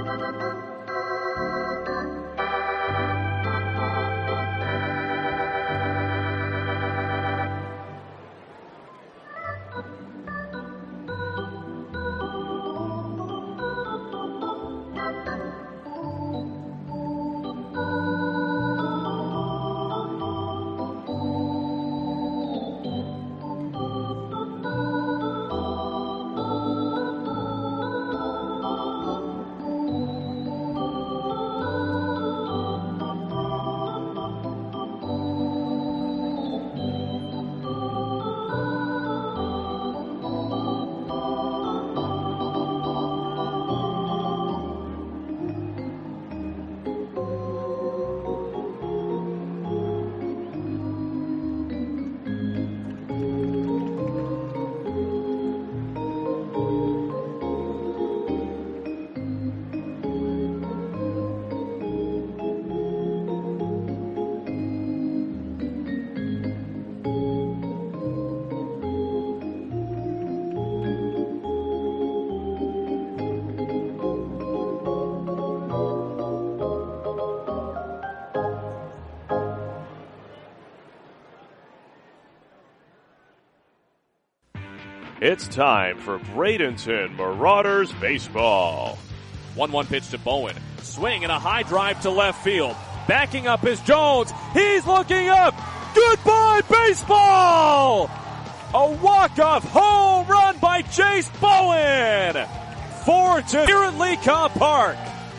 It's time for Bradenton Marauders baseball. 1-1 pitch to Bowen. Swing and a high drive to left field. Backing up is Jones. He's looking up. Goodbye baseball! A walk-off home run by Chase Bowen. 4-2 here at Lee Cobb Park.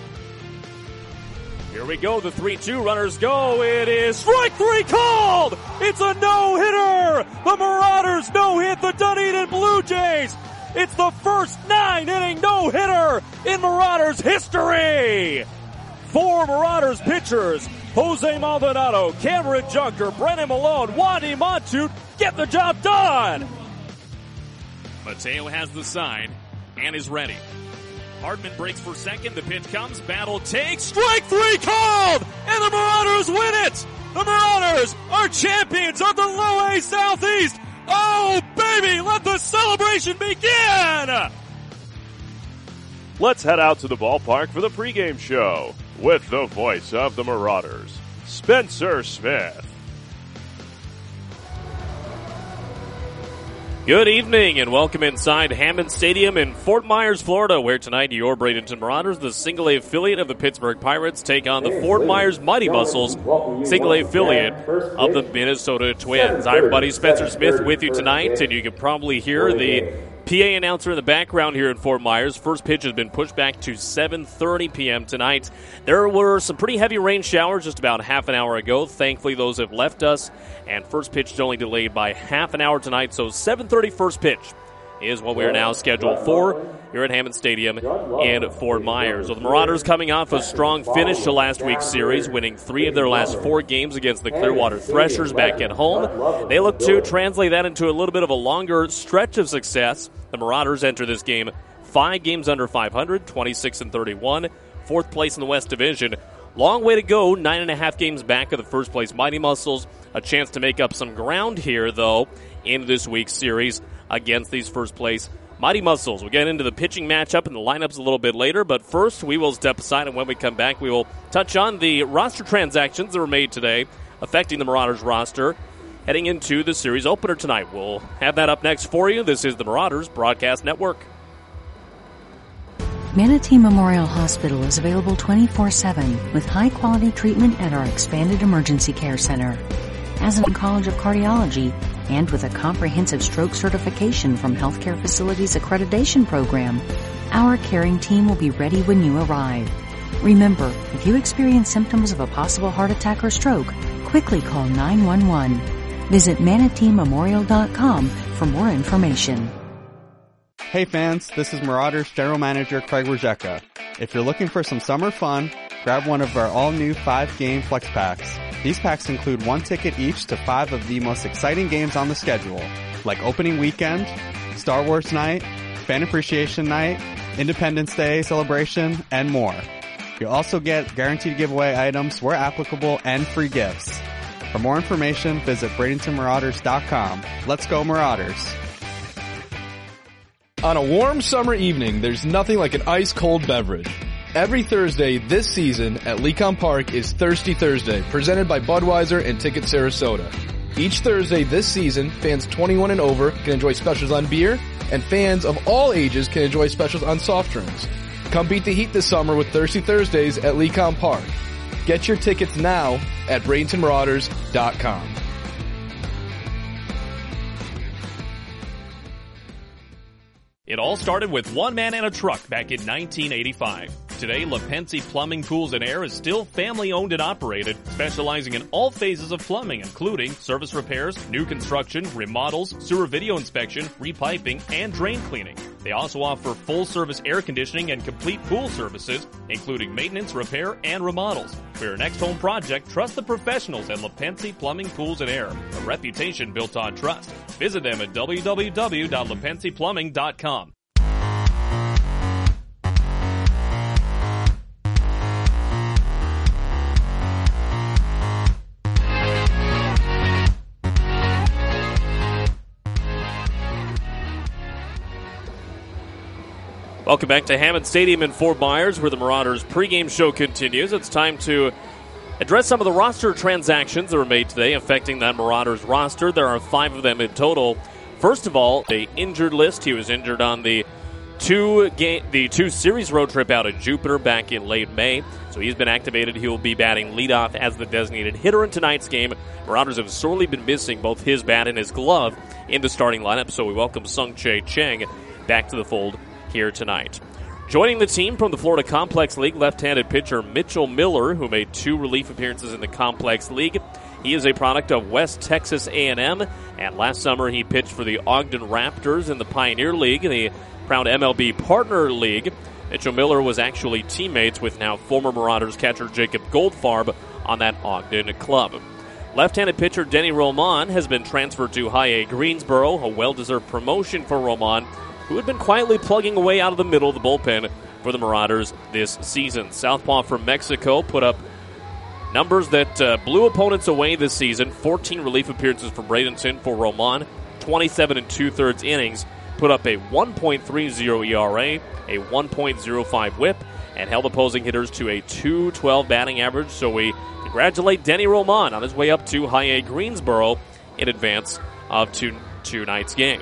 Here we go, the 3-2 runners go. It is strike three called! It's a no-hitter! The Marauders no-hit the Dunedin Blue Jays! It's the first 9-inning no-hitter in Marauders history! 4 Marauders pitchers, Jose Maldonado, Cameron Junker, Brennan Malone, Wadi Montu, get the job done! Mateo has the sign and is ready. Hardman breaks for second. The pitch comes. Battle takes. Strike three called! And the Marauders win it! The Marauders are champions of the Low A Southeast! Oh, baby! Let the celebration begin! Let's head out to the ballpark for the pregame show with the voice of the Marauders, Spencer Smith. Good evening and welcome inside Hammond Stadium in Fort Myers, Florida, where tonight your Bradenton Marauders, the single-A affiliate of the Pittsburgh Pirates, take on the Fort Myers Mighty Muscles, single-A affiliate of the Minnesota Twins. Hi, everybody. Spencer Smith with you tonight, and you can probably hear the PA announcer in the background here in Fort Myers. First pitch has been pushed back to 7:30 p.m. tonight. There were some pretty heavy rain showers just about half an hour ago. Thankfully, those have left us, and first pitch is only delayed by half an hour tonight, so 7:30 first pitch is what we are now scheduled for here at Hammond Stadium in Fort Myers. So the Marauders coming off a strong finish to last week's series, winning 3 of their last 4 games against the Clearwater Threshers back at home. They look to translate that into a little bit of a longer stretch of success. The Marauders enter this game 5 games under 500, 26-31, 4th place in the West Division. Long way to go, 9.5 games back of the first place Mighty Muscles. A chance to make up some ground here, though, in this week's series against these first place Mighty Muscles. We'll get into the pitching matchup and the lineups a little bit later, but first we will step aside, and when we come back we will touch on the roster transactions that were made today affecting the Marauders roster heading into the series opener tonight. We'll have that up next for you. This is the Marauders Broadcast Network. Manatee Memorial Hospital is available 24/7 with high-quality treatment at our expanded emergency care center. As an College of Cardiology and with a comprehensive stroke certification from Healthcare Facilities Accreditation Program, our caring team will be ready when you arrive. Remember, if you experience symptoms of a possible heart attack or stroke, quickly call 911. Visit ManateeMemorial.com for more information. Hey fans, this is Marauders General Manager Craig Rajeka. If you're looking for some summer fun, grab one of our all-new 5-game flex packs. These packs include 1 ticket each to 5 of the most exciting games on the schedule, like Opening Weekend, Star Wars Night, Fan Appreciation Night, Independence Day Celebration, and more. You'll also get guaranteed giveaway items where applicable and free gifts. For more information, visit BradentonMarauders.com. Let's go Marauders! On a warm summer evening, there's nothing like an ice-cold beverage. Every Thursday this season at Lecom Park is Thirsty Thursday, presented by Budweiser and Ticket Sarasota. Each Thursday this season, fans 21 and over can enjoy specials on beer, and fans of all ages can enjoy specials on soft drinks. Come beat the heat this summer with Thirsty Thursdays at Lecom Park. Get your tickets now at BradentonMarauders.com. It all started with one man and a truck back in 1985. Today, LaPensi Plumbing, Pools, and Air is still family-owned and operated, specializing in all phases of plumbing, including service repairs, new construction, remodels, sewer video inspection, repiping, and drain cleaning. They also offer full-service air conditioning and complete pool services, including maintenance, repair, and remodels. For your next home project, trust the professionals at LaPensi Plumbing, Pools, and Air, a reputation built on trust. Visit them at www.lapensiplumbing.com. Welcome back to Hammond Stadium in Fort Myers, where the Marauders pregame show continues. It's time to address some of the roster transactions that were made today affecting that Marauders roster. There are 5 of them in total. First of all, the injured list. He was injured on the two series road trip out in Jupiter back in late May. So he's been activated. He will be batting leadoff as the designated hitter in tonight's game. Marauders have sorely been missing both his bat and his glove in the starting lineup. So we welcome Sung-Chae Cheng back to the fold here tonight. Joining the team from the Florida Complex League, left-handed pitcher Mitchell Miller, who made 2 relief appearances in the Complex League. He is a product of West Texas A&M, and last summer he pitched for the Ogden Raptors in the Pioneer League, the proud MLB Partner League. Mitchell Miller was actually teammates with now former Marauders catcher Jacob Goldfarb on that Ogden club. Left-handed pitcher Denny Roman has been transferred to High A Greensboro, a well-deserved promotion for Roman, who had been quietly plugging away out of the middle of the bullpen for the Marauders this season. Southpaw from Mexico put up numbers that blew opponents away this season. 14 relief appearances for Bradenton for Roman, 27 2/3 innings, put up a 1.30 ERA, a 1.05 whip, and held opposing hitters to a 212 batting average. So we congratulate Denny Roman on his way up to High A Greensboro in advance of tonight's game.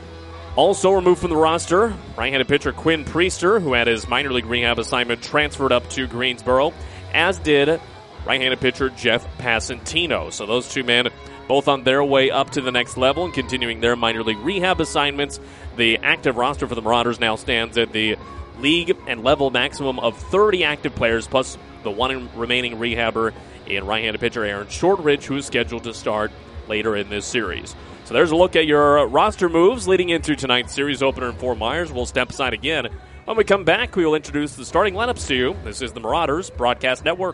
Also removed from the roster, right-handed pitcher Quinn Priester, who had his minor league rehab assignment transferred up to Greensboro, as did right-handed pitcher Jeff Passantino. So those 2 men both on their way up to the next level and continuing their minor league rehab assignments. The active roster for the Marauders now stands at the league and level maximum of 30 active players, plus the 1 remaining rehabber in right-handed pitcher Aaron Shortridge, who is scheduled to start later in this series. So there's a look at your roster moves leading into tonight's series opener in Fort Myers. We'll step aside again. When we come back, we will introduce the starting lineups to you. This is the Marauders Broadcast Network.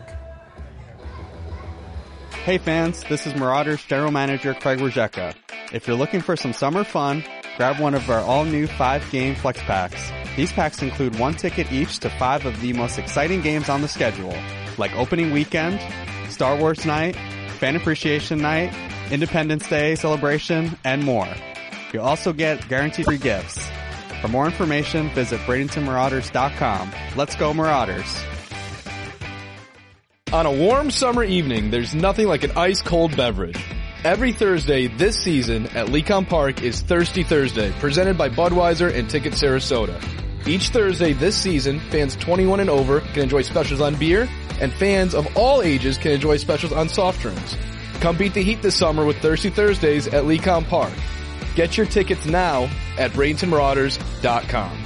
Hey fans, this is Marauders General Manager Craig Rajeka. If you're looking for some summer fun, grab one of our all-new 5-game flex packs. These packs include 1 ticket each to 5 of the most exciting games on the schedule, like Opening Weekend, Star Wars Night, Fan Appreciation Night, Independence Day celebration, and more. You'll also get guaranteed free gifts. For more information, visit BradentonMarauders.com. Let's go Marauders! On a warm summer evening, there's nothing like an ice-cold beverage. Every Thursday this season at Lecom Park is Thirsty Thursday, presented by Budweiser and Ticket Sarasota. Each Thursday this season, fans 21 and over can enjoy specials on beer, and fans of all ages can enjoy specials on soft drinks. Come beat the heat this summer with Thirsty Thursdays at Lecom Park. Get your tickets now at BradentonMarauders.com.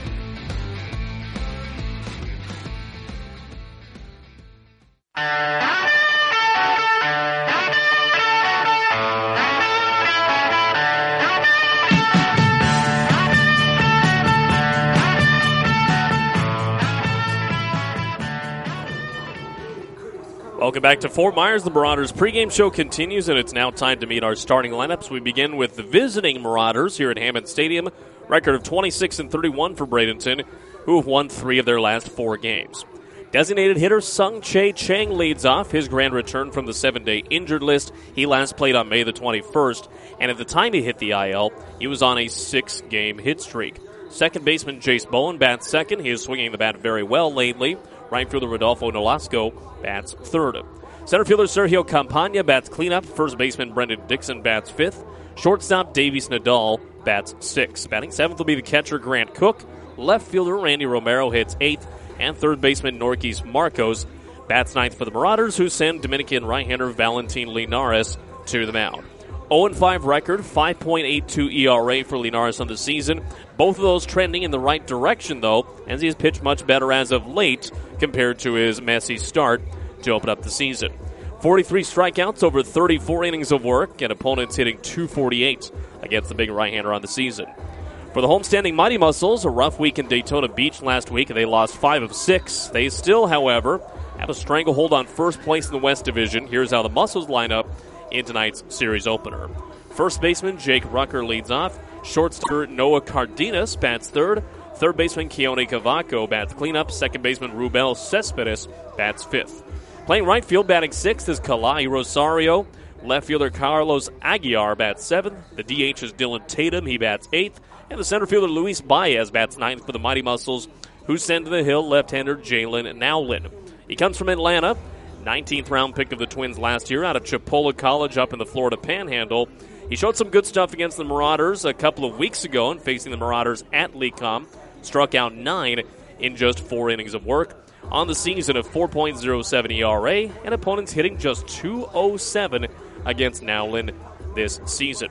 Welcome back to Fort Myers. The Marauders pregame show continues, and it's now time to meet our starting lineups. We begin with the visiting Marauders here at Hammond Stadium. Record of 26-31 for Bradenton, who have won 3 of their last 4 games. Designated hitter Sung-Chae Cheng leads off his grand return from the 7-day injured list. He last played on May the 21st, and at the time he hit the IL, he was on a 6-game hit streak. Second baseman Jace Bowen bats second. He is swinging the bat very well lately. Right fielder Rodolfo Nolasco bats third. Center fielder Sergio Campagna bats cleanup. First baseman Brendan Dixon bats fifth. Shortstop Davies Nadal bats sixth. Batting seventh will be the catcher Grant Cook. Left fielder Randy Romero hits eighth. And third baseman Norquis Marcos bats ninth for the Marauders, who send Dominican right-hander Valentin Linares to the mound. 0-5 record, 5.82 ERA for Linares on the season. Both of those trending in the right direction, though, as he has pitched much better as of late compared to his messy start to open up the season. 43 strikeouts over 34 innings of work, and opponents hitting .248 against the big right-hander on the season. For the homestanding Mighty Muscles, a rough week in Daytona Beach last week, and they lost 5 of 6. They still, however, have a stranglehold on first place in the West Division. Here's how the Muscles line up in tonight's series opener. First baseman Jake Rucker leads off. Shortstop Noah Cardenas bats third. Third baseman Keone Cavaco bats cleanup. Second baseman Rubel Cespedes bats fifth. Playing right field, batting sixth is Kalai Rosario. Left fielder Carlos Aguiar bats seventh. The DH is Dylan Tatum. He bats eighth. And the center fielder Luis Baez bats ninth for the Mighty Muscles, who send to the hill left-hander Jalen Nowlin. He comes from Atlanta, 19th round pick of the Twins last year out of Chipola College up in the Florida Panhandle. He showed some good stuff against the Marauders a couple of weeks ago and facing the Marauders at Lecom. Struck out 9 in just 4 innings of work. On the season, a 4.07 ERA, and opponents hitting just .207 against Nowlin this season.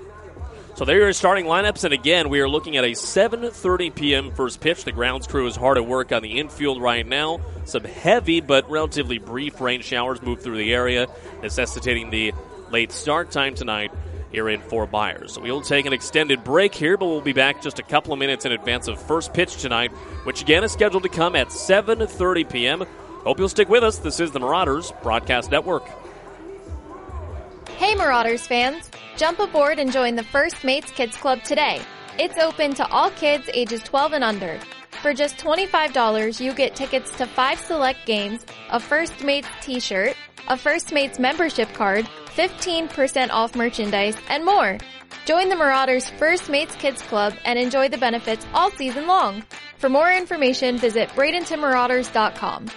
So there are your starting lineups, and again, we are looking at a 7:30 p.m. first pitch. The grounds crew is hard at work on the infield right now. Some heavy but relatively brief rain showers move through the area, necessitating the late start time tonight here in Fort Myers. So we'll take an extended break here, but we'll be back just a couple of minutes in advance of first pitch tonight, which again is scheduled to come at 7:30 p.m. Hope you'll stick with us. This is the Marauders Broadcast Network. Hey Marauders fans! Jump aboard and join the First Mates Kids Club today. It's open to all kids ages 12 and under. For just $25, you get tickets to 5 select games, a First Mates t-shirt, a First Mates membership card, 15% off merchandise, and more. Join the Marauders First Mates Kids Club and enjoy the benefits all season long. For more information, visit BradentonMarauders.com.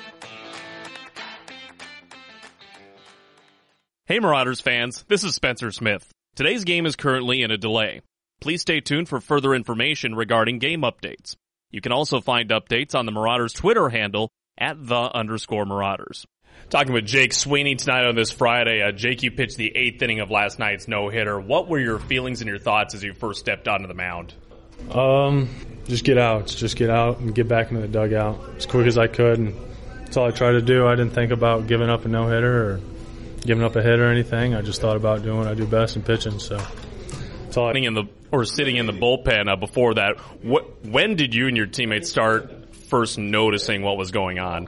Hey Marauders fans, this is Spencer Smith. Today's game is currently in a delay. Please stay tuned for further information regarding game updates. You can also find updates on the Marauders Twitter handle at @the_Marauders. Talking with Jake Sweeney tonight on this Friday. Jake, you pitched the 8th inning of last night's no-hitter. What were your feelings and your thoughts as you first stepped onto the mound? Just get out. Just get out and get back into the dugout as quick as I could. And that's all I tried to do. I didn't think about giving up a no-hitter or giving up a hit or anything. I just thought about doing what I do best in pitching. So that's all. Sitting in the bullpen before that, when did you and your teammates start first noticing what was going on?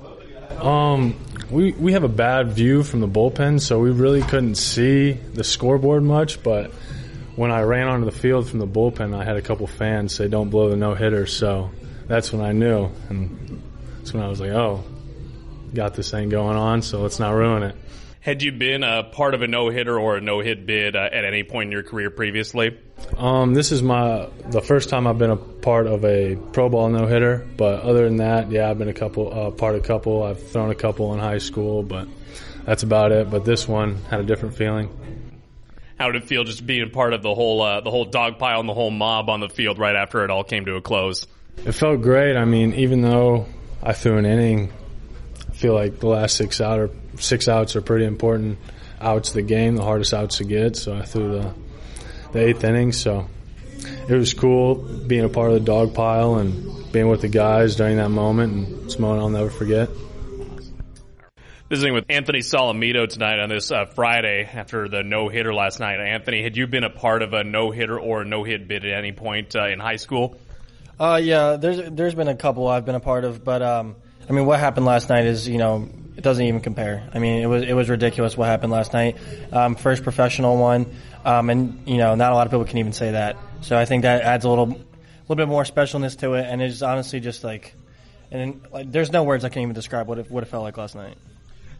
We have a bad view from the bullpen, so we really couldn't see the scoreboard much. But when I ran onto the field from the bullpen, I had a couple fans say, "Don't blow the no-hitter." So that's when I knew, and that's when I was like, "Oh, got this thing going on, so let's not ruin it." Had you been a part of a no-hitter or a no-hit bid at any point in your career previously? This is the first time I've been a part of a pro ball no-hitter, but other than that, yeah, I've been part of a couple. I've thrown a couple in high school, but that's about it. But this one had a different feeling. How did it feel just being part of the whole dog pile and the whole mob on the field right after it all came to a close? It felt great. I mean, even though I threw an inning, I feel like the last 6 outs are pretty important outs of the game, the hardest outs to get. So I threw the 8th inning. So it was cool being a part of the dog pile and being with the guys during that moment, and it's a moment I'll never forget. Visiting with Anthony Salamito tonight on this Friday after the no-hitter last night. Anthony, had you been a part of a no-hitter or a no-hit bid at any point in high school? Yeah, there's been a couple I've been a part of, but I mean, what happened last night is, it doesn't even compare. I mean, it was ridiculous what happened last night. First professional one, and not a lot of people can even say that. So I think that adds a little bit more specialness to it, and it's honestly just there's no words I can even describe what it felt like last night.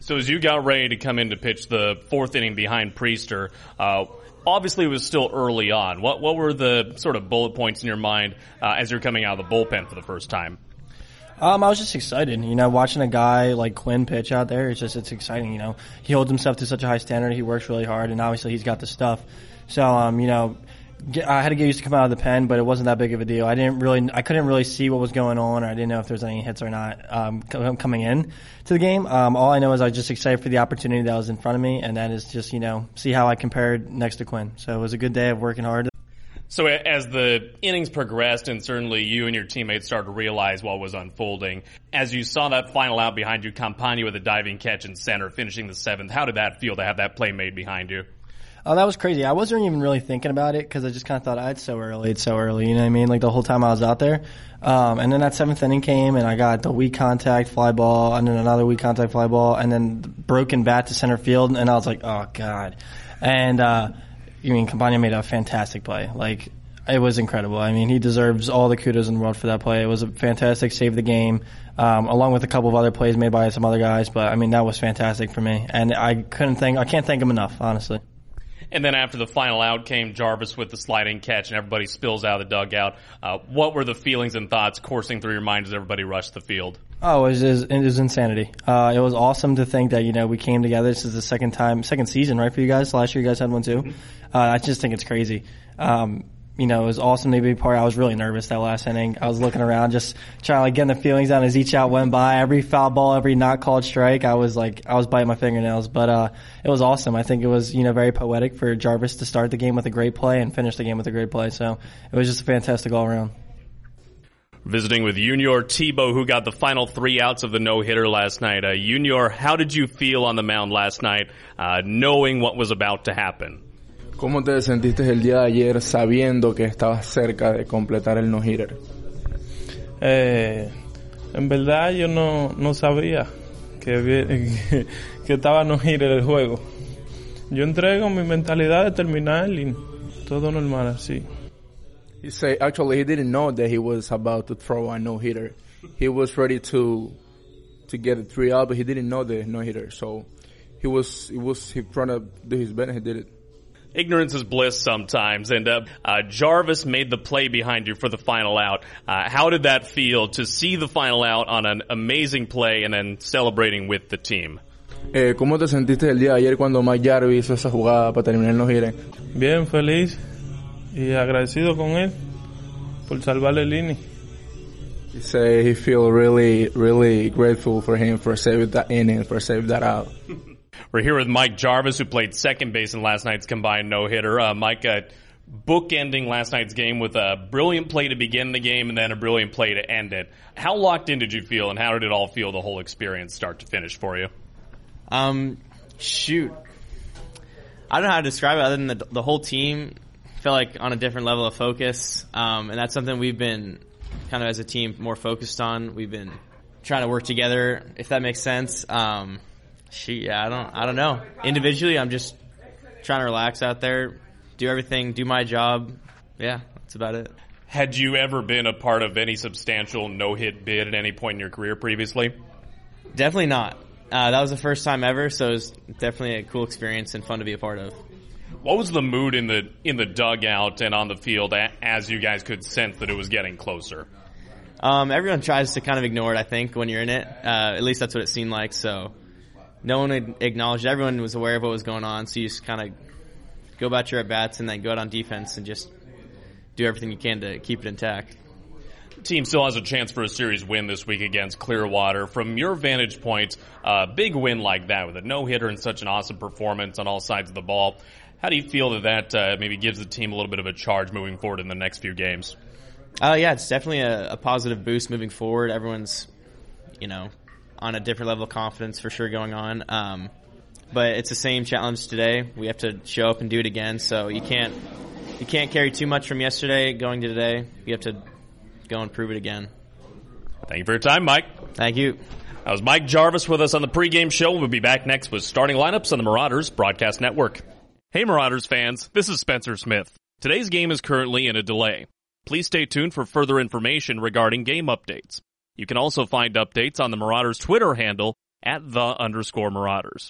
So as you got ready to come in to pitch the fourth inning behind Priester, obviously it was still early on. What were the sort of bullet points in your mind as you're coming out of the bullpen for the first time? I was just excited, watching a guy like Quinn pitch out there. It's exciting, He holds himself to such a high standard. He works really hard, and obviously he's got the stuff. So, I had to get used to coming out of the pen, but it wasn't that big of a deal. I couldn't really see what was going on, or I didn't know if there was any hits or not coming in to the game. All I know is I was just excited for the opportunity that was in front of me, and that is just see how I compared next to Quinn. So it was a good day of working hard. So as the innings progressed, and certainly you and your teammates started to realize what was unfolding, as you saw that final out behind you, Campagna with a diving catch in center, finishing the seventh, how did that feel to have that play made behind you? Oh, that was crazy. I wasn't even really thinking about it because I just kind of thought, it's so early, you know what I mean? Like the whole time I was out there. And then that seventh inning came and I got the weak contact fly ball and then another weak contact fly ball and then broken bat to center field and I was like, oh God. And, Campagna made a fantastic play. Like, it was incredible. I mean, he deserves all the kudos in the world for that play. It was a fantastic save the game, along with a couple of other plays made by some other guys. But, that was fantastic for me. And I can't thank him enough, honestly. And then after the final out came Jarvis with the sliding catch and everybody spills out of the dugout. What were the feelings and thoughts coursing through your mind as everybody rushed the field? Oh, it was insanity. It was awesome to think that, we came together. This is the second season, right, for you guys? Last year you guys had one too. I just think it's crazy. It was awesome to be a part. I was really nervous that last inning. I was looking around, just trying to get the feelings out as each out went by. Every foul ball, every not called strike, I was biting my fingernails. But it was awesome. I think it was, very poetic for Jarvis to start the game with a great play and finish the game with a great play. So it was just fantastic all around. Visiting with Junior Tebow, who got the final 3 outs of the no-hitter last night. Junior, how did you feel on the mound last night, knowing what was about to happen? ¿Cómo te sentiste el día de ayer sabiendo que estabas cerca de completar el no-hitter? En verdad yo no sabía que estaba no-hitter el juego. Yo entré con mi mentalidad de terminar y todo normal así. He said actually he didn't know that he was about to throw a no-hitter. He was ready to get a 3 out, but he didn't know the no-hitter. So he trying to do his best and he did it. Ignorance is bliss sometimes, and Jarvis made the play behind you for the final out. How did that feel to see the final out on an amazing play and then celebrating with the team? ¿Cómo te sentiste el día de ayer cuando Mike Jarvis hizo esa jugada para terminar el no-hitter? Bien, feliz y agradecido con él por salvarle el inning. He said he feel really, really grateful for him for saving that inning, for saving that out. We're here with Mike Jarvis, who played second base in last night's combined no-hitter. Mike, bookending last night's game with a brilliant play to begin the game and then a brilliant play to end it. How locked in did you feel, and how did it all feel, the whole experience, start to finish for you? Shoot. I don't know how to describe it other than the whole team felt like on a different level of focus. And that's something we've been kind of as a team more focused on. We've been trying to work together, if that makes sense. I don't know. Individually, I'm just trying to relax out there, do everything, do my job. Yeah, that's about it. Had you ever been a part of any substantial no-hit bid at any point in your career previously? Definitely not. That was the first time ever, so it was definitely a cool experience and fun to be a part of. What was the mood in the dugout and on the field as you guys could sense that it was getting closer? Everyone tries to kind of ignore it, I think, when you're in it. At least that's what it seemed like, so no one acknowledged it. Everyone was aware of what was going on, so you just kind of go about your at-bats and then go out on defense and just do everything you can to keep it intact. The team still has a chance for a series win this week against Clearwater. From your vantage point, a big win like that with a no-hitter and such an awesome performance on all sides of the ball, how do you feel that maybe gives the team a little bit of a charge moving forward in the next few games? Yeah, it's definitely a positive boost moving forward. Everyone's, on a different level of confidence for sure going on. But it's the same challenge today. We have to show up and do it again. So you can't carry too much from yesterday going to today. You have to go and prove it again. Thank you for your time, Mike. Thank you. That was Mike Jarvis with us on the pregame show. We'll be back next with starting lineups on the Marauders Broadcast Network. Hey Marauders fans, this is Spencer Smith. Today's game is currently in a delay. Please stay tuned for further information regarding game updates. You can also find updates on the Marauders Twitter handle at @the_Marauders.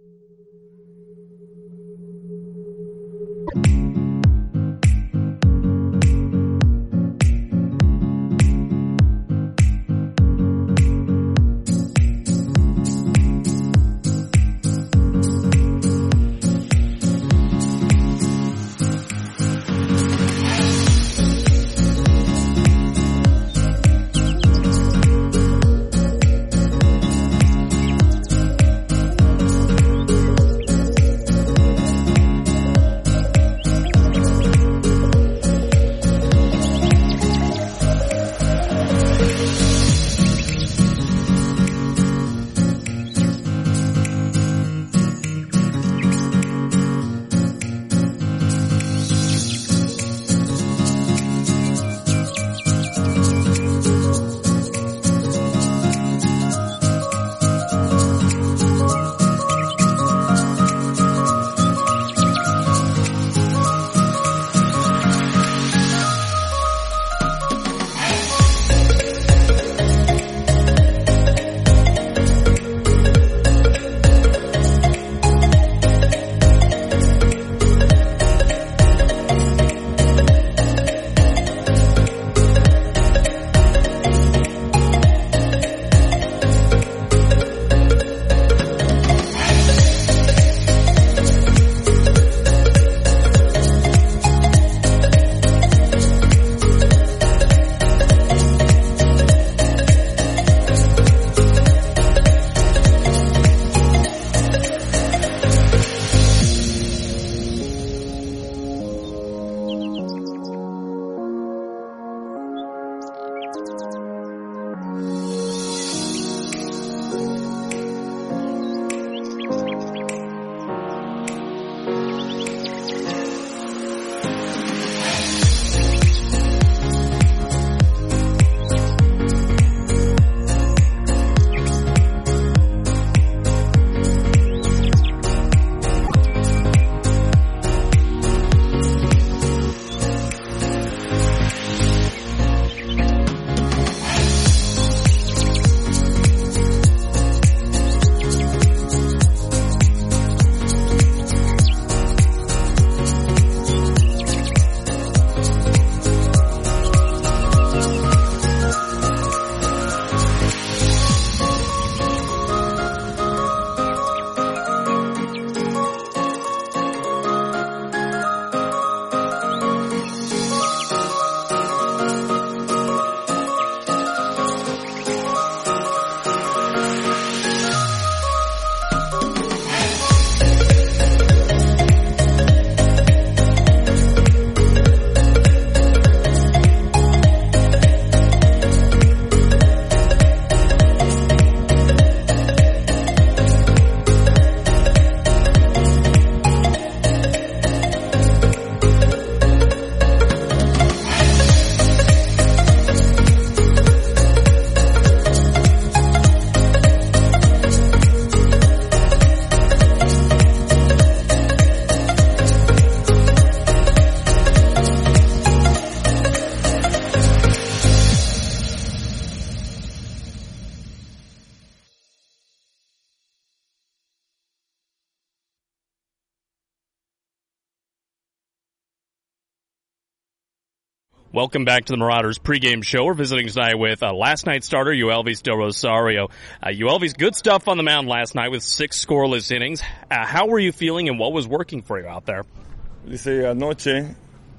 Welcome back to the Marauders pregame show. We're visiting tonight with last night's starter, Uelvis Del Rosario. Uelvis, good stuff on the mound last night with 6 scoreless innings. How were you feeling and what was working for you out there? Dice, anoche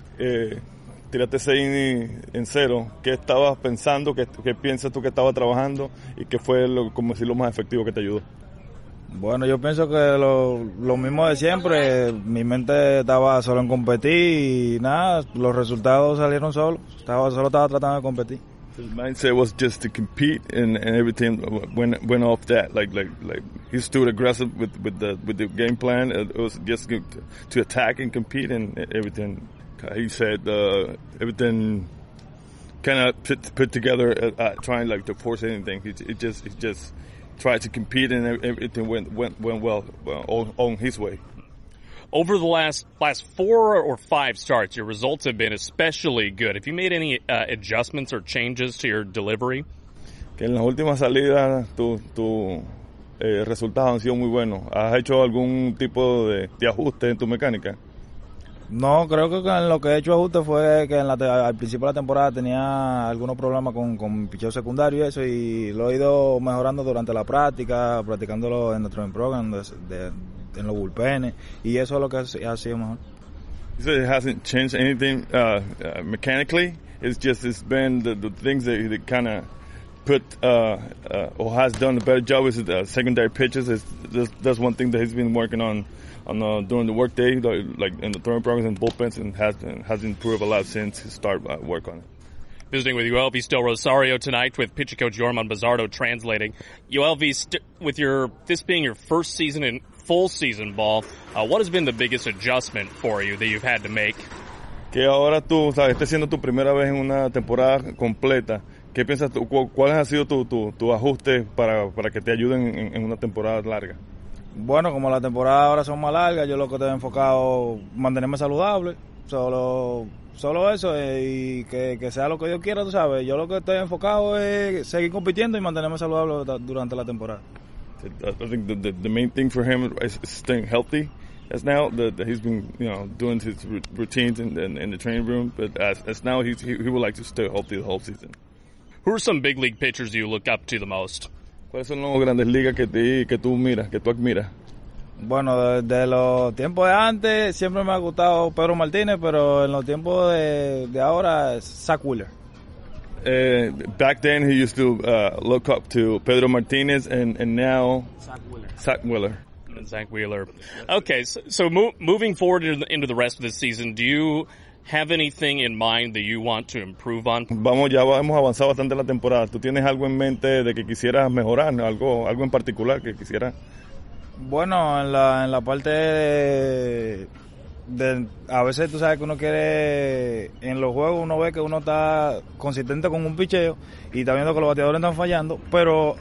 tiraste 6 innings en 0. ¿Qué estabas pensando? ¿Qué piensas tú que estaba trabajando? ¿Y qué fue como decir, lo más efectivo que te ayudó? Bueno, yo pienso que lo mismo de siempre. Mi mente estaba solo en competir y nada, los resultados salieron solos. Solo estaba tratando de competir. His mindset was just to compete, and everything went off that. Like he stood aggressive with the game plan. It was just to attack and compete, and everything. He said everything kind of put together, trying like to force anything. He just tried to compete, and everything went well on his way. Over the last 4 or 5 starts, your results have been especially good. Have you made any adjustments or changes to your delivery? Que en las últimas salidas tu resultados han sido muy buenos. ¿Has hecho algún tipo de ajuste en tu mecánica? No, creo que en lo que he hecho ajuste fue que al principio de la temporada tenía algunos problemas con mi picheo secundario y eso, y lo he ido mejorando durante la práctica, practicándolo en nuestro program, en los bullpenes, y eso es lo que ha sido mejor. You said it hasn't changed anything mechanically. It's been the things that kind of put or has done a better job is secondary pitches. That's one thing that he's been working on during the work day, like in the throwing programs and bullpens, and has improved a lot since he started work on it. Visiting with ULV Still Rosario tonight with pitching coach Yorman Bizzardo translating. ULV, with this being your first season in full season ball, what has been the biggest adjustment for you that you've had to make? Que ahora tú, sabes, estés siendo tu primera vez en una temporada completa. ¿Qué piensas tú? ¿Cuáles han sido tu ajuste para que te ayuden en una temporada larga? Bueno, como las temporadas ahora son más largas, yo lo que estoy enfocado mantenerme saludable, solo eso, y que sea lo que Dios quiera, tú sabes. Yo lo que estoy enfocado es seguir compitiendo y mantenerme saludable durante la temporada. I think the main thing for him is staying healthy. As now that he's been doing his routines in the training room, but as now he would like to stay healthy the whole season. Who are some big league pitchers you look up to the most? ¿Cuáles son los grandes ligas que tú miras, que tú admiras? Bueno, de los tiempos de antes siempre me ha gustado Pedro Martínez, pero en los tiempos de ahora Zach Wheeler. Back then he used to look up to Pedro Martinez and now Zach Wheeler. Zach Wheeler. Okay, so moving forward into the rest of the season, do you have anything in mind that you want to improve on? Ya hemos avanzado bastante la temporada. ¿Tú tienes algo en mente de que quisieras mejorar, algo en particular que quisieras? Bueno, en la parte de a veces tú sabes que uno quiere, en los juegos uno ve que uno está consistente con un picheo y está viendo que los bateadores están fallando, pero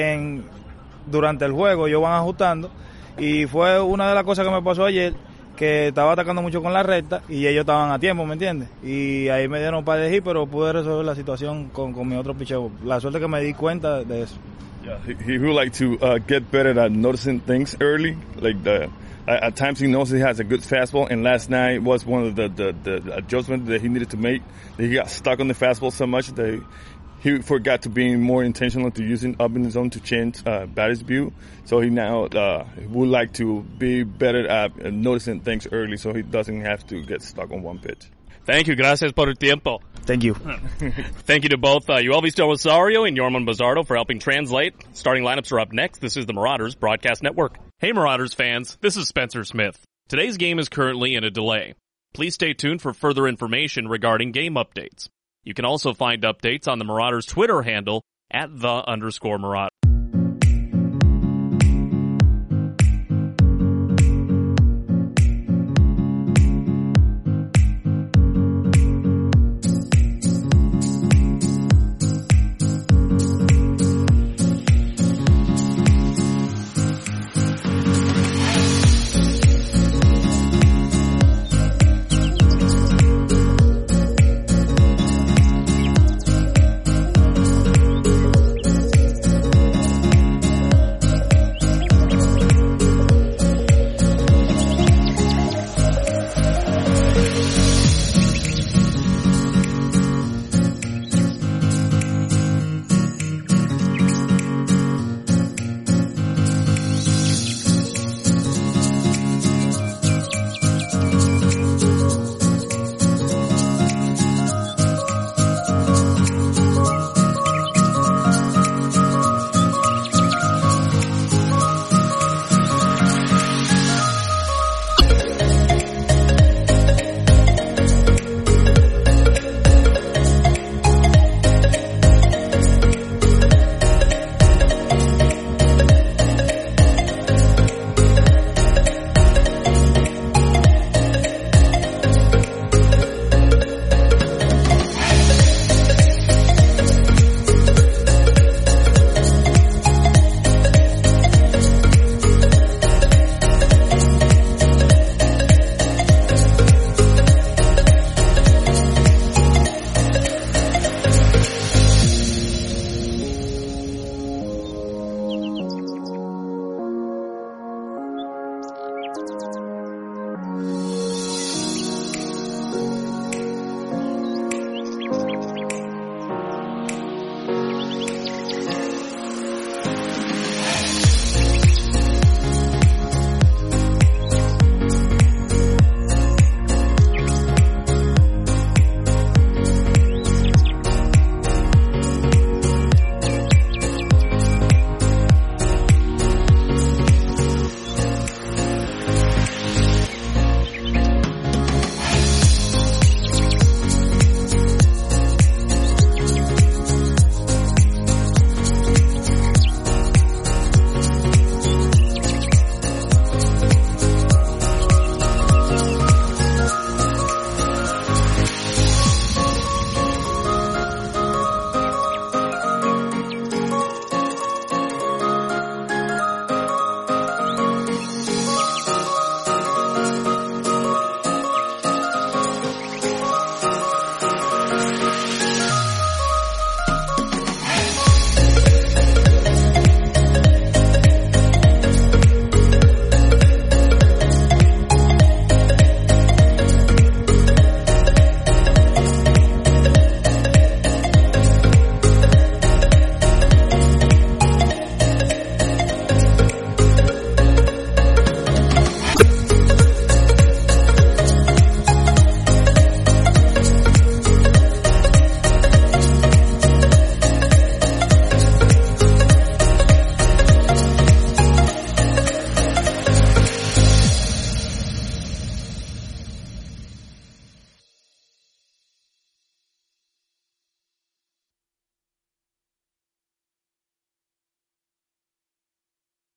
durante el juego ellos van ajustando, y fue una de las cosas que me pasó ayer, que estaba atacando mucho con la recta y ellos estaban a tiempo, ¿me entiendes? Y ahí me dieron para elegir, pero pude resolver la situación con mi otro picheo. La suerte que me di cuenta de eso. Yeah, he would like to get better at noticing things early. Like at times he knows he has a good fastball, and last night was one of the adjustments that he needed to make. That he got stuck on the fastball so much that he forgot to be more intentional to using up in the zone to change batter's view. So he now would like to be better at noticing things early, so he doesn't have to get stuck on one pitch. Thank you. Gracias por el tiempo. Thank you. Thank you to both ULV Still Rosario and Yorman Bizzardo for helping translate. Starting lineups are up next. This is the Marauders Broadcast Network. Hey, Marauders fans. This is Spencer Smith. Today's game is currently in a delay. Please stay tuned for further information regarding game updates. You can also find updates on the Marauders Twitter handle at @the_Marauder.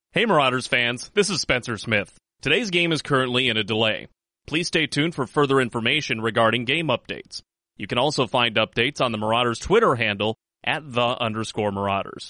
Hey Marauders fans, this is Spencer Smith. Today's game is currently in a delay. Please stay tuned for further information regarding game updates. You can also find updates on the Marauders Twitter handle at @the_Marauders.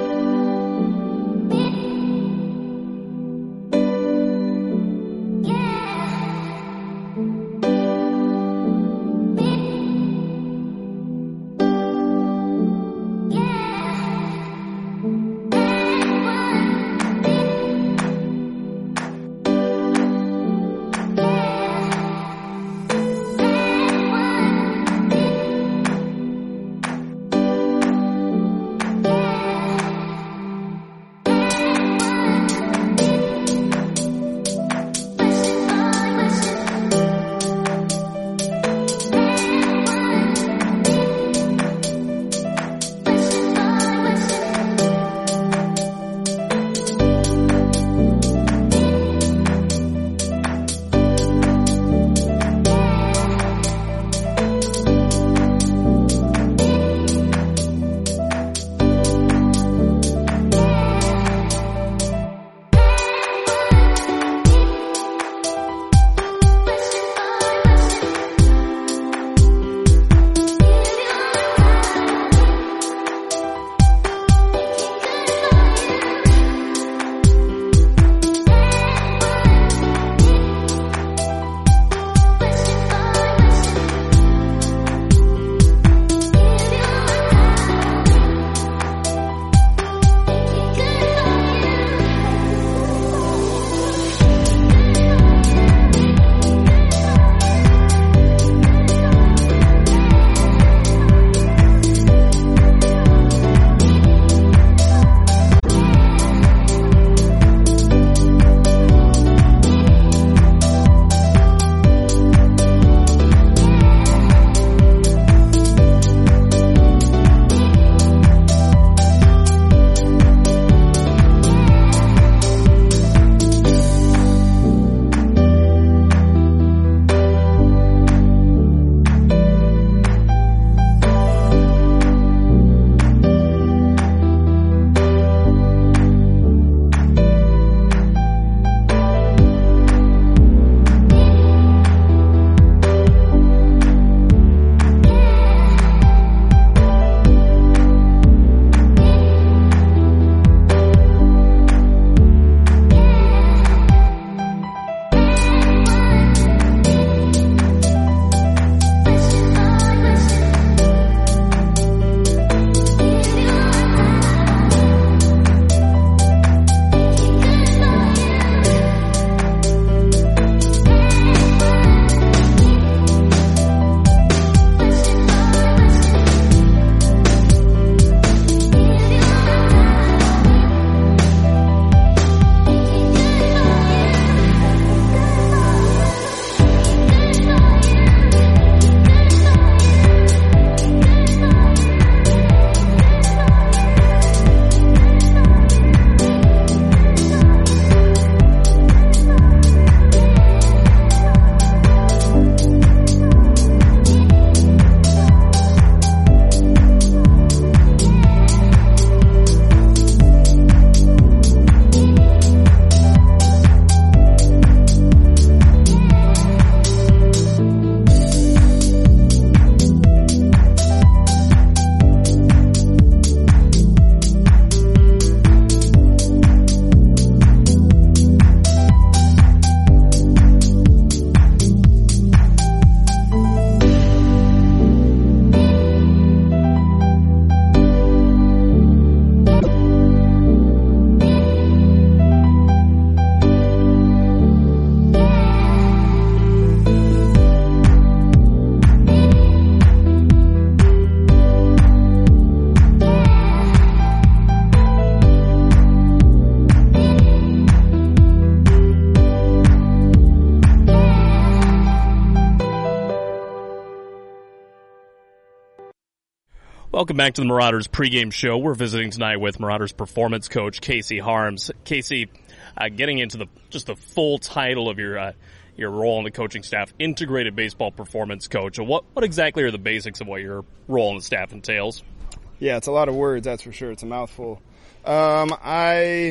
Welcome back to the Marauders pregame show. We're visiting tonight with Marauders performance coach Casey Harms. Casey, getting into the full title of your role on the coaching staff, integrated baseball performance coach. What exactly are the basics of what your role on the staff entails? Yeah, it's a lot of words, that's for sure. It's a mouthful. I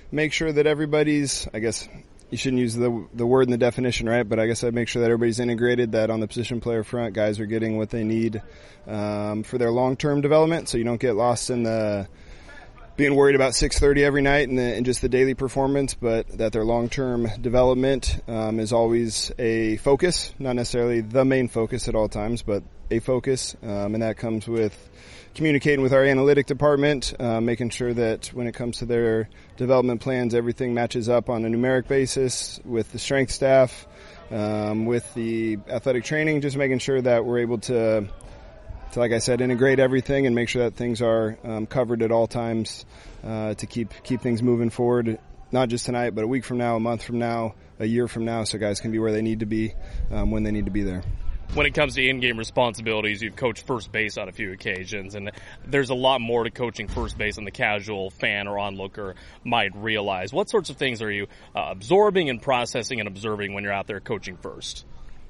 make sure that everybody's, I guess you shouldn't use the word in the definition, right? But I guess I'd make sure that everybody's integrated, that on the position player front, guys are getting what they need for their long-term development, so you don't get lost in the being worried about 6:30 every night and just the daily performance, but that their long-term development is always a focus, not necessarily the main focus at all times, but a focus, and that comes with communicating with our analytic department, making sure that when it comes to their development plans, everything matches up on a numeric basis with the strength staff, with the athletic training, just making sure that we're able to, like I said, integrate everything and make sure that things are covered at all times to keep things moving forward, not just tonight, but a week from now, a month from now, a year from now, so guys can be where they need to be when they need to be there. When it comes to in-game responsibilities, you've coached first base on a few occasions, and there's a lot more to coaching first base than the casual fan or onlooker might realize. What sorts of things are you absorbing and processing and observing when you're out there coaching first?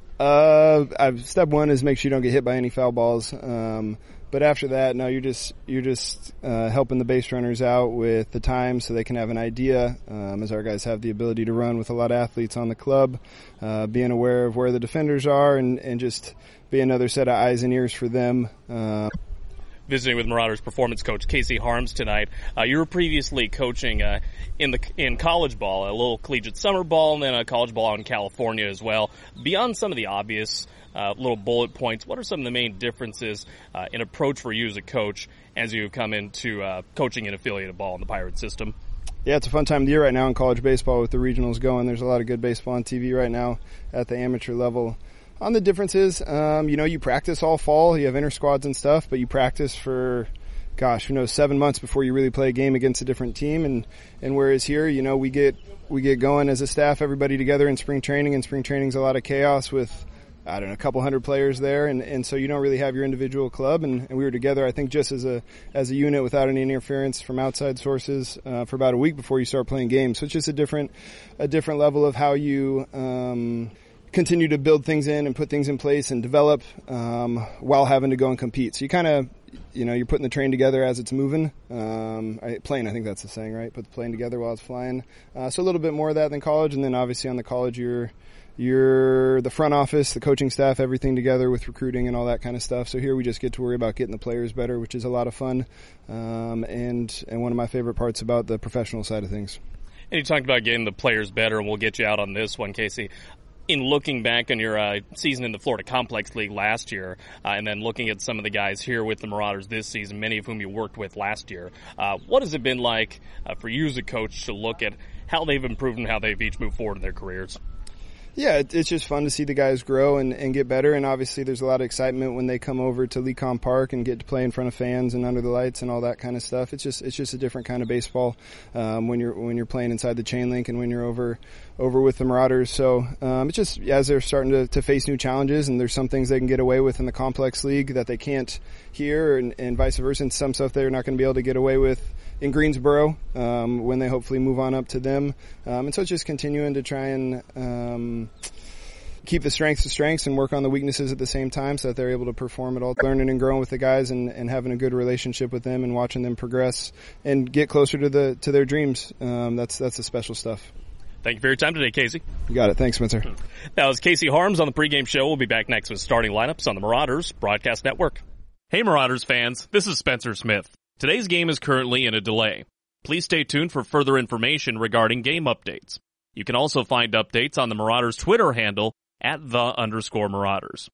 Step one is make sure you don't get hit by any foul balls. But after that, no, you're just helping the base runners out with the time so they can have an idea, as our guys have the ability to run with a lot of athletes on the club, being aware of where the defenders are and just be another set of eyes and ears for them. Visiting with Marauders performance coach Casey Harms tonight. You were previously coaching in college ball, a little collegiate summer ball, and then a college ball out in California as well. Beyond some of the obvious little bullet points, what are some of the main differences in approach for you as a coach as you come into coaching an affiliated ball in the Pirate system? Yeah, it's a fun time of the year right now in college baseball with the regionals going. There's a lot of good baseball on TV right now at the amateur level. On the differences, you practice all fall. You have inter squads and stuff, but you practice for, 7 months before you really play a game against a different team. And whereas here, we get going as a staff, everybody together in spring training, and spring training's a lot of chaos with, a couple hundred players there, and so you don't really have your individual club. And we were together, I think, just as a unit without any interference from outside sources for about a week before you start playing games. So it's just a different level of how you continue to build things in and put things in place and develop while having to go and compete. So you kind of, you're putting the train together as it's moving. Plane, I think that's the saying, right? Put the plane together while it's flying. So a little bit more of that than college. And then obviously on the college, you're the front office, the coaching staff, everything together with recruiting and all that kind of stuff. So here we just get to worry about getting the players better, which is a lot of fun. And one of my favorite parts about the professional side of things. And you talked about getting the players better, and we'll get you out on this one, Casey. In looking back on your season in the Florida Complex League last year, and then looking at some of the guys here with the Marauders this season, many of whom you worked with last year, what has it been like for you as a coach to look at how they've improved and how they've each moved forward in their careers? Yeah, it's just fun to see the guys grow and get better, and obviously there's a lot of excitement when they come over to Lecom Park and get to play in front of fans and under the lights and all that kind of stuff. It's just a different kind of baseball when you're playing inside the chain link and when you're over with the Marauders. So it's just as they're starting to face new challenges, and there's some things they can get away with in the Complex League that they can't here, and vice versa, and some stuff they're not going to be able to get away with in Greensboro when they hopefully move on up to them. And so it's just continuing to try and keep the strengths and work on the weaknesses at the same time so that they're able to perform at all. Learning and growing with the guys and having a good relationship with them and watching them progress and get closer to their dreams. That's the special stuff. Thank you for your time today, Casey. You got it. Thanks, Spencer. That was Casey Harms on the pregame show. We'll be back next with starting lineups on the Marauders Broadcast Network. Hey, Marauders fans. This is Spencer Smith. Today's game is currently in a delay. Please stay tuned for further information regarding game updates. You can also find updates on the Marauders Twitter handle at @the_Marauders.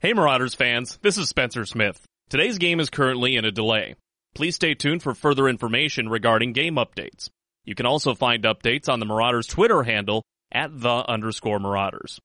Hey Marauders fans, this is Spencer Smith. Today's game is currently in a delay. Please stay tuned for further information regarding game updates. You can also find updates on the Marauders Twitter handle at @the_Marauders.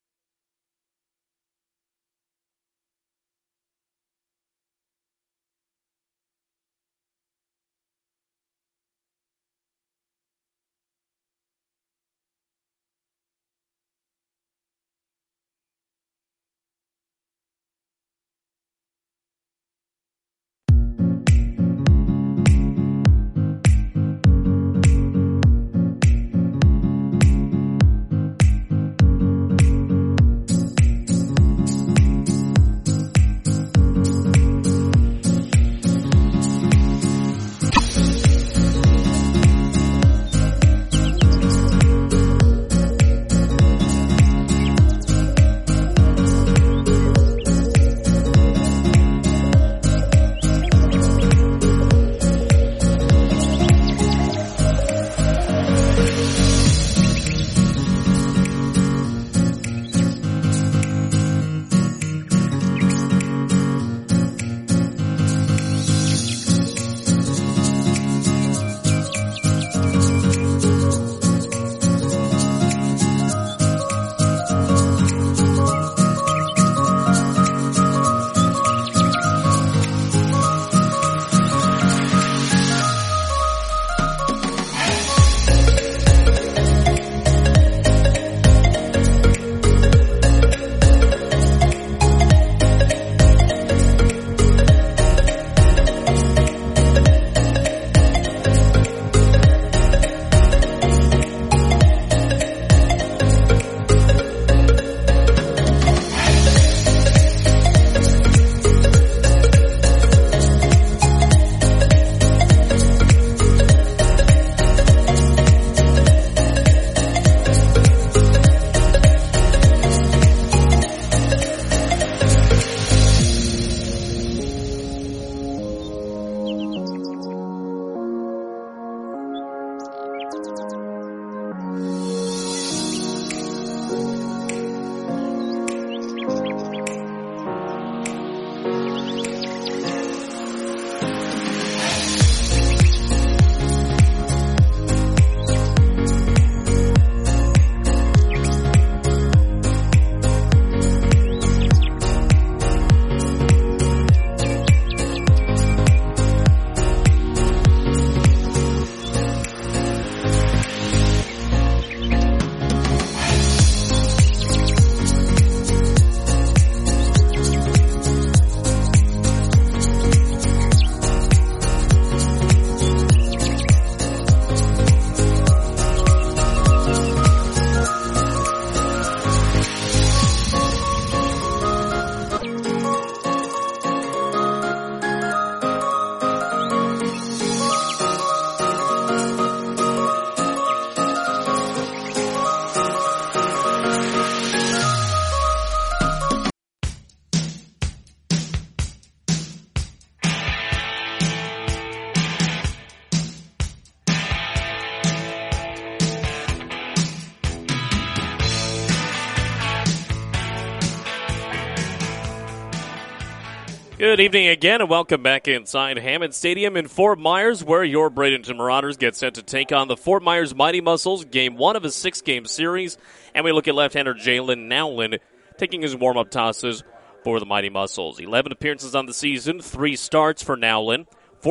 Good evening again, and welcome back inside Hammond Stadium in Fort Myers, where your Bradenton Marauders get set to take on the Fort Myers Mighty Muscles, game one of a 6-game series. And we look at left-hander Jalen Nowlin taking his warm-up tosses for the Mighty Muscles. 11 appearances on the season, 3 starts for Nowlin,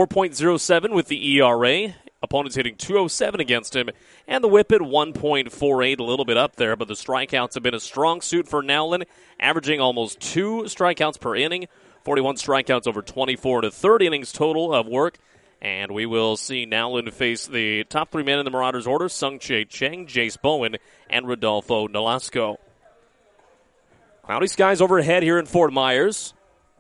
4.07 with the ERA. Opponents hitting .207 against him, and the whip at 1.48, a little bit up there, but the strikeouts have been a strong suit for Nowlin, averaging almost 2 strikeouts per inning, 41 strikeouts over 24 to 30 innings total of work. And we will see Nowlin face the top 3 men in the Marauders order, Sung-Chae Cheng, Jace Bowen, and Rodolfo Nolasco. Cloudy skies overhead here in Fort Myers.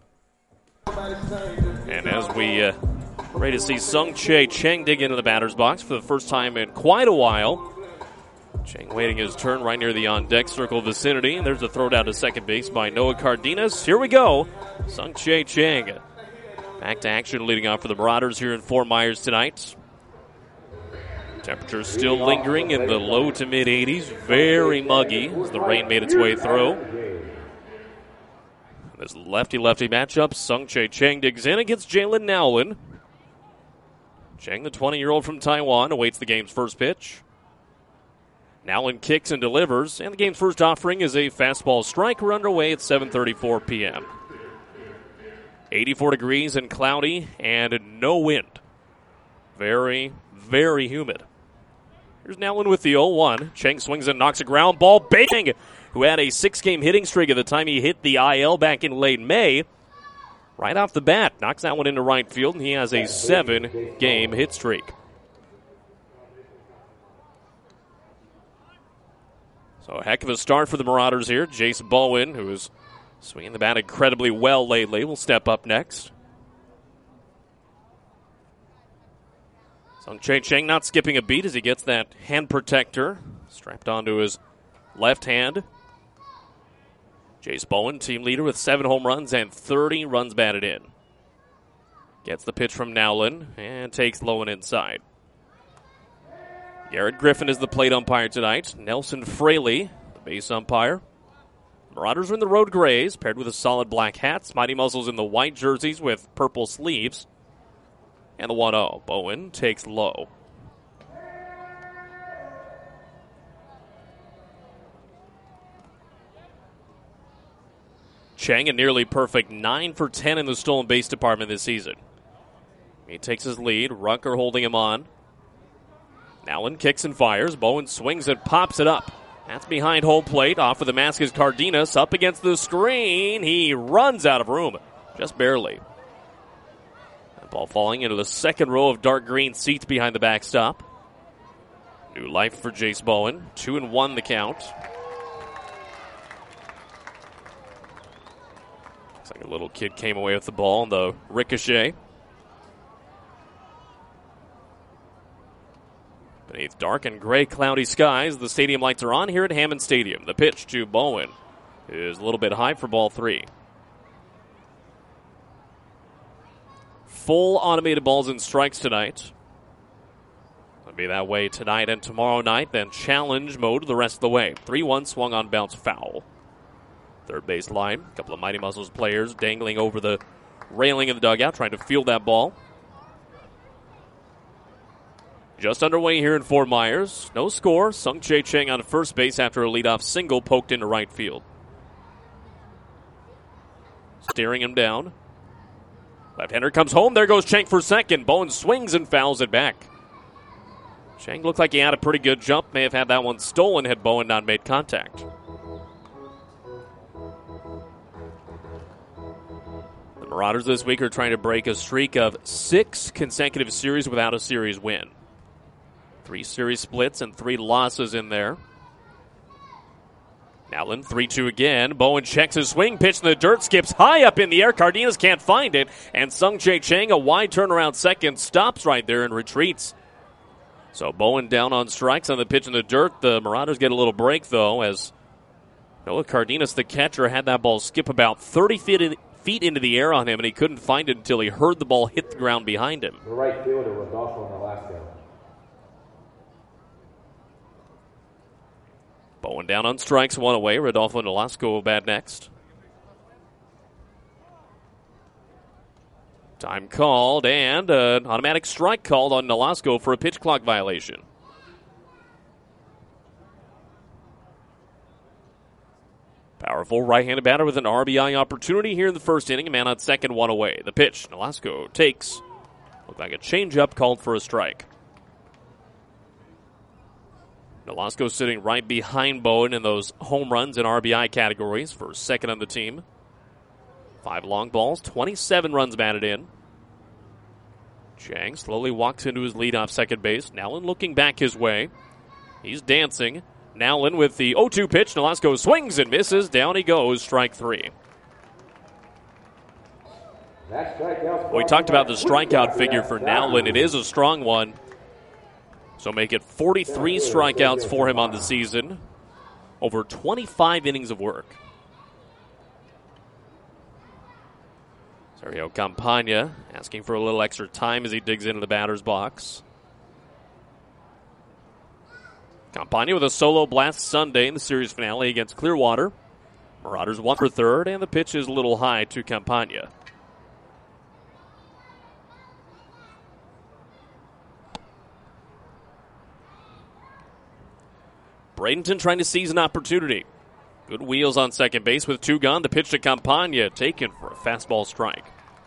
And as we ready to see Sung-Chae Cheng dig into the batter's box for the first time in quite a while. Cheng waiting his turn right near the on-deck circle vicinity. And there's a throw down to second base by Noah Cardenas. Here we go. Sung-Chae Cheng back to action, leading off for the Marauders here in Fort Myers tonight. Temperatures still lingering in the low to mid-80s. Very muggy as the rain made its way through. This lefty-lefty matchup, Sung-Chae Chang digs in against Jalen Nowlin. Chang, the 20-year-old from Taiwan, awaits the game's first pitch. Nowlin kicks and delivers, and the game's first offering is a fastball strike. We're underway at 7:34 p.m. 84 degrees and cloudy and no wind. Very, very humid. Here's Nowlin with the 0-1. Chang swings and knocks a ground ball. Bang! Who had a 6-game hitting streak at the time he hit the IL back in late May. Right off the bat, knocks that one into right field, and he has a 7-game hit streak. So a heck of a start for the Marauders here. Jace Bowen, who is swinging the bat incredibly well lately, will step up next. Sung-Chae Chang not skipping a beat as he gets that hand protector strapped onto his left hand. Jace Bowen, team leader with 7 home runs and 30 runs batted in. Gets the pitch from Nowlin and takes low and inside. Garrett Griffin is the plate umpire tonight. Nelson Fraley, the base umpire. Marauders are in the road grays, paired with the solid black hats. Mighty Muscles in the white jerseys with purple sleeves. And the 1-0. Bowen takes low. Chang, a nearly perfect 9 for 10 in the stolen base department this season. He takes his lead. Rucker holding him on. Nowlin kicks and fires. Bowen swings and pops it up. That's behind home plate. Off of the mask is Cardenas. Up against the screen. He runs out of room. Just barely. That ball falling into the second row of dark green seats behind the backstop. New life for Jace Bowen. 2-1 the count. Looks like a little kid came away with the ball on the ricochet. Beneath dark and gray cloudy skies, the stadium lights are on here at Hammond Stadium. The pitch to Bowen is a little bit high for ball 3. Full automated balls and strikes tonight. It'll be that way tonight and tomorrow night, then challenge mode the rest of the way. 3-1 swung on bounce foul. Third base line, a couple of Mighty Muscles players dangling over the railing of the dugout, trying to field that ball. Just underway here in Fort Myers. No score. Sung-Chae Chang on first base after a leadoff single poked into right field. Staring him down. Left-hander comes home. There goes Chang for second. Bowen swings and fouls it back. Chang looked like he had a pretty good jump. May have had that one stolen had Bowen not made contact. The Marauders this week are trying to break a streak of 6 consecutive series without a series win. 3 series splits and 3 losses in there. Nowlin, 3-2 again. Bowen checks his swing. Pitch in the dirt. Skips high up in the air. Cardenas can't find it. And Sung-Chae Chang, a wide turnaround second, stops right there and retreats. So Bowen down on strikes on the pitch in the dirt. The Marauders get a little break, though, as Noah Cardenas, the catcher, had that ball skip about 30 feet into the air on him, and he couldn't find it until he heard the ball hit the ground behind him. The right fielder, Rodolfo Nolasco. Bowen down on strikes, 1 away. Rodolfo Nolasco will bat next. Time called, and an automatic strike called on Nolasco for a pitch clock violation. Powerful right-handed batter with an RBI opportunity here in the first inning. A man on second, 1 away. The pitch, Nolasco takes. Looked like a changeup called for a strike. Nolasco sitting right behind Bowen in those home runs and RBI categories for second on the team. 5 long balls, 27 runs batted in. Chang slowly walks into his leadoff second base. Nowlin looking back his way. He's dancing. Nowlin with the 0-2 pitch. Nolasco swings and misses. Down he goes, strike 3. We talked about the strikeout figure for Nowlin. It is a strong one. So make it 43 strikeouts for him on the season. Over 25 innings of work. Sergio Campagna asking for a little extra time as he digs into the batter's box. Campagna with a solo blast Sunday in the series finale against Clearwater. Marauders 1 for third, and the pitch is a little high to Campagna. Bradenton trying to seize an opportunity. Good wheels on second base with 2 gone. The pitch to Campagna taken for a fastball strike.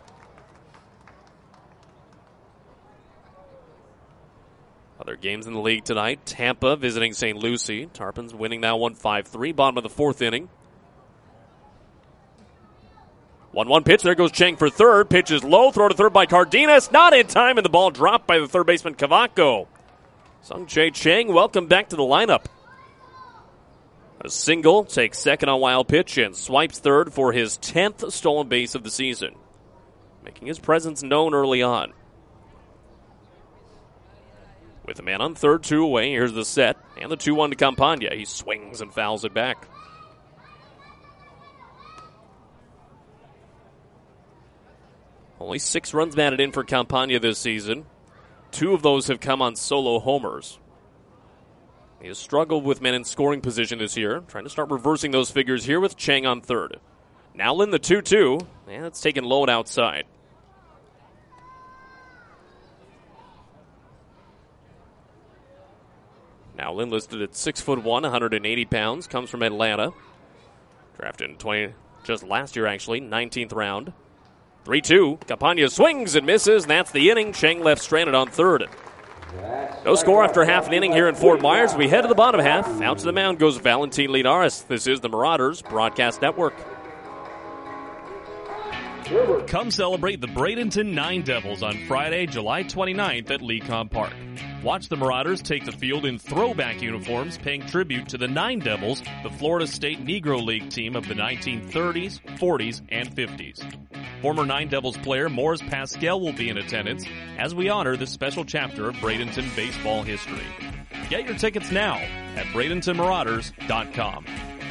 Other games in the league tonight. Tampa visiting St. Lucie. Tarpons winning now 1-5-3. Bottom of the 4th inning. 1-1 pitch. There goes Chang for third. Pitch is low. Throw to third by Cardenas. Not in time, and the ball dropped by the third baseman Cavaco. Sung-Chae Chang, welcome back to the lineup. A single, takes second on wild pitch, and swipes third for his 10th stolen base of the season, making his presence known early on. With a man on third, 2 away, here's the set, and the 2-1 to Campagna. He swings and fouls it back. Only 6 runs batted in for Campagna this season. 2 of those have come on solo homers. He has struggled with men in scoring position this year, trying to start reversing those figures here with Chang on third. Now Lin the 2-2, and it's taken low and outside. Now Lin listed at 6'1", 180 pounds, comes from Atlanta. Drafted in just last year, actually, 19th round. 3-2, Campagna swings and misses, and that's the inning. Chang left stranded on third. No score after half an inning here in Fort Myers. We head to the bottom half. Out to the mound goes Valentin Linares. This is the Marauders Broadcast Network. Come celebrate the Bradenton Nine Devils on Friday, July 29th at Lecom Park. Watch the Marauders take the field in throwback uniforms, paying tribute to the Nine Devils, the Florida State Negro League team of the 1930s, 40s, and 50s. Former Nine Devils player Morris Pascal will be in attendance as we honor this special chapter of Bradenton baseball history. Get your tickets now at BradentonMarauders.com.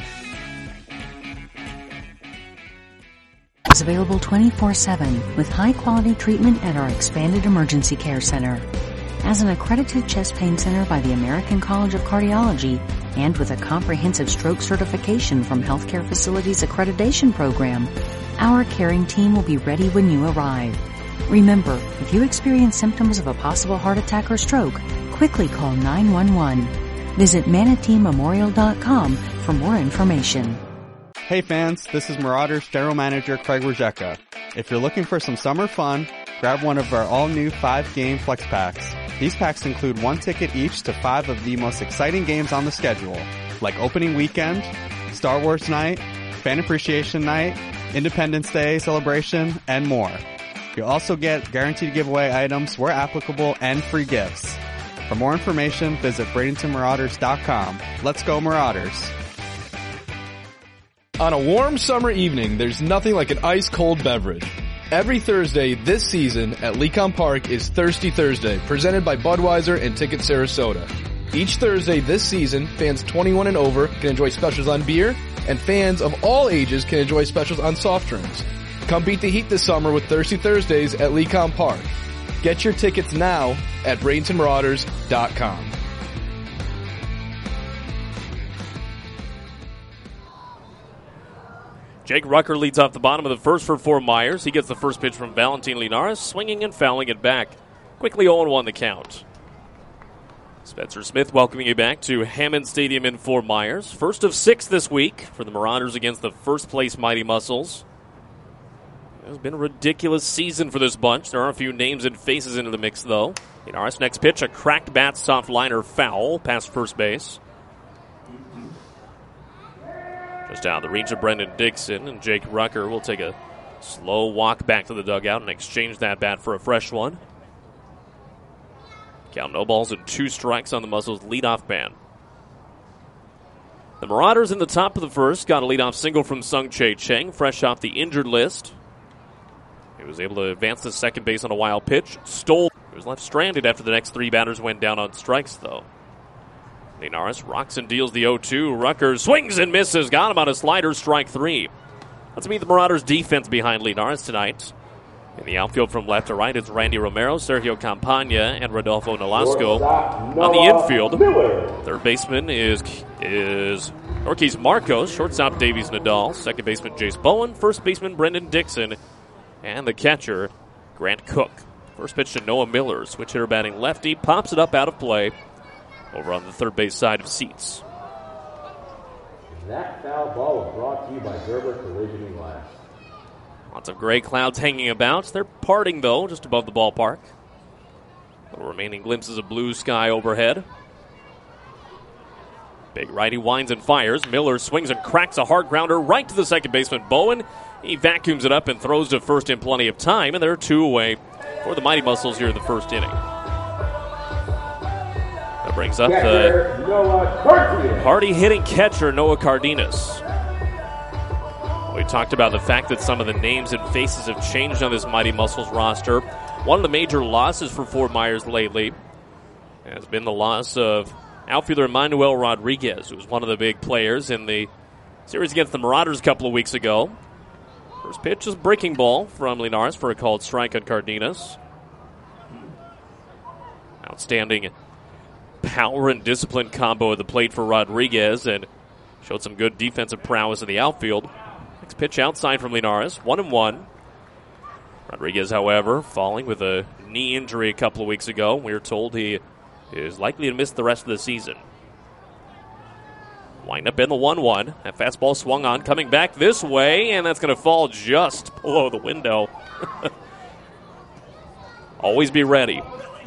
Is available 24/7 with high-quality treatment at our expanded emergency care center. As an accredited chest pain center by the American College of Cardiology and with a comprehensive stroke certification from Healthcare Facilities Accreditation Program, our caring team will be ready when you arrive. Remember, if you experience symptoms of a possible heart attack or stroke, quickly call 911. Visit ManateeMemorial.com for more information. Hey fans, this is Marauders General Manager Craig Rojeka. If you're looking for some summer fun, grab one of our all-new 5-game flex packs. These packs include 1 ticket each to 5 of the most exciting games on the schedule, like Opening Weekend, Star Wars Night, Fan Appreciation Night, Independence Day Celebration, and more. You'll also get guaranteed giveaway items where applicable and free gifts. For more information, visit BradentonMarauders.com. Let's go Marauders! On a warm summer evening, there's nothing like an ice-cold beverage. Every Thursday this season at Lecom Park is Thirsty Thursday, presented by Budweiser and Ticket Sarasota. Each Thursday this season, fans 21 and over can enjoy specials on beer, and fans of all ages can enjoy specials on soft drinks. Come beat the heat this summer with Thirsty Thursdays at Lecom Park. Get your tickets now at BradentonMarauders.com. Jake Rucker leads off the bottom of the first for Fort Myers. He gets the first pitch from Valentin Linares, swinging and fouling it back. Quickly 0-1 the count. Spencer Smith welcoming you back to Hammond Stadium in Fort Myers. First of 6 this week for the Marauders against the first-place Mighty Muscles. It's been a ridiculous season for this bunch. There are a few names and faces into the mix, though. Linares' next pitch, a cracked bat, soft liner, foul, past first base. Just out of the reach of Brendan Dixon, and Jake Rucker will take a slow walk back to the dugout and exchange that bat for a fresh one. Count no balls and 2 strikes on the Muscles leadoff man. The Marauders in the top of the first got a leadoff single from Sung-Chae Chang, fresh off the injured list. He was able to advance to second base on a wild pitch. He was left stranded after the next 3 batters went down on strikes, though. Linares rocks and deals the 0-2. Rucker swings and misses. Got him on a slider, strike 3. Let's meet the Marauders' defense behind Linares tonight. In the outfield from left to right, it's Randy Romero, Sergio Campagna, and Rodolfo Nolasco. On the infield, third baseman is Norkeys Marcos, shortstop Davies Nadal, second baseman Jace Bowen, first baseman Brendan Dixon, and the catcher Grant Cook. First pitch to Noah Miller, switch hitter batting lefty, pops it up out of play over on the third base side of seats. That foul ball was brought to you by Gerber Collision and Glass. Lots of gray clouds hanging about. They're parting, though, just above the ballpark. The remaining glimpses of blue sky overhead. Big righty winds and fires. Miller swings and cracks a hard grounder right to the second baseman, Bowen. He vacuums it up and throws to first in plenty of time, and they're 2 away for the Mighty Muscles here in the first inning. That brings up the party-hitting catcher, Noah Cardenas. We talked about the fact that some of the names and faces have changed on this Mighty Muscles roster. One of the major losses for Fort Myers lately has been the loss of outfielder Manuel Rodriguez, who was one of the big players in the series against the Marauders a couple of weeks ago. First pitch is breaking ball from Linares for a called strike on Cardenas. Outstanding power and discipline combo at the plate for Rodriguez, and showed some good defensive prowess in the outfield. Next pitch outside from Linares, 1-1. Rodriguez, however, falling with a knee injury a couple of weeks ago. We were told he is likely to miss the rest of the season. Wind up in the 1-1. That fastball swung on, coming back this way, and that's going to fall just below the window. Always be ready.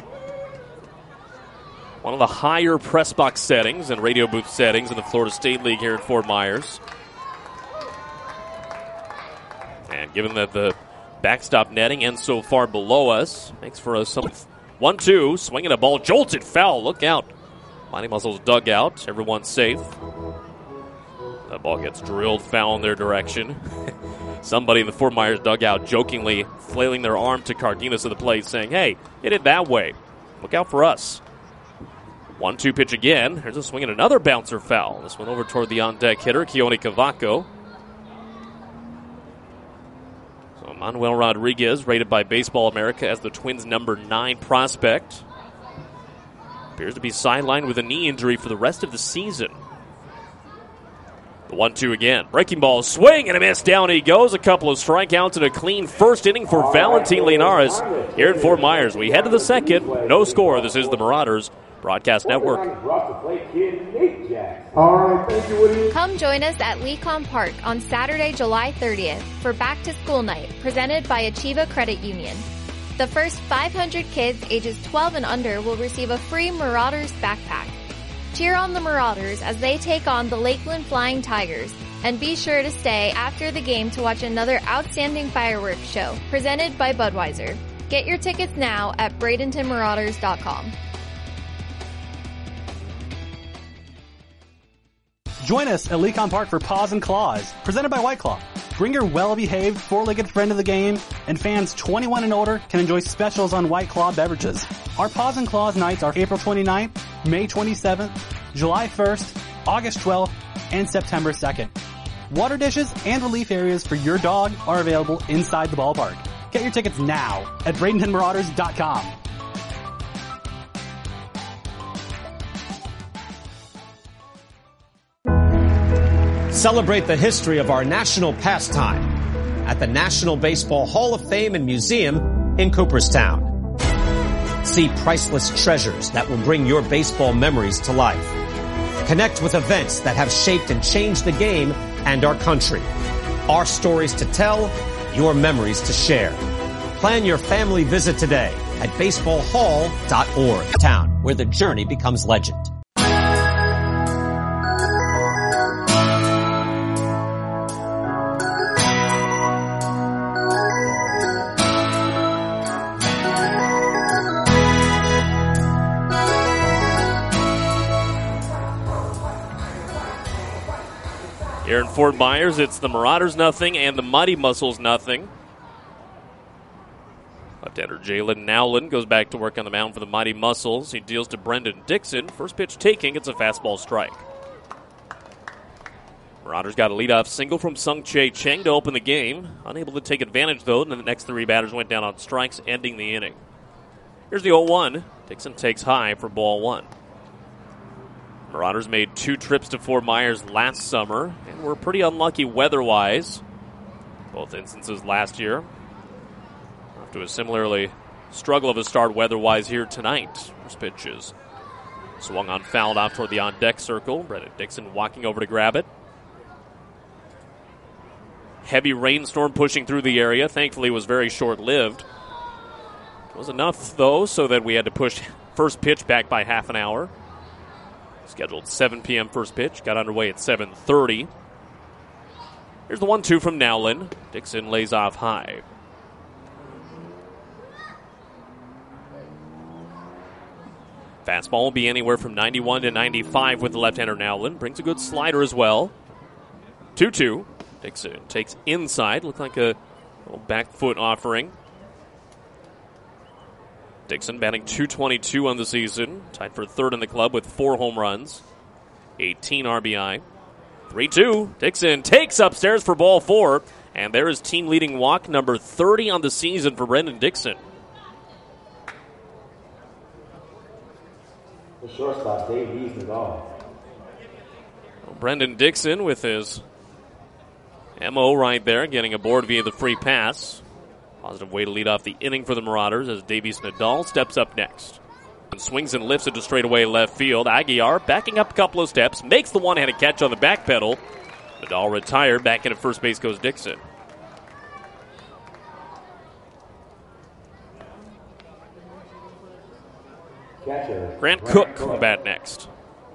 One of the higher press box settings and radio booth settings in the Florida State League here at Fort Myers. And given that the backstop netting ends so far below us, makes for us some 1-2, swinging a ball, jolted foul, look out. Mighty Muscles dugout, everyone's safe. That ball gets drilled foul in their direction. Somebody in the Fort Myers dugout jokingly flailing their arm to Cardenas at the plate saying, hey, hit it that way. Look out for us. 1-2 pitch again. There's a swing and another bouncer foul. This one over toward the on-deck hitter, Keone Cavaco. So Manuel Rodriguez, rated by Baseball America as the Twins' number 9 prospect. Appears to be sidelined with a knee injury for the rest of the season. The 1-2 again. Breaking ball, swing and a miss. Down he goes. A couple of strikeouts and a clean first inning for Valentin Linares here at Fort Myers. We head to the second. No score. This is the Marauders Broadcast Network. Come join us at Lecom Park on Saturday, July 30th for Back to School Night, presented by Achieva Credit Union. The first 500 kids ages 12 and under will receive a free Marauders backpack. Cheer on the Marauders as they take on the Lakeland Flying Tigers, and be sure to stay after the game to watch another outstanding fireworks show presented by Budweiser. Get your tickets now at BradentonMarauders.com. Join us at Lecom Park for Paws and Claws, presented by White Claw. Bring your well-behaved, four-legged friend to the game, and fans 21 and older can enjoy specials on White Claw beverages. Our Paws and Claws nights are April 29th, May 27th, July 1st, August 12th, and September 2nd. Water dishes and relief areas for your dog are available inside the ballpark. Get your tickets now at BradentonMarauders.com. Celebrate the history of our national pastime at the National Baseball Hall of Fame and Museum in Cooperstown. See priceless treasures that will bring your baseball memories to life. Connect with events that have shaped and changed the game and our country. Our stories to tell, your memories to share. Plan your family visit today at baseballhall.org. Town, where the journey becomes legend. Here in Fort Myers, it's the Marauders nothing and the Mighty Muscles nothing. Left-hander Jalen Nowlin goes back to work on the mound for the Mighty Muscles. He deals to Brendan Dixon. First pitch taking, it's a fastball strike. Marauders got a leadoff single from Sung Chae Cheng to open the game. Unable to take advantage, though, and the next three batters went down on strikes, ending the inning. Here's the 0-1. Dixon takes high for ball one. Marauders made 2 trips to Fort Myers last summer and were pretty unlucky weather-wise. Both instances last year. Off to a similarly struggle of a start weather-wise here tonight. First pitch is swung on, fouled off toward the on-deck circle. Brendan Dixon walking over to grab it. Heavy rainstorm pushing through the area. Thankfully, it was very short-lived. It was enough, though, so that we had to push first pitch back by half an hour. Scheduled 7 p.m. first pitch. Got underway at 7:30. Here's the 1-2 from Nowlin. Dixon lays off high. Fastball will be anywhere from 91 to 95 with the left-hander Nowlin. Brings a good slider as well. 2-2. Dixon takes inside. Looked like a little back foot offering. Dixon batting .222 on the season. Tied for third in the club with 4 home runs. 18 RBI. 3-2. Dixon takes upstairs for ball 4. And there is team-leading walk number 30 on the season for Brendan Dixon. The shortstop, Dave Nadal. Brendan Dixon with his MO right there, getting aboard via the free pass. Positive way to lead off the inning for the Marauders as Davies Nadal steps up next. And swings and lifts it to straightaway left field. Aguiar backing up a couple of steps, makes the one-handed catch on the back pedal. Nadal retired, back into first base goes Dixon. Catcher, Grant Cook will bat next.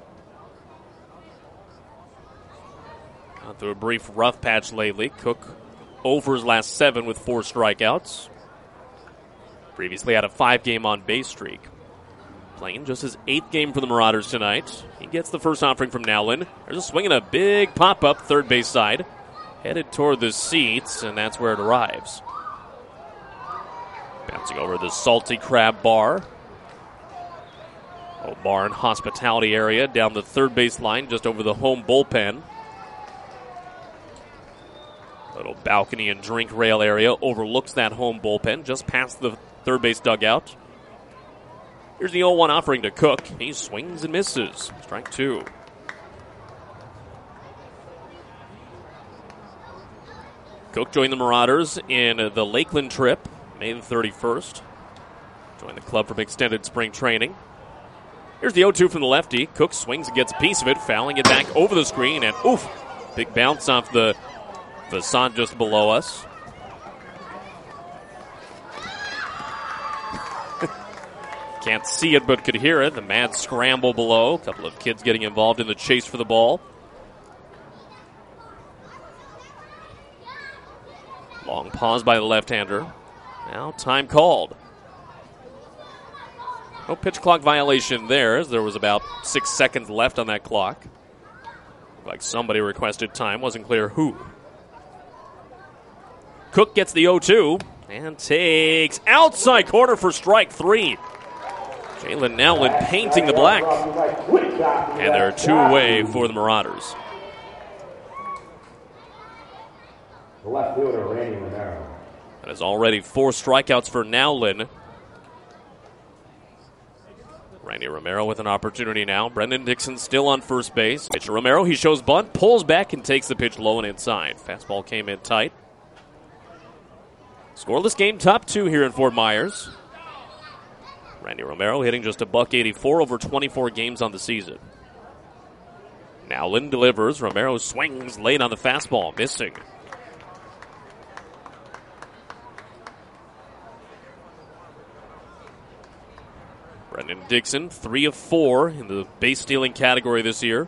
Gone through a brief rough patch lately. Cook over his last 7 with 4 strikeouts. Previously had a 5-game on-base streak. Playing just his 8th game for the Marauders tonight. He gets the first offering from Nowlin. There's a swing and a big pop-up third base side. Headed toward the seats, and that's where it arrives. Bouncing over the Salty Crab Bar. Old bar and hospitality area down the third base line just over the home bullpen. Little balcony and drink rail area overlooks that home bullpen just past the third base dugout. Here's the 0-1 offering to Cook. He swings and misses. Strike 2. Cook joined the Marauders in the Lakeland trip, May the 31st. Joined the club from extended spring training. Here's the 0-2 from the lefty. Cook swings and gets a piece of it, fouling it back over the screen, and oof, big bounce off the facade just below us. Can't see it but could hear it. The mad scramble below. A couple of kids getting involved in the chase for the ball. Long pause by the left-hander. Now time called. No pitch clock violation there, as there was about 6 seconds left on that clock. Looked like somebody requested time. Wasn't clear who. Cook gets the 0-2 and takes outside corner for strike 3. Jalen Nowlin painting the black. And they're 2 away for the Marauders. The left fielder, Randy Romero. That is already 4 strikeouts for Nowlin. Randy Romero with an opportunity now. Brendan Dixon still on first base. Pitch to Romero. He shows bunt, pulls back, and takes the pitch low and inside. Fastball came in tight. Scoreless game, top 2 here in Fort Myers. Randy Romero hitting just a .184 over 24 games on the season. Nowlin delivers. Romero swings late on the fastball, missing. Brendan Dixon, 3 of 4 in the base stealing category this year.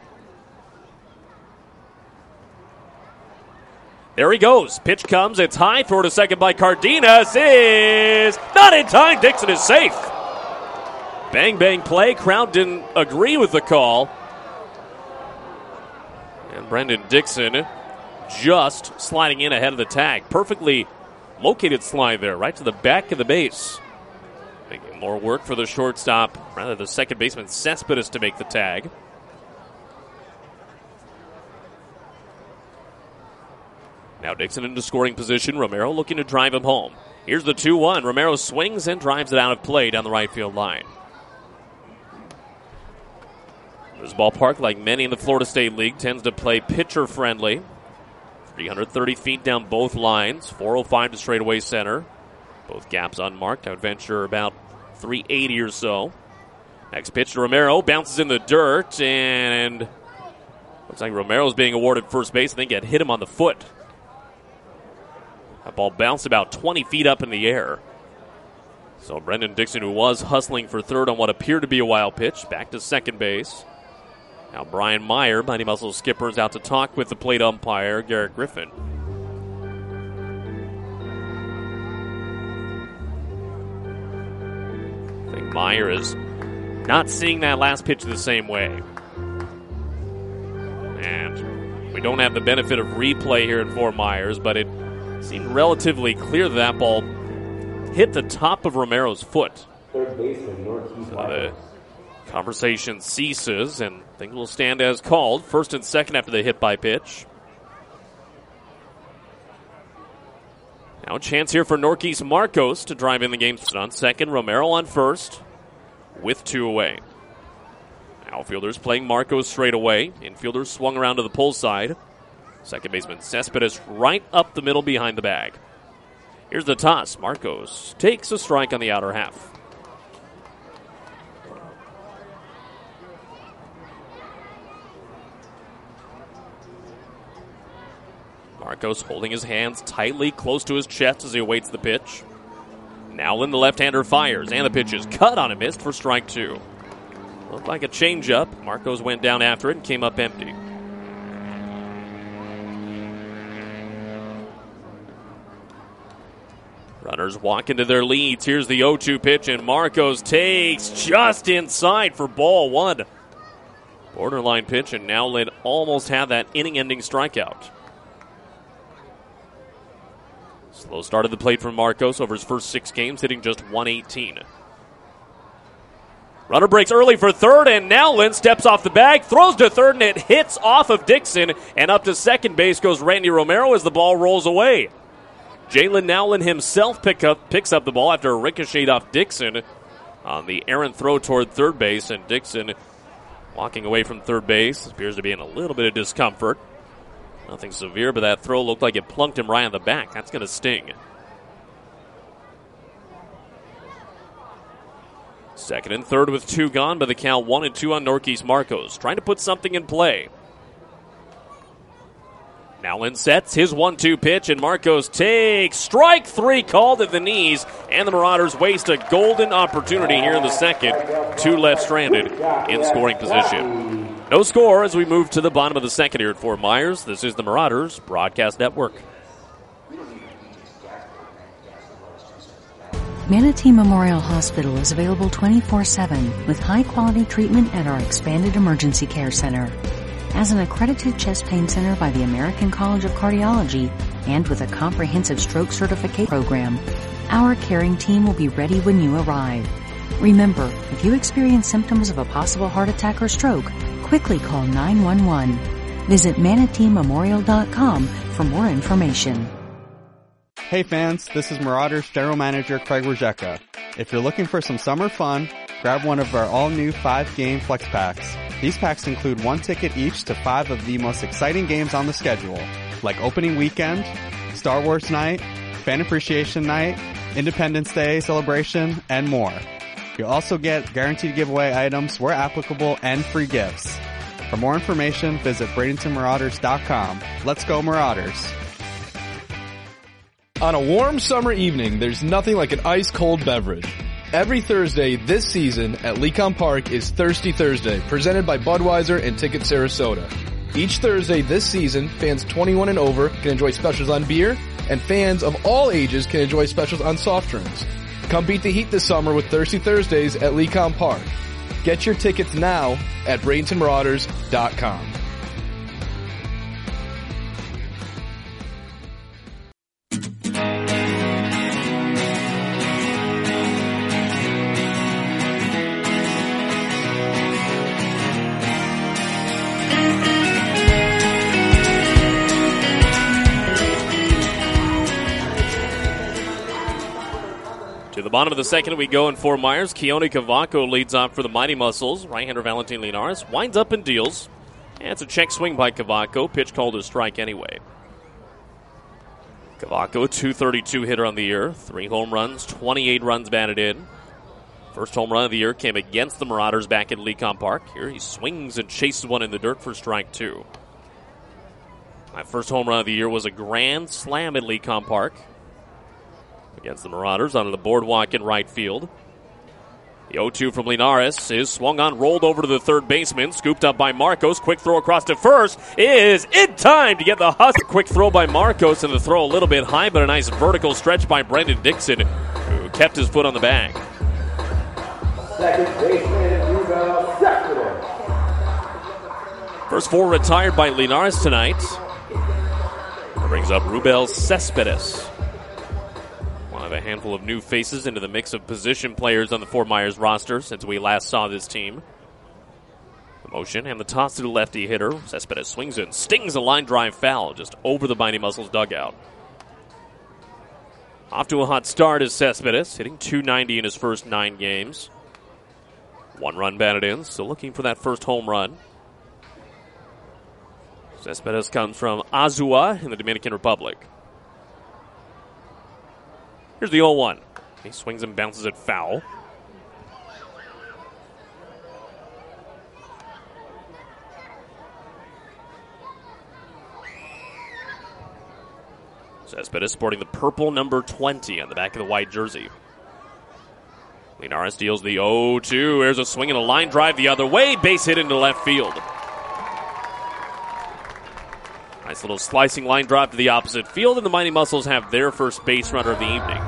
There he goes. Pitch comes. It's high. Throw to second by Cardenas is not in time. Dixon is safe. Bang, bang play. Crowd didn't agree with the call. And Brendan Dixon just sliding in ahead of the tag. Perfectly located slide there, right to the back of the base. Making more work for the shortstop, rather the second baseman Cespedes to make the tag. Now Dixon into scoring position. Romero looking to drive him home. Here's the 2-1. Romero swings and drives it out of play down the right field line. This ballpark, like many in the Florida State League, tends to play pitcher-friendly. 330 feet down both lines, 405 to straightaway center. Both gaps unmarked. I would venture about 380 or so. Next pitch to Romero, bounces in the dirt, and looks like Romero's being awarded first base. I think it hit him on the foot. That ball bounced about 20 feet up in the air. So Brendan Dixon, who was hustling for third on what appeared to be a wild pitch, back to second base. Now Brian Meyer, Mighty Muscles skipper, is out to talk with the plate umpire, Garrett Griffin. I think Meyer is not seeing that last pitch the same way. And we don't have the benefit of replay here at Fort Myers, but it seemed relatively clear that ball hit the top of Romero's foot. Third baseman, Northeast Vikings. The conversation ceases, and things will stand as called. First and second after the hit by pitch. Now a chance here for Norquist Marcos to drive in the game. On second, Romero on first with 2 away. Outfielders playing Marcos straight away. Infielders swung around to the pull side. Second baseman Cespedes right up the middle behind the bag. Here's the toss. Marcos takes a strike on the outer half. Marcos holding his hands tightly close to his chest as he awaits the pitch. Nowlin, the left-hander, fires, and the pitch is cut on and missed for strike 2. Looked like a changeup. Marcos went down after it and came up empty. Runners walk into their leads. Here's the 0-2 pitch, and Marcos takes just inside for ball 1. Borderline pitch, and Nowlin almost had that inning-ending strikeout. Slow start of the plate from Marcos over his first 6 games, hitting just .118. Runner breaks early for third, and Nowlin steps off the bag, throws to third, and it hits off of Dixon, and up to second base goes Randy Romero as the ball rolls away. Jalen Nowlin himself picks up the ball after a ricochet off Dixon on the errant throw toward third base, and Dixon walking away from third base appears to be in a little bit of discomfort. Nothing severe, but that throw looked like it plunked him right on the back. That's going to sting. Second and third with 2 gone, but the count 1-2 on Norquist Marcos. Trying to put something in play. Nowlin sets his 1-2 pitch, and Marcos takes strike 3 called at the knees, and the Marauders waste a golden opportunity here in the second. 2 left stranded in scoring position. No score as we move to the bottom of the second here at Fort Myers. This is the Marauders Broadcast Network. Manatee Memorial Hospital is available 24/7 with high-quality treatment at our expanded emergency care center. As an accredited chest pain center by the American College of Cardiology and with a comprehensive stroke certificate program, our caring team will be ready when you arrive. Remember, if you experience symptoms of a possible heart attack or stroke, quickly call 911. Visit ManateeMemorial.com for more information. Hey fans, this is Marauders General Manager Craig Rojeka. If you're looking for some summer fun, grab one of our all-new 5-game flex packs. These packs include 1 ticket each to 5 of the most exciting games on the schedule, like Opening Weekend, Star Wars Night, Fan Appreciation Night, Independence Day Celebration, and more. You'll also get guaranteed giveaway items where applicable and free gifts. For more information, visit BradentonMarauders.com. Let's go Marauders! On a warm summer evening, there's nothing like an ice-cold beverage. Every Thursday this season at Lecon Park is Thirsty Thursday, presented by Budweiser and Ticket Sarasota. Each Thursday this season, fans 21 and over can enjoy specials on beer, and fans of all ages can enjoy specials on soft drinks. Come beat the heat this summer with Thirsty Thursdays at Lecon Park. Get your tickets now at BradentonMarauders.com. Bottom of the second we go in Fort Myers. Keone Cavaco leads off for the Mighty Muscles. Right-hander Valentin Linares winds up and deals. And it's a check swing by Cavaco. Pitch called a strike anyway. Cavaco, .232 hitter on the year. 3 home runs, 28 runs batted in. First home run of the year came against the Marauders back at Lecom Park. Here he swings and chases one in the dirt for strike 2. My first home run of the year was a grand slam at Lecom Park against the Marauders onto the boardwalk in right field. The 0-2 from Linares is swung on, rolled over to the third baseman, scooped up by Marcos. Quick throw across to first is in time to get the Husk. Quick throw by Marcos, and the throw a little bit high, but a nice vertical stretch by Brendan Dixon, who kept his foot on the bag. Second baseman, Rubel Cespedes. First 4 retired by Linares tonight. That brings up Rubel Cespedes. One of a handful of new faces into the mix of position players on the Fort Myers roster since we last saw this team. The motion and the toss to the lefty hitter. Cespedes swings in, stings a line drive foul just over the Mighty Muscles dugout. Off to a hot start is Cespedes, hitting .290 in his first 9 games. 1 run batted in, still looking for that first home run. Cespedes comes from Azua in the Dominican Republic. Here's the 0-1. He swings and bounces it foul. Cespedes sporting the purple number 20 on the back of the white jersey. Linares deals the 0-2. There's a swing and a line drive the other way. Base hit into left field. Nice little slicing line drive to the opposite field, and the Mighty Muscles have their first base runner of the evening.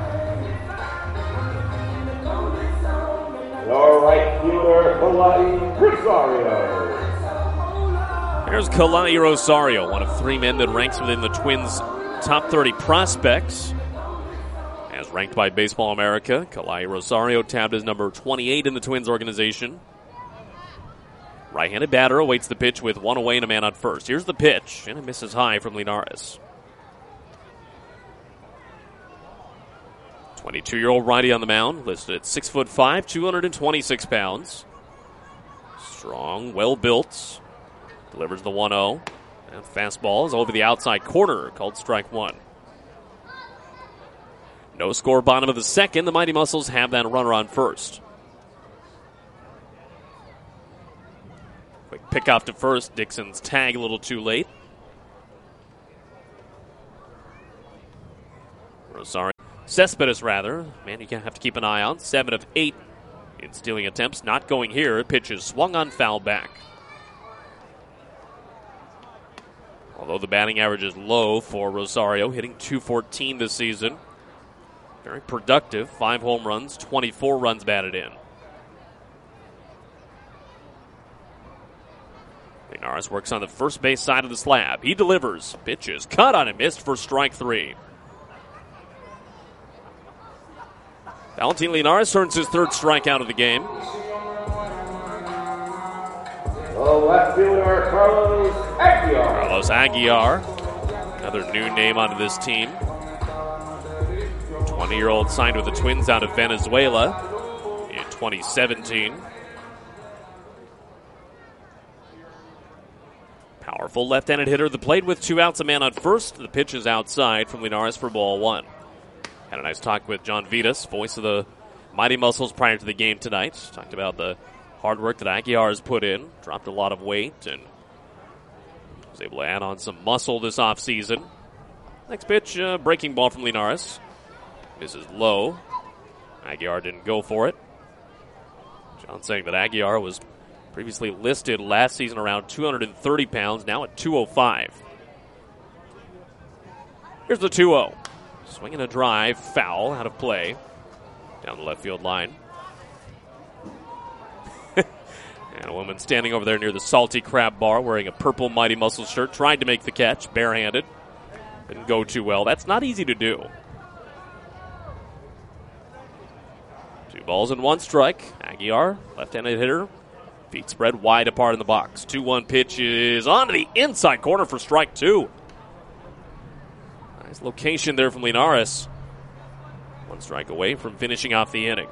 Your right fielder, Kalai Rosario. Here's Kalai Rosario, one of 3 men that ranks within the Twins' top 30 prospects. As ranked by Baseball America, Kalai Rosario tabbed as number 28 in the Twins organization. Right-handed batter awaits the pitch with 1 away and a man on first. Here's the pitch, and it misses high from Linares. 22-year-old righty on the mound, listed at 6'5", 226 pounds. Strong, well-built. Delivers the 1-0. And fastball is over the outside corner, called strike 1. No score, bottom of the second. The Mighty Muscles have that runner on first. Quick pick off to first. Dixon's tag a little too late. Rosario. Cespedes, rather. Man, you have to keep an eye on. 7 of 8 in stealing attempts. Not going here. Pitch is swung on, foul back. Although the batting average is low for Rosario, hitting .214 this season. Very productive. 5 home runs, 24 runs batted in. Linares works on the first base side of the slab. He delivers. Pitch is cut on and missed for strike 3. Valentin Linares earns his 3rd strikeout of the game. The left fielder, Carlos Aguiar. Carlos Aguiar, another new name onto this team. 20-year-old signed with the Twins out of Venezuela in 2017. Powerful left-handed hitter. The plate with 2 outs, a man on first. The pitch is outside from Linares for ball 1. Had a nice talk with John Vitas, voice of the Mighty Muscles prior to the game tonight. Talked about the hard work that Aguiar has put in. Dropped a lot of weight and was able to add on some muscle this offseason. Next pitch, breaking ball from Linares. Misses low. Aguiar didn't go for it. John saying that Aguiar was previously listed last season around 230 pounds, now at 205. Here's the 2-0. Swinging a drive, foul, out of play. Down the left field line. And a woman standing over there near the Salty Crab Bar wearing a purple Mighty Muscles shirt, tried to make the catch, barehanded. Didn't go too well. That's not easy to do. 2 balls and 1 strike. Aguiar, left-handed hitter. Feet spread wide apart in the box. 2-1 pitch is onto the inside corner for strike 2. Nice location there from Linares. One strike away from finishing off the inning.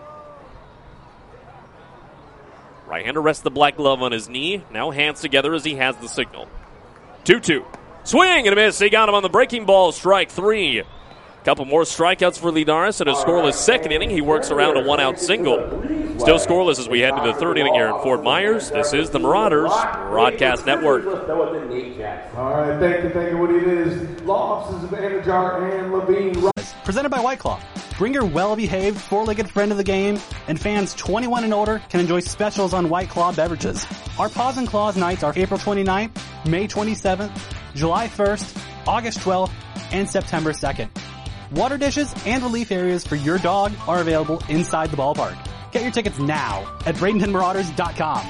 Right-hander rests the black glove on his knee. Now hands together as he has the signal. 2-2. Swing and a miss. He got him on the breaking ball. Strike 3. Couple more strikeouts for Linares and a scoreless second inning. He works around a one-out single. Still scoreless as we head to the third inning here in Fort Myers. This is the Marauders Broadcast Network. All right, thank you. What it is, law offices of Anajar and Levine. Presented by White Claw. Bring your well-behaved four-legged friend to the game, and fans 21 and older can enjoy specials on White Claw beverages. Our Paws and Claws nights are April 29th, May 27th, July 1st, August 12th, and September 2nd. Water dishes and relief areas for your dog are available inside the ballpark. Get your tickets now at BradentonMarauders.com.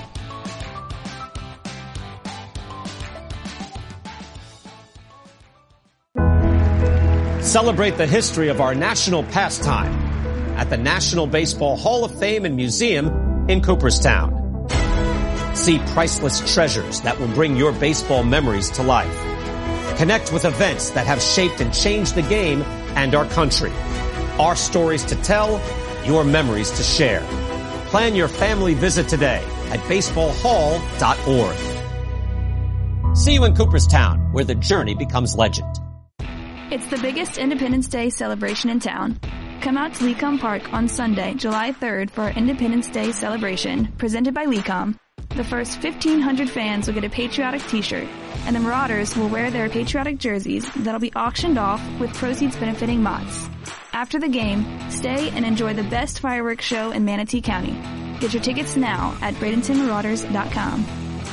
Celebrate the history of our national pastime at the National Baseball Hall of Fame and Museum in Cooperstown. See priceless treasures that will bring your baseball memories to life. Connect with events that have shaped and changed the game and our country. Our stories to tell, your memories to share. Plan your family visit today at baseballhall.org. See you in Cooperstown, where the journey becomes legend. It's the biggest Independence Day celebration in town. Come out to Lecom Park on Sunday, July 3rd for our Independence Day celebration, presented by Lecom. The first 1,500 fans will get a patriotic t-shirt, and the Marauders will wear their patriotic jerseys that'll be auctioned off with proceeds benefiting Mott's. After the game, stay and enjoy the best fireworks show in Manatee County. Get your tickets now at BradentonMarauders.com.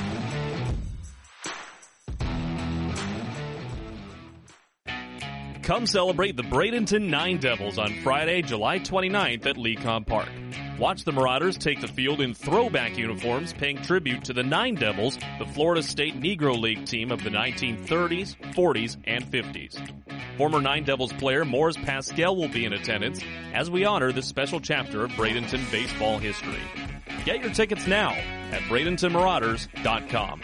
Come celebrate the Bradenton Nine Devils on Friday, July 29th at Lecom Park. Watch the Marauders take the field in throwback uniforms, paying tribute to the Nine Devils, the Florida State Negro League team of the 1930s, 40s, and 50s. Former Nine Devils player Morris Pascal will be in attendance as we honor this special chapter of Bradenton baseball history. Get your tickets now at BradentonMarauders.com.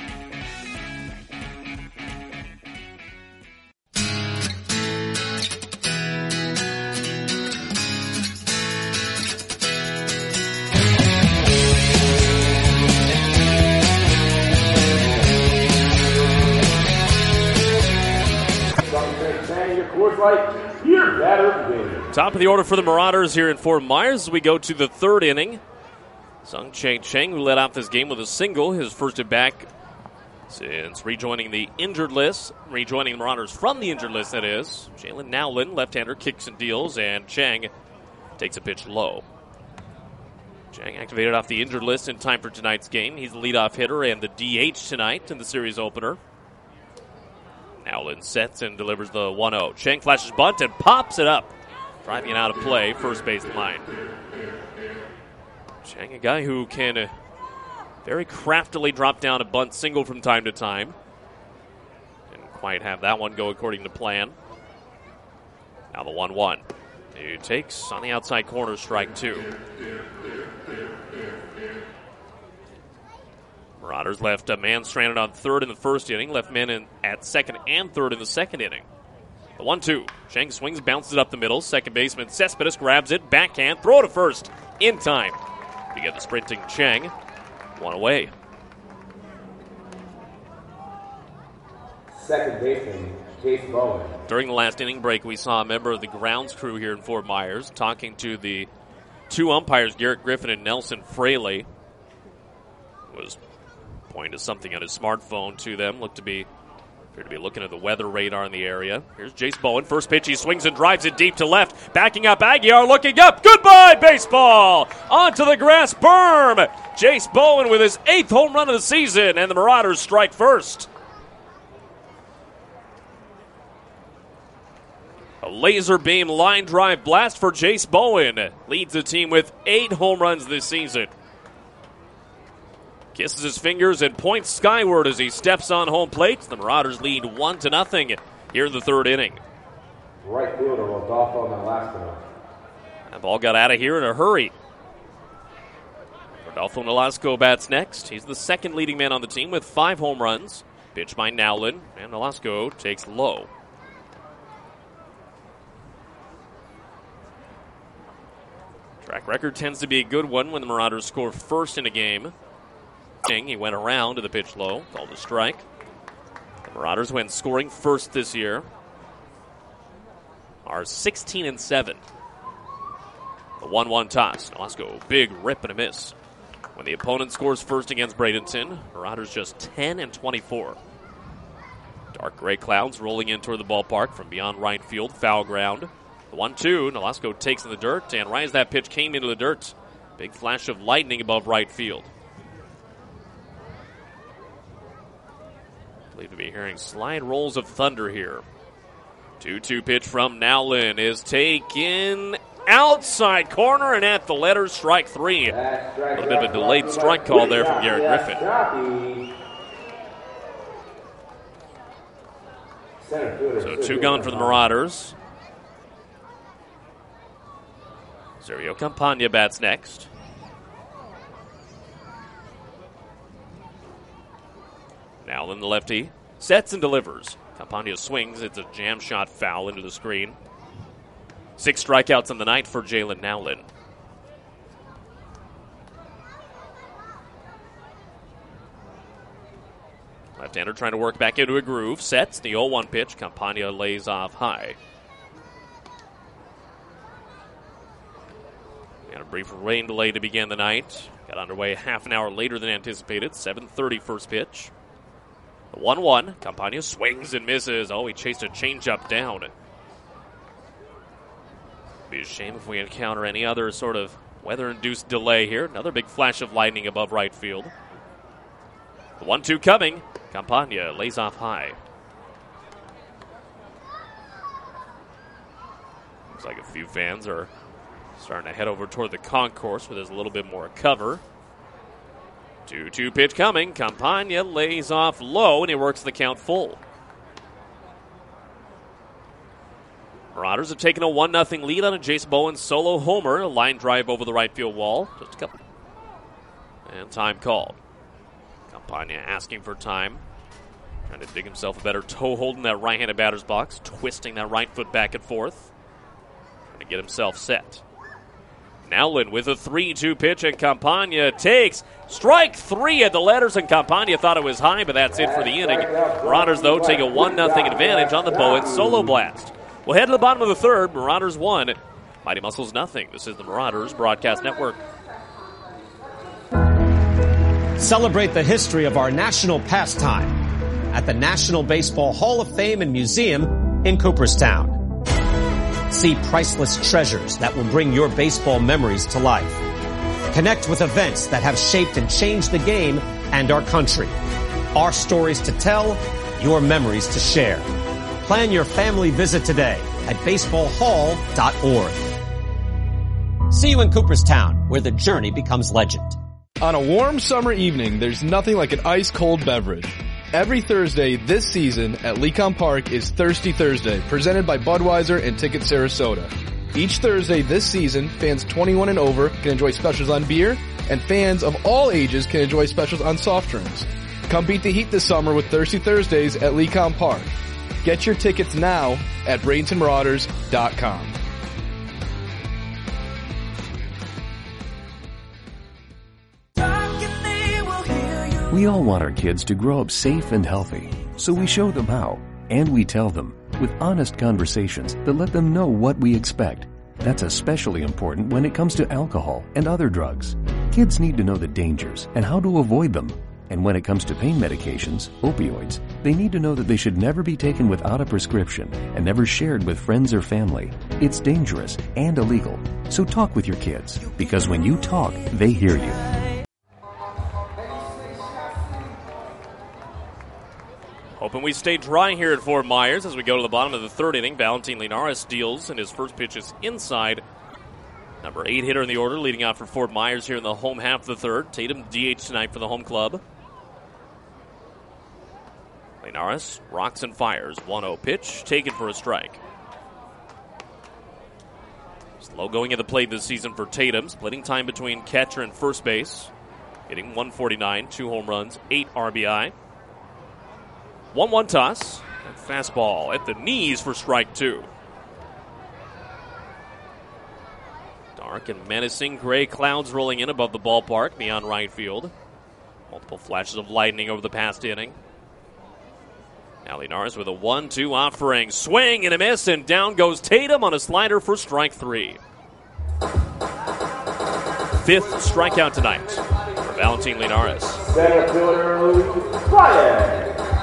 Top of the order for the Marauders here in Fort Myers as we go to the third inning. Sung Chae Cheng, who led off this game with a single, his first at bat since rejoining the injured list. Rejoining the Marauders from the injured list, that is. Jalen Nowlin, left-hander, kicks and deals, and Cheng takes a pitch low. Cheng activated off the injured list in time for tonight's game. He's the leadoff hitter and the DH tonight in the series opener. Nowlin sets and delivers the 1-0. Cheng flashes bunt and pops it up, driving it out of play, first base line. Cheng, a guy who can very craftily drop down a bunt single from time to time. Didn't quite have that one go according to plan. Now the 1-1. He takes on the outside corner, strike 2. Marauders left a man stranded on third in the first inning, left men in at second and third in the second inning. The 1-2. Cheng swings, bounces it up the middle. Second baseman Cespedes grabs it, backhand, throw to first in time to get the sprinting Cheng. One away. Second baseman Jace Bowen. During the last inning break, we saw a member of the grounds crew here in Fort Myers talking to the two umpires, Garrett Griffin and Nelson Fraley. Was pointing to something on his smartphone to them. Appeared to be looking at the weather radar in the area. Here's Jace Bowen. First pitch, he swings and drives it deep to left. Backing up, Aguiar looking up. Goodbye, baseball! Onto the grass berm. Jace Bowen with his 8th home run of the season, and the Marauders strike first. A laser beam line drive blast for Jace Bowen. Leads the team with 8 home runs this season. Kisses his fingers and points skyward as he steps on home plate. The Marauders lead 1-0 here in the third inning. Right fielder Rodolfo Nolasco. That ball got out of here in a hurry. Rodolfo Nolasco bats next. He's the second leading man on the team with 5 home runs. Pitch by Nowlin, and Nolasco takes low. Track record tends to be a good one when the Marauders score first in a game. He went around to the pitch low, called a strike. The Marauders, when scoring first this year, are 16-7. The 1-1 toss. Nolasco, big rip and a miss. When the opponent scores first against Bradenton, Marauders just 10-24. Dark gray clouds rolling in toward the ballpark from beyond right field, foul ground. The 1-2, Nolasco takes in the dirt, and right as that pitch came into the dirt, big flash of lightning above right field. Believe to be hearing slight rolls of thunder here. 2-2 pitch from Nowlin is taken outside corner and at the letters, strike three. A little bit of a delayed strike call there from Garrett Griffin. So 2 gone for the Marauders. Sergio Campagna bats next. Nowlin, the lefty, sets and delivers. Campagna swings. It's a jam shot foul into the screen. 6 strikeouts on the night for Jalen Nowlin. Left-hander trying to work back into a groove. Sets the 0-1 pitch. Campagna lays off high. Got a brief rain delay to begin the night. Got underway half an hour later than anticipated. 7:30 first pitch. The 1-1. Campagna swings and misses. Oh, he chased a changeup down. Be a shame if we encounter any other sort of weather-induced delay here. Another big flash of lightning above right field. The 1-2 coming. Campagna lays off high. Looks like a few fans are starting to head over toward the concourse where there's a little bit more cover. 2-2 pitch coming. Campagna lays off low, and he works the count full. Marauders have taken a 1-0 lead on a Jace Bowen solo homer. A line drive over the right field wall. Just a couple. And time called. Campagna asking for time. Trying to dig himself a better toe hold in that right-handed batter's box. Twisting that right foot back and forth. Trying to get himself set. Nowlin with a 3-2 pitch, and Campagna takes strike 3 at the letters, and Campagna thought it was high, but that's it for the inning. Marauders, though, take a 1-0 advantage on the Bowen solo blast. We'll head to the bottom of the third. Marauders 1, Mighty Muscles nothing. This is the Marauders Broadcast Network. Celebrate the history of our national pastime at the National Baseball Hall of Fame and Museum in Cooperstown. See priceless treasures that will bring your baseball memories to life. Connect with events that have shaped and changed the game and our country. Our stories to tell, your memories to share. Plan your family visit today at baseballhall.org. See you in Cooperstown, where the journey becomes legend. On a warm summer evening, there's nothing like an ice-cold beverage. Every Thursday this season at Lecom Park is Thirsty Thursday, presented by Budweiser and Ticket Sarasota. Each Thursday this season, fans 21 and over can enjoy specials on beer, and fans of all ages can enjoy specials on soft drinks. Come beat the heat this summer with Thirsty Thursdays at Lecom Park. Get your tickets now at BradentonMarauders.com. We all want our kids to grow up safe and healthy, so we show them how, and we tell them with honest conversations that let them know what we expect. That's especially important when it comes to alcohol and other drugs. Kids need to know the dangers and how to avoid them. And when it comes to pain medications, opioids, they need to know that they should never be taken without a prescription and never shared with friends or family. It's dangerous and illegal. So talk with your kids, because when you talk, they hear you. Hoping we stay dry here at Fort Myers as we go to the bottom of the third inning. Valentin Linares deals, and his first pitch is inside. Number 8 hitter in the order, leading out for Fort Myers here in the home half of the third. Tatum DH tonight for the home club. Linares rocks and fires. 1-0 pitch, taken for a strike. Slow going at the plate this season for Tatum, splitting time between catcher and first base. Hitting 149, 2 home runs, 8 RBI. 1-1 toss. And fastball at the knees for strike 2. Dark and menacing gray clouds rolling in above the ballpark beyond right field. Multiple flashes of lightning over the past inning. Now Linares with a 1-2 offering. Swing and a miss, and down goes Tatum on a slider for strike 3. Fifth strikeout tonight for Valentin Linares. Center fielder Luis Baez.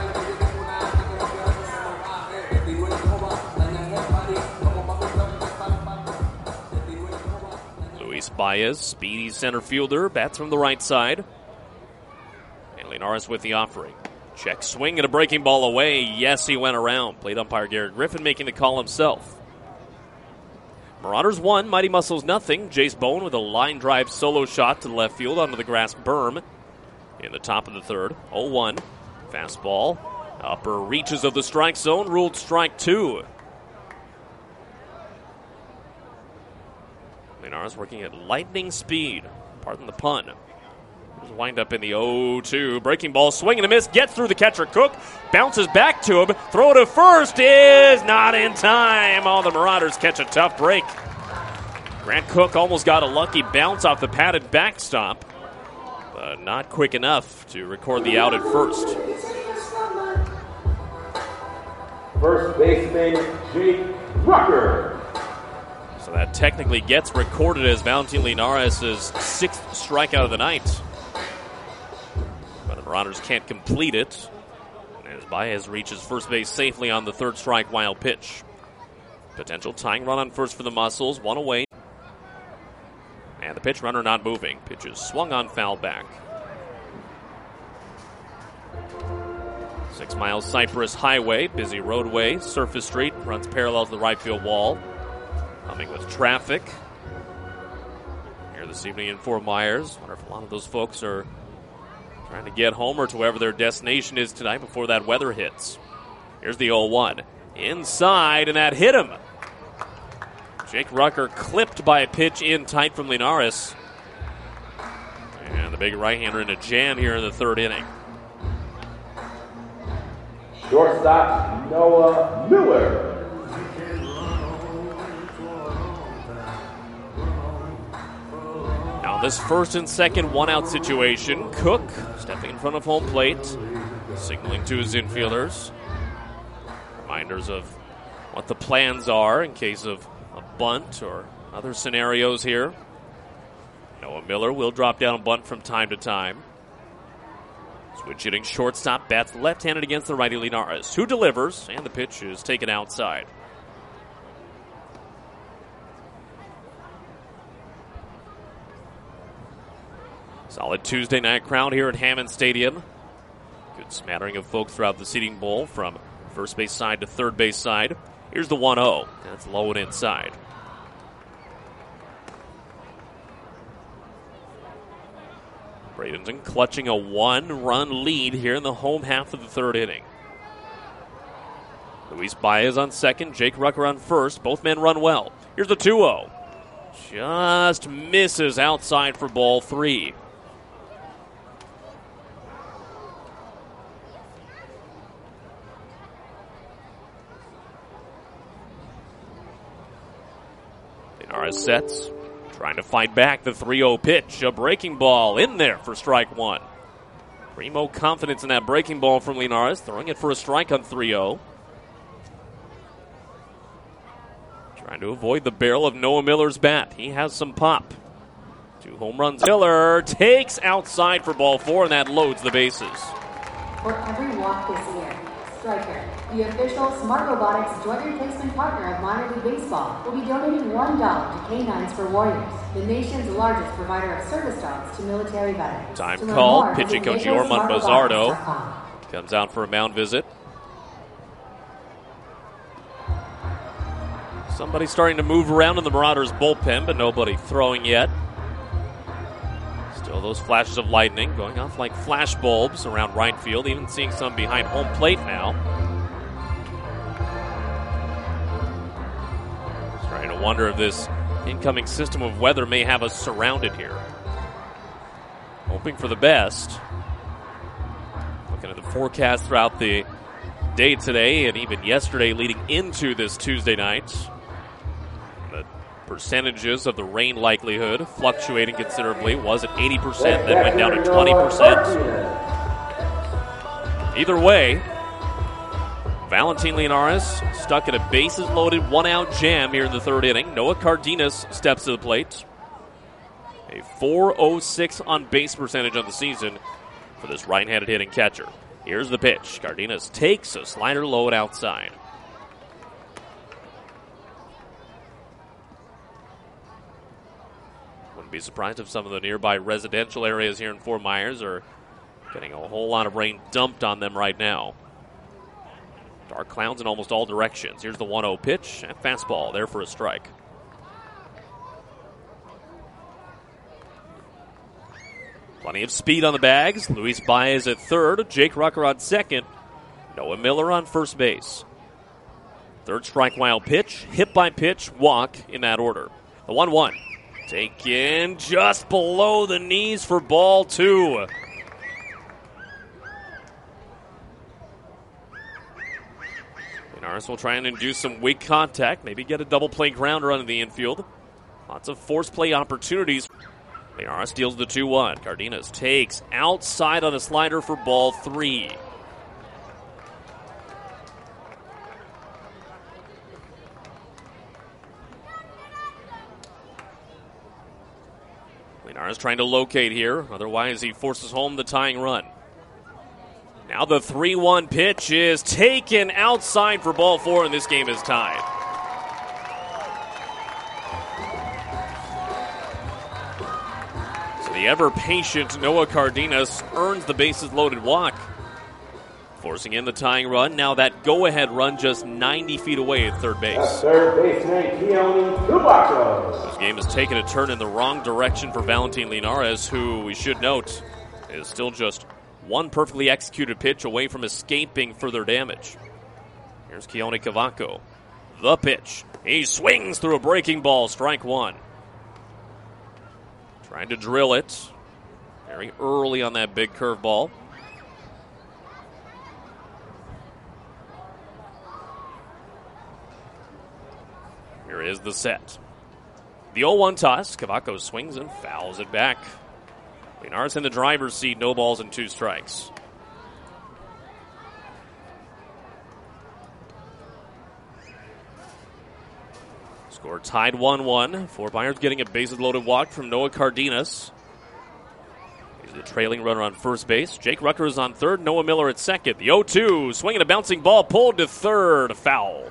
Luis Baez, speedy center fielder, bats from the right side. And Linares with the offering. Check swing and a breaking ball away. Yes, he went around. Plate umpire Garrett Griffin making the call himself. Marauders 1, Mighty Muscles nothing. Jace Bowen with a line drive solo shot to the left field onto the grass berm in the top of the third. 0-1. Fastball. Upper reaches of the strike zone. Ruled strike 2. Linares working at lightning speed. Pardon the pun. Wind up in the 0-2. Breaking ball, swing and a miss. Gets through the catcher Cook. Bounces back to him. Throw to first is not in time. Oh, the Marauders catch a tough break. Grant Cook almost got a lucky bounce off the padded backstop, but not quick enough to record the out at first. First baseman Jake Rucker. So that technically gets recorded as Valentin Linares' 6th strikeout of the night. But the Marauders can't complete it, as Baez reaches first base safely on the third strike wild pitch. Potential tying run on first for the Muscles, 1 away. And the pitch runner not moving. Pitch is swung on, foul back. 6 Mile Cypress Highway, busy roadway, surface street, runs parallel to the right field wall. Humming with traffic here this evening in Fort Myers. Wonder if a lot of those folks are trying to get home or to wherever their destination is tonight before that weather hits. Here's the 0-1. Inside, and that hit him. Jake Rucker clipped by a pitch in tight from Linares. And the big right-hander in a jam here in the third inning. Shortstop Noah Miller. Now this first and second one-out situation. Cook stepping in front of home plate, signaling to his infielders. Reminders of what the plans are in case of a bunt or other scenarios here. Noah Miller will drop down a bunt from time to time. Switch hitting shortstop, bats left-handed against the righty Linares, who delivers, and the pitch is taken outside. Solid Tuesday night crowd here at Hammond Stadium. Good smattering of folks throughout the seating bowl from first base side to third base side. Here's the 1-0. That's low and inside. Bradenton clutching a 1-run lead here in the home half of the third inning. Luis Baez on second, Jake Rucker on first. Both men run well. Here's the 2-0. Just misses outside for ball 3. Linares sets, trying to fight back the 3-0 pitch. A breaking ball in there for strike 1. Primo confidence in that breaking ball from Linares, throwing it for a strike on 3-0. Trying to avoid the barrel of Noah Miller's bat. He has some pop. 2 home runs. Miller takes outside for ball 4, and that loads the bases. For every walk this year, Stryker, the official Smart Robotics joint replacement partner of minor league baseball, will be donating $1 to Canines for Warriors, the nation's largest provider of service dogs to military veterans. Time call. Pitching coach Yorman Bazardo comes out for a mound visit. Somebody starting to move around in the Marauders bullpen, but nobody throwing yet. Still those flashes of lightning going off like flash bulbs around right field, even seeing some behind home plate now. Starting to wonder if this incoming system of weather may have us surrounded here. Hoping for the best. Looking at the forecast throughout the day today and even yesterday leading into this Tuesday night. The percentages of the rain likelihood fluctuating considerably. Was at 80%, then went down to 20%. Either way, Valentin Linares stuck in a bases-loaded 1-out jam here in the third inning. Noah Cardenas steps to the plate. A .406 on-base percentage on the season for this right-handed hitting catcher. Here's the pitch. Cardenas takes a slider low and outside. Wouldn't be surprised if some of the nearby residential areas here in Fort Myers are getting a whole lot of rain dumped on them right now. Dark clouds in almost all directions. Here's the 1-0 pitch. And fastball there for a strike. Plenty of speed on the bags. Luis Baez at third. Jake Rucker on second. Noah Miller on first base. Third strike wild pitch. Hit by pitch. Walk in that order. The 1-1. Taken just below the knees for ball 2. Linares will try and induce some weak contact. Maybe get a double play grounder onto the infield. Lots of force play opportunities. Linares steals the 2-1. Cardenas takes outside on a slider for ball 3. Linares trying to locate here. Otherwise, he forces home the tying run. Now the 3-1 pitch is taken outside for ball 4, and this game is tied. So the ever-patient Noah Cardenas earns the bases-loaded walk, forcing in the tying run. Now that go-ahead run just 90 feet away at third base. Third baseman Keone Cavaco. This game has taken a turn in the wrong direction for Valentin Linares, who we should note is still just one perfectly executed pitch away from escaping further damage. Here's Keone Cavaco. The pitch. He swings through a breaking ball. Strike 1. Trying to drill it. Very early on that big curveball. Here is the set. The 0-1 toss. Cavaco swings and fouls it back. Linares in the driver's seat, no balls and 2 strikes. Score tied 1-1. Fort Myers getting a bases-loaded walk from Noah Cardenas. He's the trailing runner on first base. Jake Rucker is on third. Noah Miller at second. The 0-2, swinging a bouncing ball, pulled to third. A foul.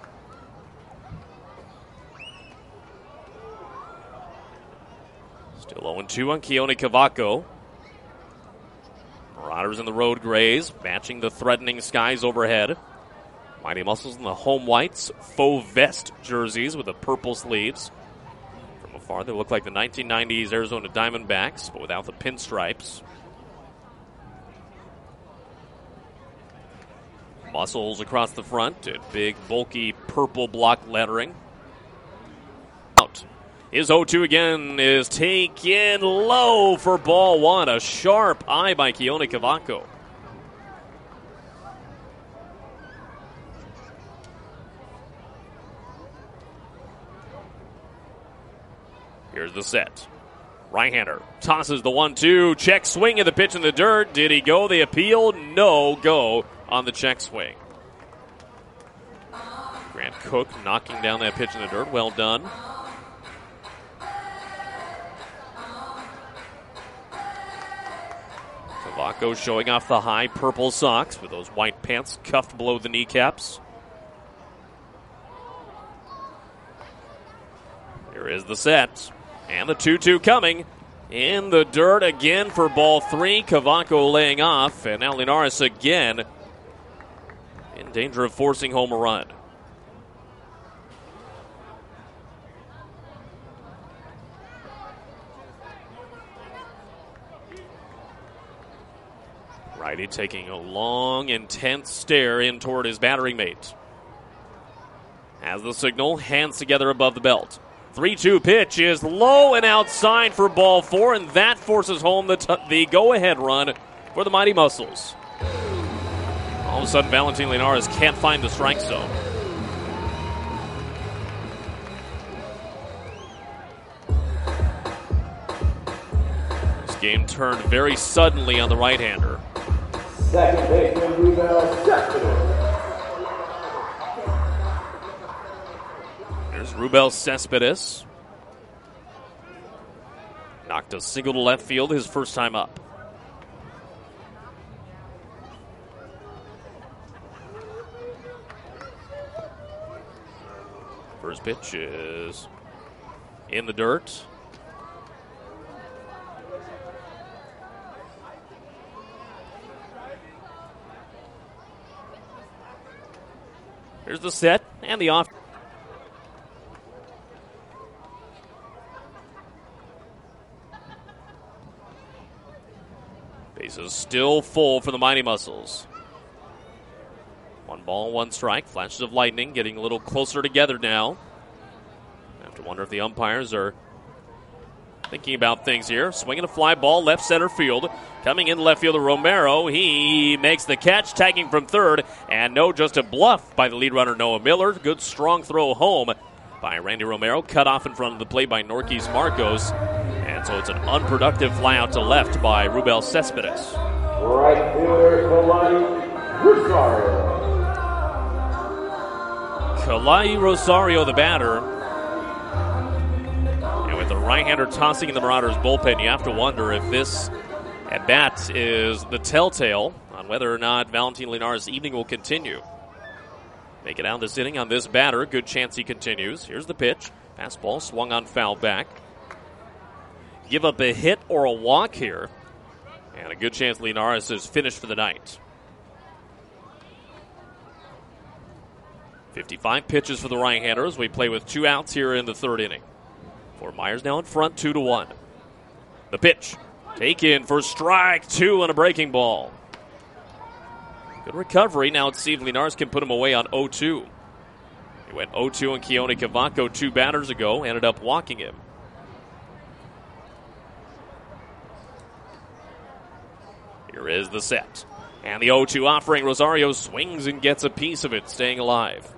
Still 0-2 on Keone Cavaco. Marauders in the road grays, matching the threatening skies overhead. Mighty Muscles in the home whites, faux vest jerseys with the purple sleeves. From afar, they look like the 1990s Arizona Diamondbacks, but without the pinstripes. Muscles across the front, and big, bulky purple block lettering. Out. His 0-2 again is taken low for ball 1. A sharp eye by Keone Cavaco. Here's the set. Right-hander tosses the 1-2. Check swing of the pitch in the dirt. Did he go? The appeal? No go on the check swing. Grant Cook knocking down that pitch in the dirt. Well done. Cavaco showing off the high purple socks with those white pants cuffed below the kneecaps. Here is the set. And the 2-2 coming. In the dirt again for ball 3. Cavaco laying off. And now Linares again in danger of forcing home a run. Righty taking a long, intense stare in toward his battering mate. Has the signal, hands together above the belt. 3-2 pitch is low and outside for ball 4, and that forces home the go-ahead run for the Mighty Muscles. All of a sudden, Valentin Linares can't find the strike zone. game turned very suddenly on the right-hander. Second baseman, Rubel Cespedes. There's Rubel Cespedes. Knocked a single to left field his first time up. First pitch is in the dirt. Here's the set and the off. Bases still full for the Mighty Muscles. 1 ball, 1 strike. Flashes of lightning getting a little closer together now. I have to wonder if the umpires are thinking about things here. Swinging a fly ball, left center field. Coming in left fielder Romero. He makes the catch, tagging from third. And no, just a bluff by the lead runner Noah Miller. Good strong throw home by Randy Romero. Cut off in front of the plate by Norquis Marcos. And so it's an unproductive fly out to left by Rubel Cespedes. Right fielder Kalai Rosario. Kalai Rosario, the batter. And with the right-hander tossing in the Marauders bullpen, you have to wonder if this at-bat is the telltale on whether or not Valentin Linares' evening will continue. Make it out this inning on this batter. Good chance he continues. Here's the pitch. Fastball swung on foul back. Give up a hit or a walk here. And a good chance Linares is finished for the night. 55 pitches for the right-handers. We play with 2 outs here in the third inning. Fort Myers now in front, 2-1. The pitch. Taken for strike 2 on a breaking ball. Good recovery. Now let's see if Linares can put him away on 0-2. He went 0-2 on Keone Cavaco 2 batters ago. Ended up walking him. Here is the set. And the 0-2 offering. Rosario swings and gets a piece of it, staying alive.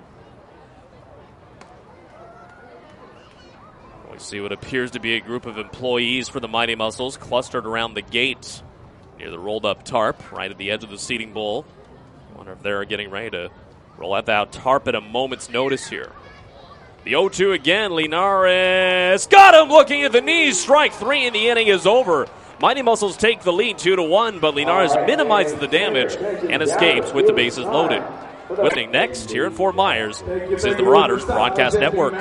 We see what appears to be a group of employees for the Mighty Muscles clustered around the gate near the rolled up tarp right at the edge of the seating bowl. Wonder if they're getting ready to roll out that tarp at a moment's notice here. The 0-2 again. Linares got him looking at the knees. Strike 3 in the inning is over. Mighty Muscles take the lead 2-1, but Linares minimizes the damage and escapes with the bases loaded. Winning next here in Fort Myers, this is the Marauders Broadcast Network.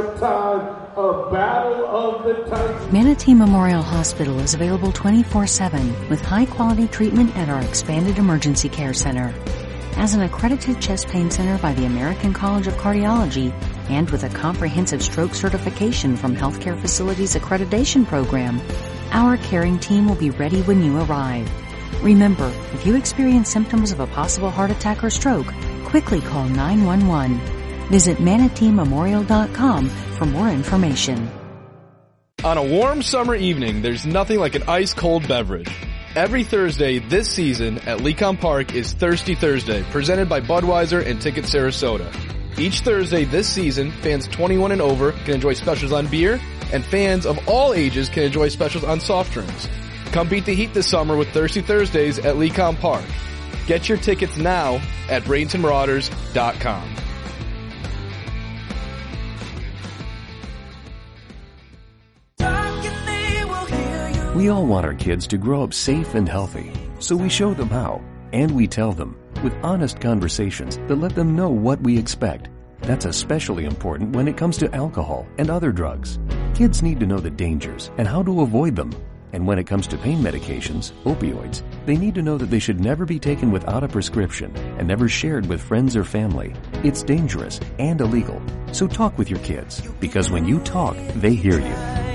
Manatee Memorial Hospital is available 24/7 with high-quality treatment at our expanded emergency care center. As an accredited chest pain center by the American College of Cardiology and with a comprehensive stroke certification from Healthcare Facilities Accreditation Program, our caring team will be ready when you arrive. Remember, if you experience symptoms of a possible heart attack or stroke, quickly call 911. Visit ManateeMemorial.com for more information. On a warm summer evening, there's nothing like an ice-cold beverage. Every Thursday this season at Lecom Park is Thirsty Thursday, presented by Budweiser and Ticket Sarasota. Each Thursday this season, fans 21 and over can enjoy specials on beer, and fans of all ages can enjoy specials on soft drinks. Come beat the heat this summer with Thirsty Thursdays at Lecom Park. Get your tickets now at BradentonMarauders.com. We all want our kids to grow up safe and healthy, so we show them how, and we tell them with honest conversations that let them know what we expect. That's especially important when it comes to alcohol and other drugs. Kids need to know the dangers and how to avoid them. And when it comes to pain medications, opioids, they need to know that they should never be taken without a prescription and never shared with friends or family. It's dangerous and illegal. So talk with your kids, because when you talk, they hear you.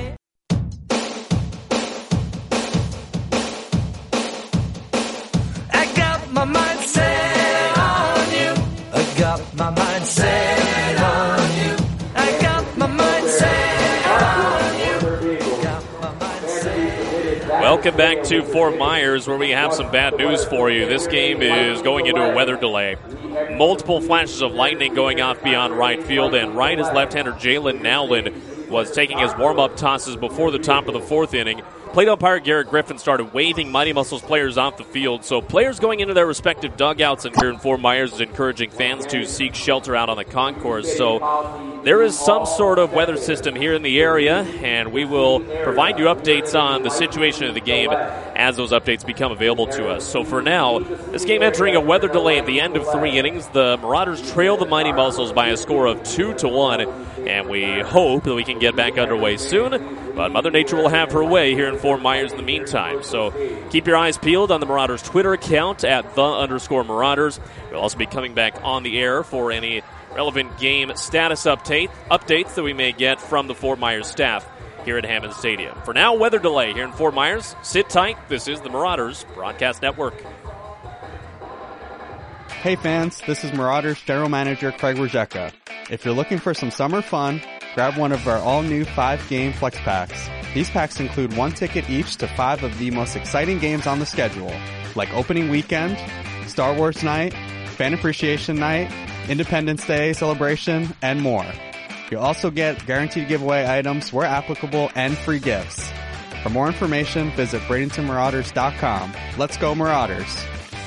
I got my mind set on you. I got my mind set on you. I got my mind set on you. Got my mind set. Welcome back to Fort Myers, where we have some bad news for you. This game is going into a weather delay. Multiple flashes of lightning going off beyond right field, and right as left-hander Jalen Nowlin was taking his warm-up tosses before the top of the fourth inning. plate umpire Garrett Griffin started waving Mighty Muscles players off the field. So players going into their respective dugouts and here in Fort Myers is encouraging fans to seek shelter out on the concourse. So there is some sort of weather system here in the area, and we will provide you updates on the situation of the game as those updates become available to us. So for now, this game entering a weather delay at the end of 3 innings. The Marauders trail the Mighty Muscles by a score of 2-1, and we hope that we can get back underway soon. But Mother Nature will have her way here in Fort Myers in the meantime. So keep your eyes peeled on the Marauders Twitter account at @the_Marauders. We'll also be coming back on the air for any relevant game status updates that we may get from the Fort Myers staff here at Hammond Stadium. For now, weather delay here in Fort Myers. Sit tight. This is the Marauders Broadcast Network. Hey fans, this is Marauders General Manager Craig Rajeka. If you're looking for some summer fun, grab one of our all-new 5-game flex packs. These packs include 1 ticket each to 5 of the most exciting games on the schedule, like Opening Weekend, Star Wars Night, Fan Appreciation Night, Independence Day celebration, and more. You'll also get guaranteed giveaway items where applicable and free gifts. For more information, visit BradentonMarauders.com. Let's go Marauders!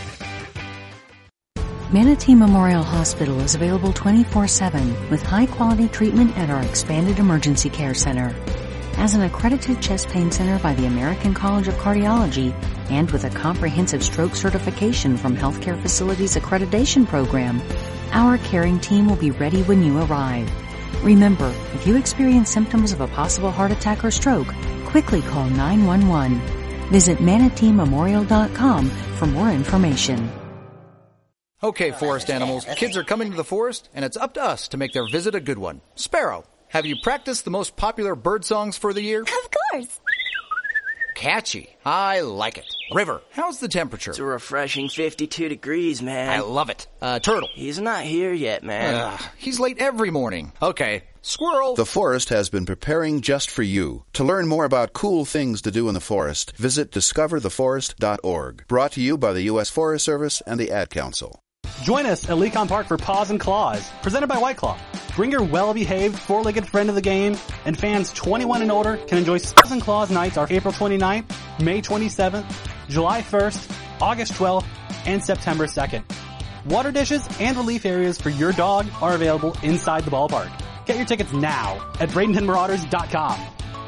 Manatee Memorial Hospital is available 24/7 with high-quality treatment at our expanded emergency care center. As an accredited chest pain center by the American College of Cardiology and with a comprehensive stroke certification from Healthcare Facilities Accreditation Program, our caring team will be ready when you arrive. Remember, if you experience symptoms of a possible heart attack or stroke, quickly call 911. Visit ManateeMemorial.com for more information. Okay, forest animals, kids are coming to the forest, and it's up to us to make their visit a good one. Sparrow, have you practiced the most popular bird songs for the year? Of course. Catchy. I like it. River, how's the temperature? It's a refreshing 52 degrees, man. I love it. Turtle. He's not here yet, man. He's late every morning. Okay. Squirrel. The forest has been preparing just for you. To learn more about cool things to do in the forest, visit discovertheforest.org. Brought to you by the U.S. Forest Service and the Ad Council. Join us at Lecon Park for Paws and Claws, presented by White Claw. Bring your well-behaved, four-legged friend to the game, and fans 21 and older can enjoy Paws and Claws nights are April 29th, May 27th, July 1st, August 12th, and September 2nd. Water dishes and relief areas for your dog are available inside the ballpark. Get your tickets now at BradentonMarauders.com.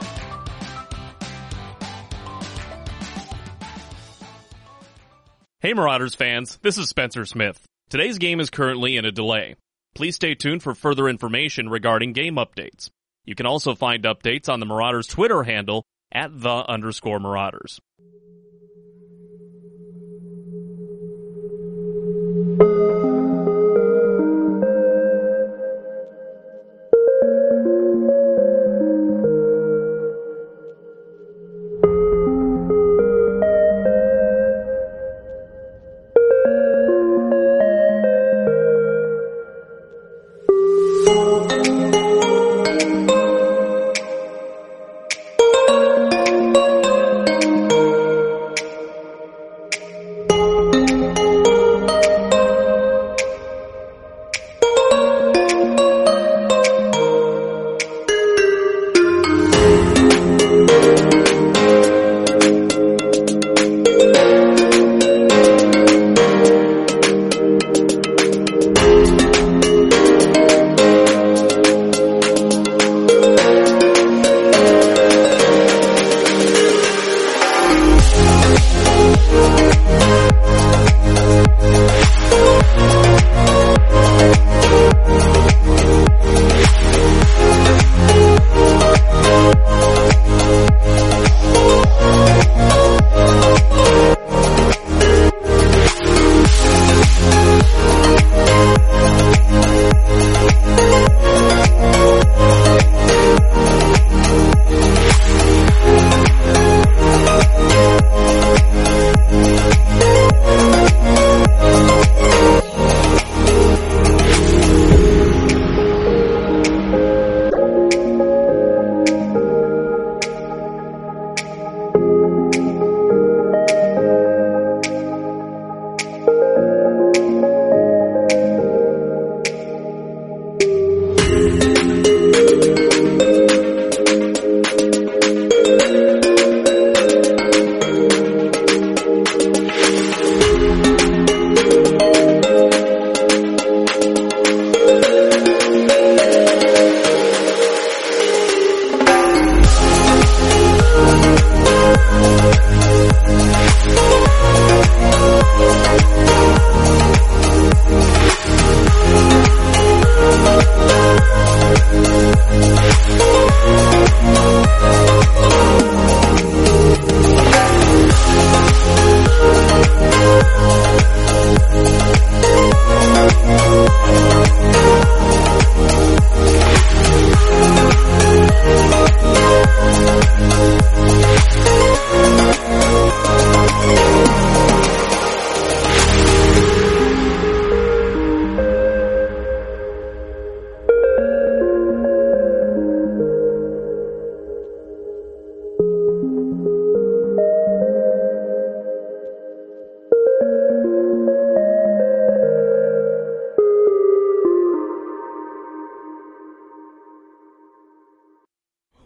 Hey Marauders fans, this is Spencer Smith. Today's game is currently in a delay. Please stay tuned for further information regarding game updates. You can also find updates on the Marauders Twitter handle at @the_Marauders.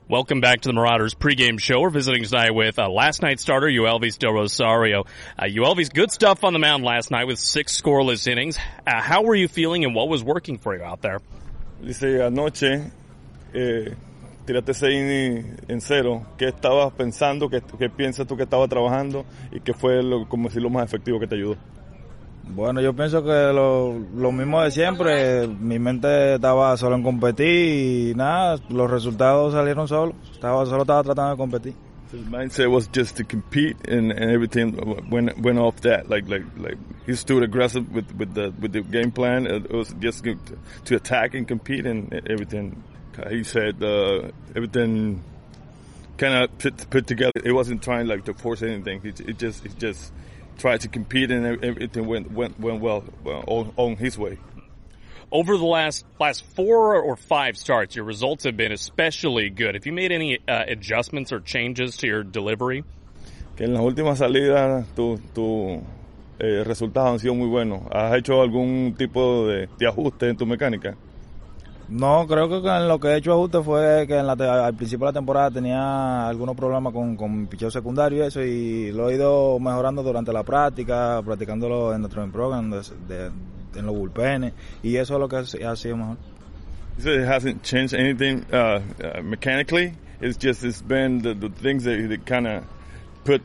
Welcome back to the Marauders pregame show. We're visiting tonight with last night's starter, Yoelvis Del Rosario. Yoelvis, good stuff on the mound last night with 6 scoreless innings. How were you feeling and what was working for you out there? Dice, anoche tiraste 6 en 0. ¿Qué estabas pensando? ¿Qué piensas tú que estaba trabajando? ¿Y qué fue, como decir, lo más efectivo que te ayudó? Bueno, yo pienso que lo mismo de siempre. Mi mente estaba solo en competir y nada, los resultados salieron solos. Solo estaba tratando de competir. His mindset was just to compete, and everything went off that. Like he stood aggressive with the game plan. It was just to attack and compete, and everything. He said everything kind of put together. He wasn't trying to force anything. He just tried to compete, and everything went well on his way. Over the last 4 or 5 starts, your results have been especially good. Have you made any adjustments or changes to your delivery? Que en las últimas salidas tus resultados han sido muy buenos. ¿Has hecho algún tipo de ajuste en tu mecánica? No, creo que en lo que he hecho ajuste fue que al principio de la temporada tenía algunos problemas con mi picheo secundario y eso, y lo he ido mejorando durante la práctica, practicándolo en nuestro program, en los bullpenes, y eso es lo que ha sido mejor. You said it hasn't changed anything mechanically. It's been the things that kind of put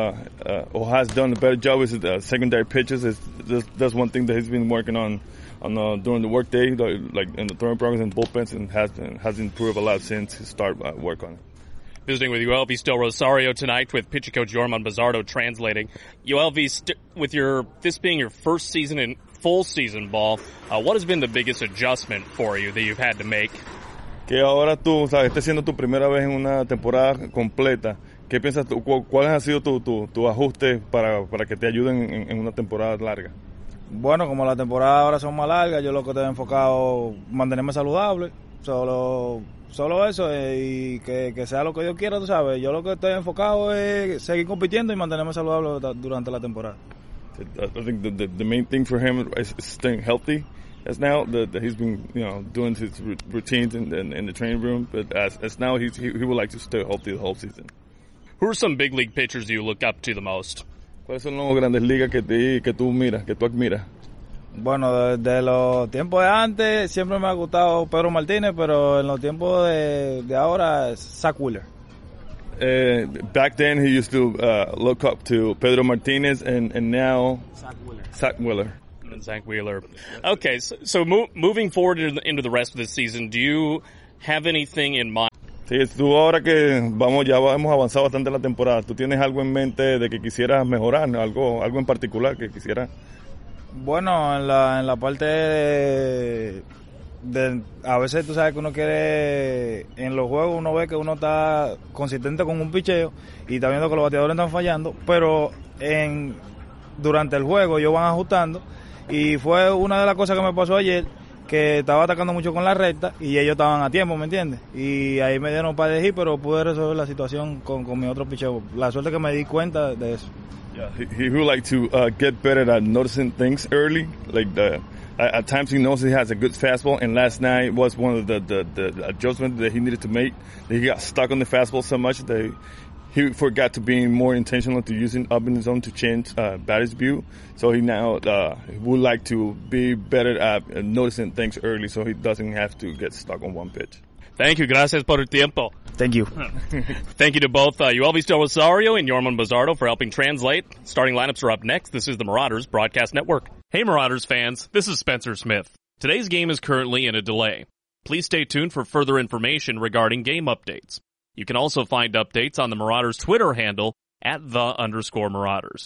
or has done a better job is the secondary pitches. That's one thing that he's been working on during the workday, like in the throwing programs and bullpens, and has improved a lot since he started work on it. Visiting with Yoelvis Del Rosario tonight with pitching coach Yorman Bazardo translating. Yoelvis, with this being your first season in full season ball, what has been the biggest adjustment for you that you've had to make? Que ahora tú, estés siendo tu primera vez en una temporada completa. ¿Qué piensas tú? ¿Cuál ha sido tu ajuste para que te ayuden en una temporada larga? Bueno, como las temporadas ahora son más largas, yo lo que estoy enfocado mantenerme saludable, solo eso, y que sea lo que Dios quiera, tú sabes. Yo lo que estoy enfocado es seguir compitiendo y mantenerme saludable durante la temporada. I think the main thing for him is staying healthy. As now that he's been doing his routines in the training room, but as now he would like to stay healthy the whole season. Who are some big league pitchers you look up to the most? ¿Cuáles son los grandes ligas que tú miras, que tú admiras? Bueno, desde los tiempos de antes siempre me ha gustado Pedro Martínez, pero en los tiempos de ahora Zach Wheeler. Back then he used to look up to Pedro Martinez, and now Zach Wheeler. And Zach Wheeler. Okay, so moving forward into the rest of the season, do you have anything in mind? Sí, tú ahora que ya hemos avanzado bastante en la temporada, ¿tú tienes algo en mente de que quisieras mejorar, algo en particular que quisieras? Bueno, en la parte de a veces tú sabes que uno quiere, en los juegos uno ve que uno está consistente con un picheo y está viendo que los bateadores están fallando, pero durante el juego ellos van ajustando, y fue una de las cosas que me pasó ayer, que estaba atacando mucho con la recta y ellos estaban a tiempo, ¿me entiendes? Y ahí me dieron un par de hits, pero pude resolver la situación con mi otro picheo. La suerte que me di cuenta de eso. Yeah, he would like to get better at noticing things early. Like at times he knows he has a good fastball, and last night was one of the adjustments that he needed to make. That he got stuck on the fastball so much that he forgot to be more intentional to using up in the zone to change batter's view. So he now would like to be better at noticing things early, so he doesn't have to get stuck on one pitch. Thank you. Gracias por el tiempo. Thank you. Thank you to both Yoelvis Del Rosario and Yorman Bazardo for helping translate. Starting lineups are up next. This is the Marauders Broadcast Network. Hey, Marauders fans. This is Spencer Smith. Today's game is currently in a delay. Please stay tuned for further information regarding game updates. You can also find updates on the Marauders Twitter handle at @the_Marauders.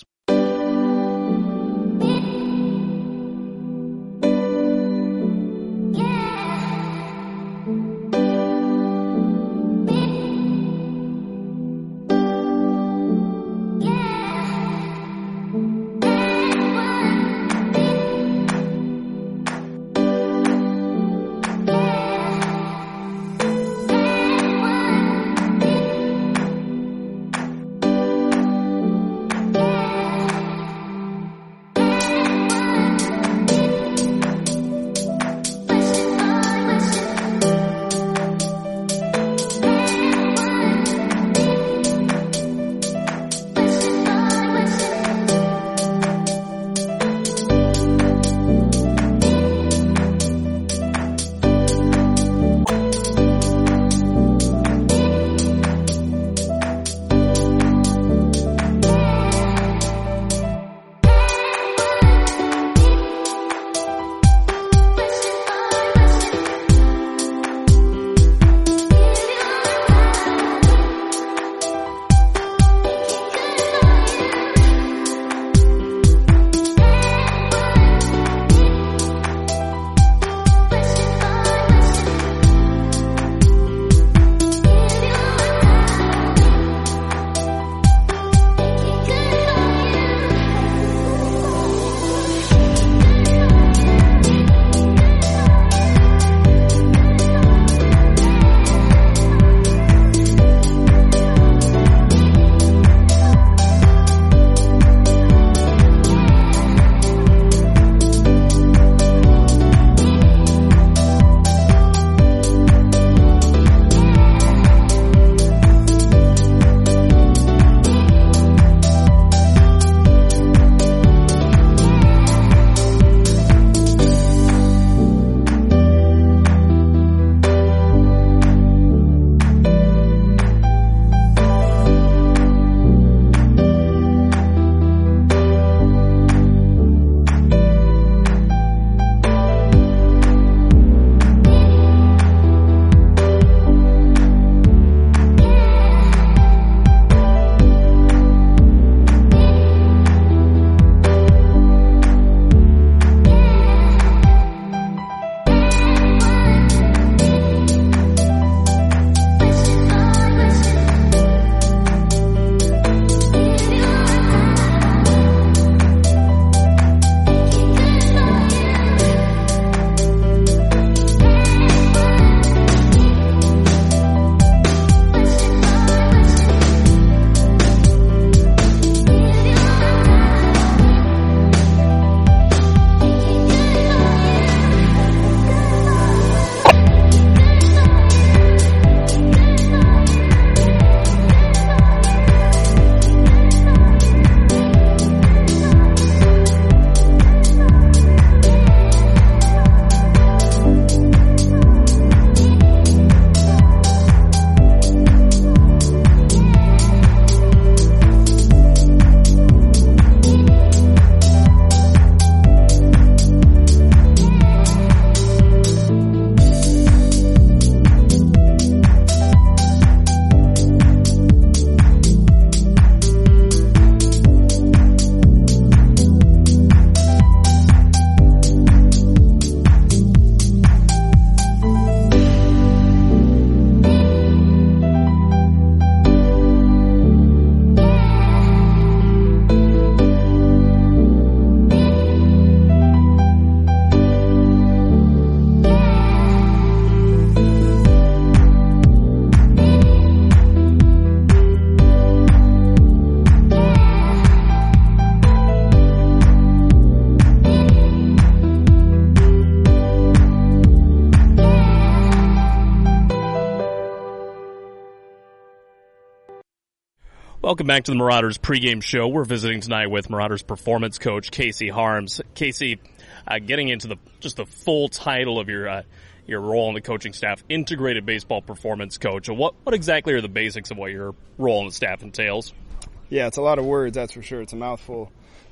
Welcome back to the Marauders pregame show. We're visiting tonight with Marauders performance coach Casey Harms. Casey, getting into the full title of your role on the coaching staff, integrated baseball performance coach. What exactly are the basics of what your role on the staff entails? Yeah, it's a lot of words, that's for sure. It's a mouthful.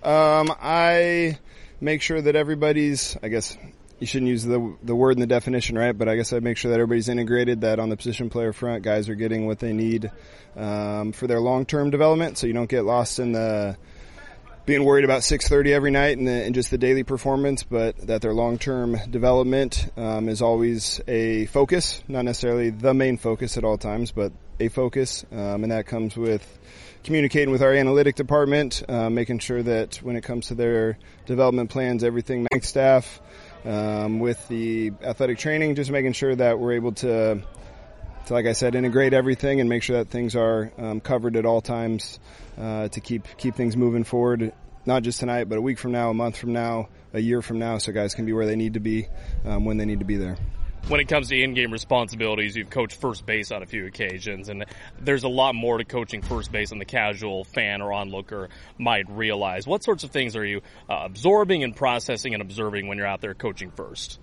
I make sure that everybody's, I guess you shouldn't use the word in the definition, right? But I guess I make sure that everybody's integrated, that on the position player front, guys are getting what they need for their long-term development, so you don't get lost in the being worried about 6:30 every night and just the daily performance, but that their long-term development is always a focus, not necessarily the main focus at all times, but a focus, and that comes with communicating with our analytic department, making sure that when it comes to their development plans, everything, staff, with the athletic training, just making sure that we're able to, like I said, integrate everything and make sure that things are covered at all times to keep things moving forward, not just tonight, but a week from now, a month from now, a year from now, so guys can be where they need to be when they need to be there. When it comes to in-game responsibilities, you've coached first base on a few occasions, and there's a lot more to coaching first base than the casual fan or onlooker might realize. What sorts of things are you absorbing and processing and observing when you're out there coaching first?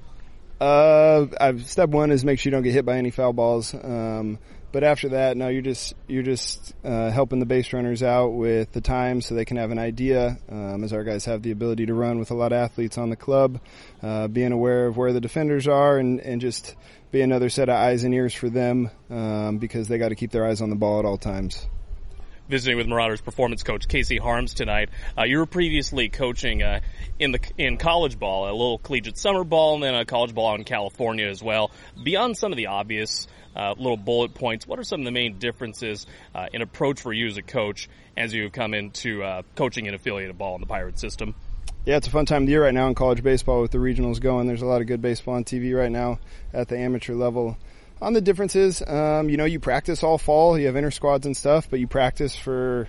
Step one is make sure you don't get hit by any foul balls. But after that, no, you're just helping the base runners out with the time so they can have an idea, as our guys have the ability to run with a lot of athletes on the club, being aware of where the defenders are and just be another set of eyes and ears for them, because they got to keep their eyes on the ball at all times. Visiting with Marauders performance coach Casey Harms tonight. You were previously coaching in college ball, a little collegiate summer ball, and then a college ball out in California as well. Beyond some of the obvious little bullet points, what are some of the main differences in approach for you as a coach as you come into coaching an affiliated ball in the Pirate system? Yeah, it's a fun time of the year right now in college baseball with the regionals going. There's a lot of good baseball on TV right now at the amateur level. On the differences, you practice all fall. You have inter squads and stuff, but you practice for,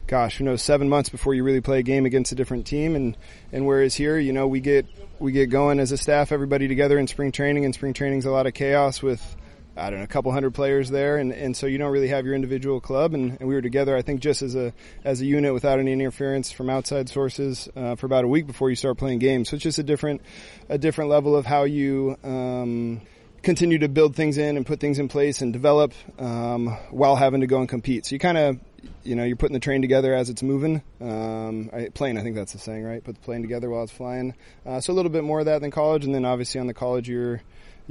7 months before you really play a game against a different team. And whereas here, we get going as a staff, everybody together in spring training, and spring training's a lot of chaos with, a couple hundred players there, and so you don't really have your individual club. And we were together, I think, just as a unit without any interference from outside sources for about a week before you start playing games. So it's just a different level of how you continue to build things in and put things in place and develop while having to go and compete. So you kind of, you're putting the train together as it's moving. Plane, I think that's the saying, right? Put the plane together while it's flying. So a little bit more of that than college. And then obviously on the college, you're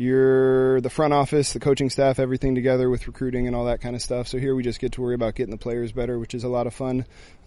the front office, the coaching staff, everything together with recruiting and all that kind of stuff. So here we just get to worry about getting the players better, which is a lot of fun.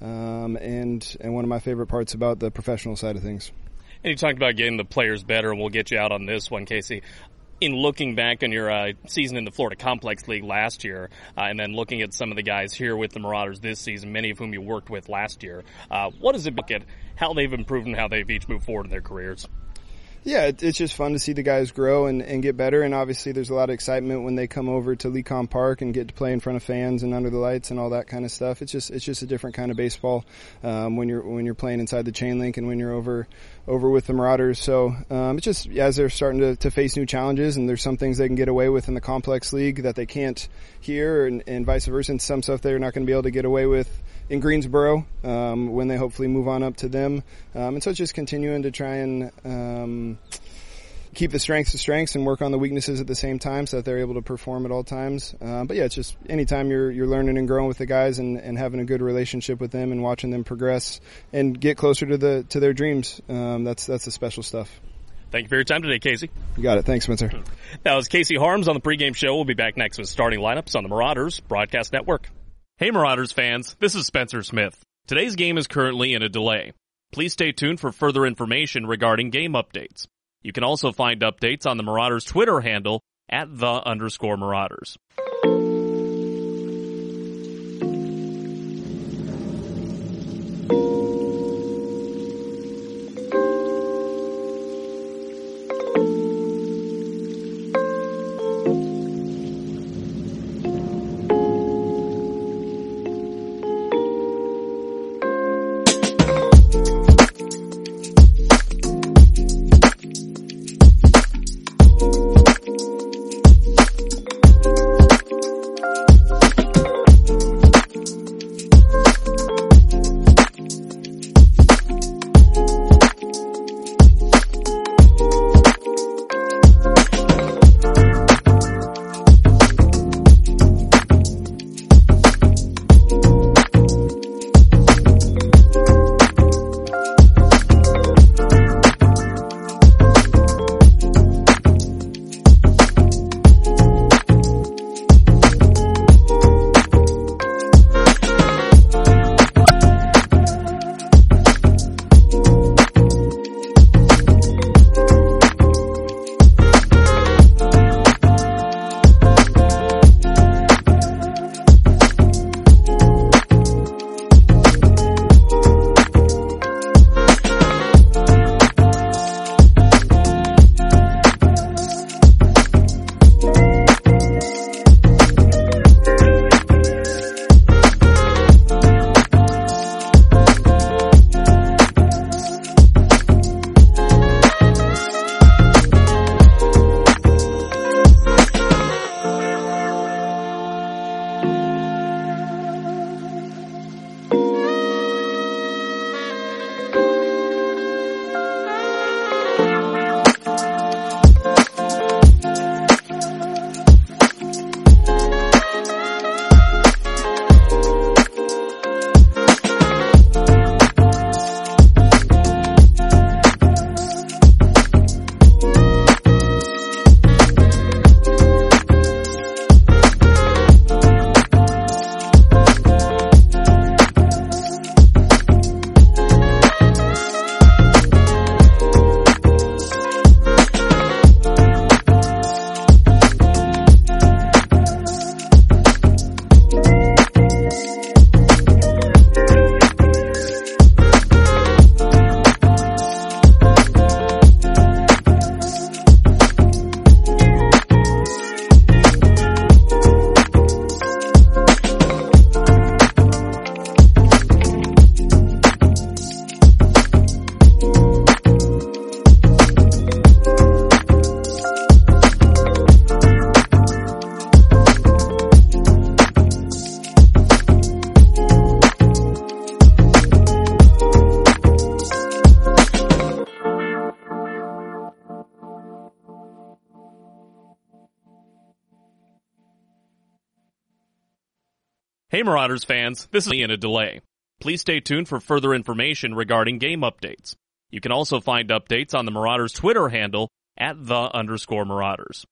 And one of my favorite parts about the professional side of things. And you talked about getting the players better, and we'll get you out on this one, Casey. In looking back on your season in the Florida Complex League last year, and then looking at some of the guys here with the Marauders this season, many of whom you worked with last year, what does it look at how they've improved and how they've each moved forward in their careers? Yeah, it's just fun to see the guys grow and get better, and obviously there's a lot of excitement when they come over to Lecom Park and get to play in front of fans and under the lights and all that kind of stuff. It's just a different kind of baseball when you're playing inside the chain link and when you're over with the Marauders. So it's just as they're starting to face new challenges, and there's some things they can get away with in the complex league that they can't here, and vice versa, and some stuff they're not going to be able to get away with in Greensboro when they hopefully move on up to them. And so it's just continuing to try and keep the strengths and work on the weaknesses at the same time so that they're able to perform at all times. But yeah, it's just anytime you're learning and growing with the guys and having a good relationship with them and watching them progress and get closer to their dreams, that's the special stuff. Thank you for your time today, Casey. You got it. Thanks, Spencer. That was Casey Harms on the pregame show. We'll be back next with starting lineups on the Marauders Broadcast Network. Hey, Marauders fans. This is Spencer Smith. Today's game is currently in a delay. Please stay tuned for further information regarding game updates. You can also find updates on the Marauders Twitter handle at @the_Marauders. Hey Marauders fans, this is in a delay. Please stay tuned for further information regarding game updates. You can also find updates on the Marauders Twitter handle at @the_Marauders.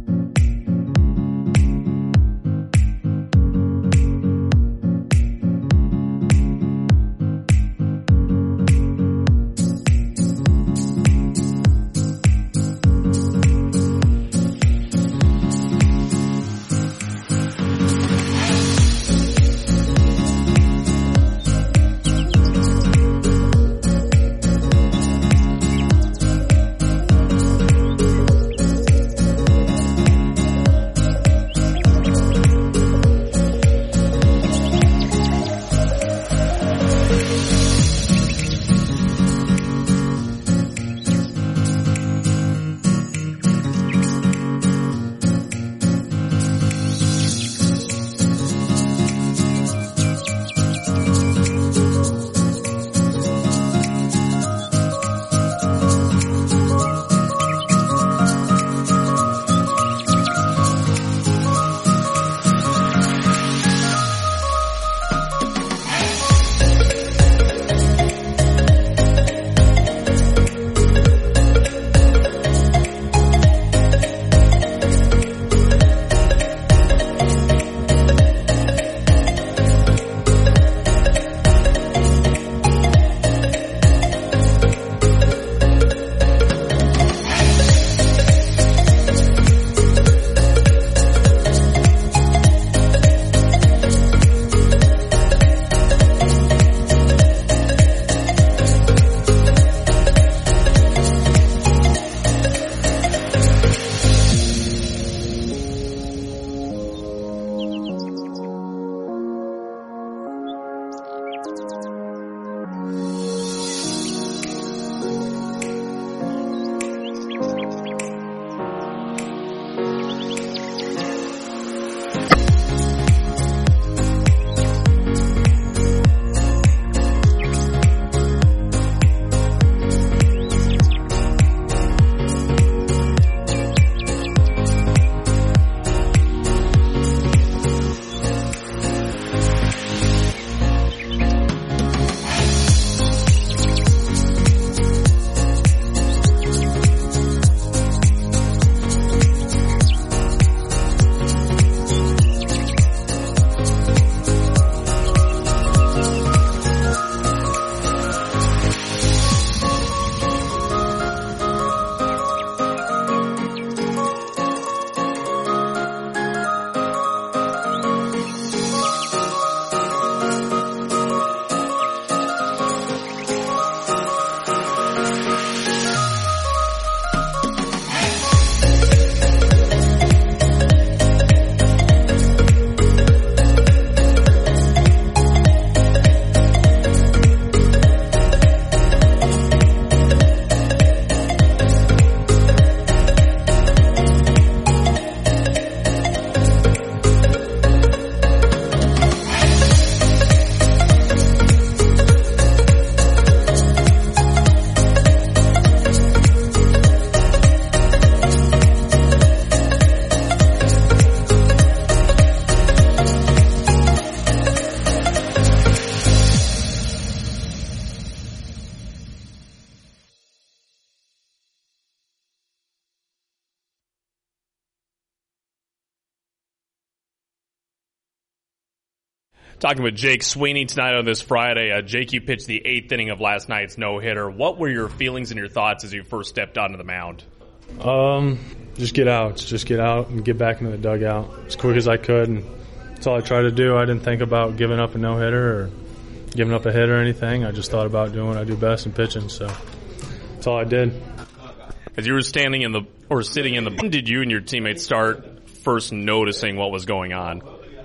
Talking with Jake Sweeney tonight on this Friday. Jake, you pitched the 8th inning of last night's no-hitter. What were your feelings and your thoughts as you first stepped onto the mound? Just get out. Just get out and get back into the dugout as quick as I could. And that's all I tried to do. I didn't think about giving up a no-hitter or giving up a hit or anything. I just thought about doing what I do best in pitching. So that's all I did. As you were sitting in the, when did you and your teammates start first noticing what was going on?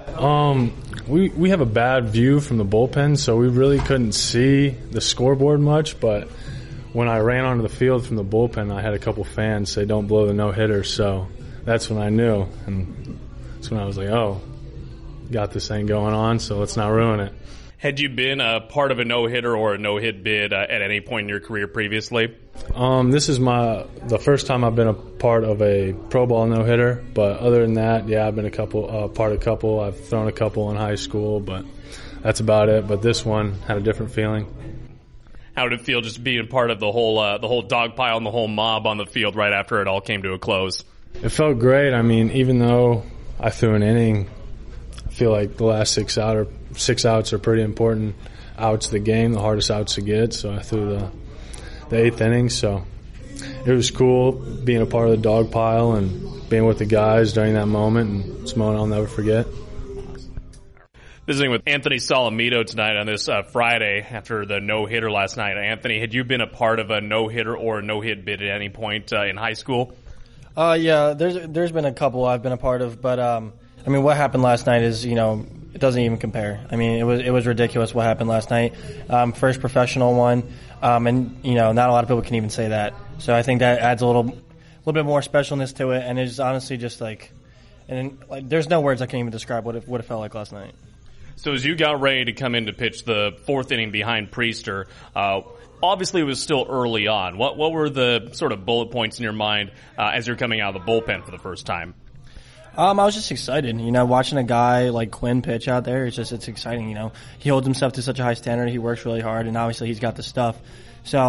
We have a bad view from the bullpen, so we really couldn't see the scoreboard much, but when I ran onto the field from the bullpen, I had a couple fans say, "Don't blow the no-hitter," so that's when I knew, and that's when I was like, oh, got this thing going on, so let's not ruin it. Had you been a part of a no-hitter or a no-hit bid at any point in your career previously? This is the first time I've been a part of a pro ball no-hitter, but other than that, yeah, I've been part of a couple. I've thrown a couple in high school, but that's about it. But this one had a different feeling. How did it feel just being part of the whole dog pile and the whole mob on the field right after it all came to a close? It felt great. I mean, even though I threw an inning, I feel like the last 6 outs are pretty important outs of the game, the hardest outs to get. So I threw the 8th inning. So it was cool being a part of the dog pile and being with the guys during that moment. And it's a moment I'll never forget. Visiting with Anthony Solomito tonight on this Friday after the no-hitter last night. Anthony, had you been a part of a no-hitter or a no-hit bid at any point in high school? Yeah, there's been a couple I've been a part of, but I mean, what happened last night is, it doesn't even compare. I mean, it was ridiculous what happened last night. First professional one, and not a lot of people can even say that. So I think that adds a little bit more specialness to it, and it's honestly just there's no words I can even describe what it felt like last night. So as you got ready to come in to pitch the 4th inning behind Priester, obviously it was still early on. What were the sort of bullet points in your mind as you're coming out of the bullpen for the first time? I was just excited, watching a guy like Quinn pitch out there. It's exciting, He holds himself to such a high standard. He works really hard, and obviously he's got the stuff. So,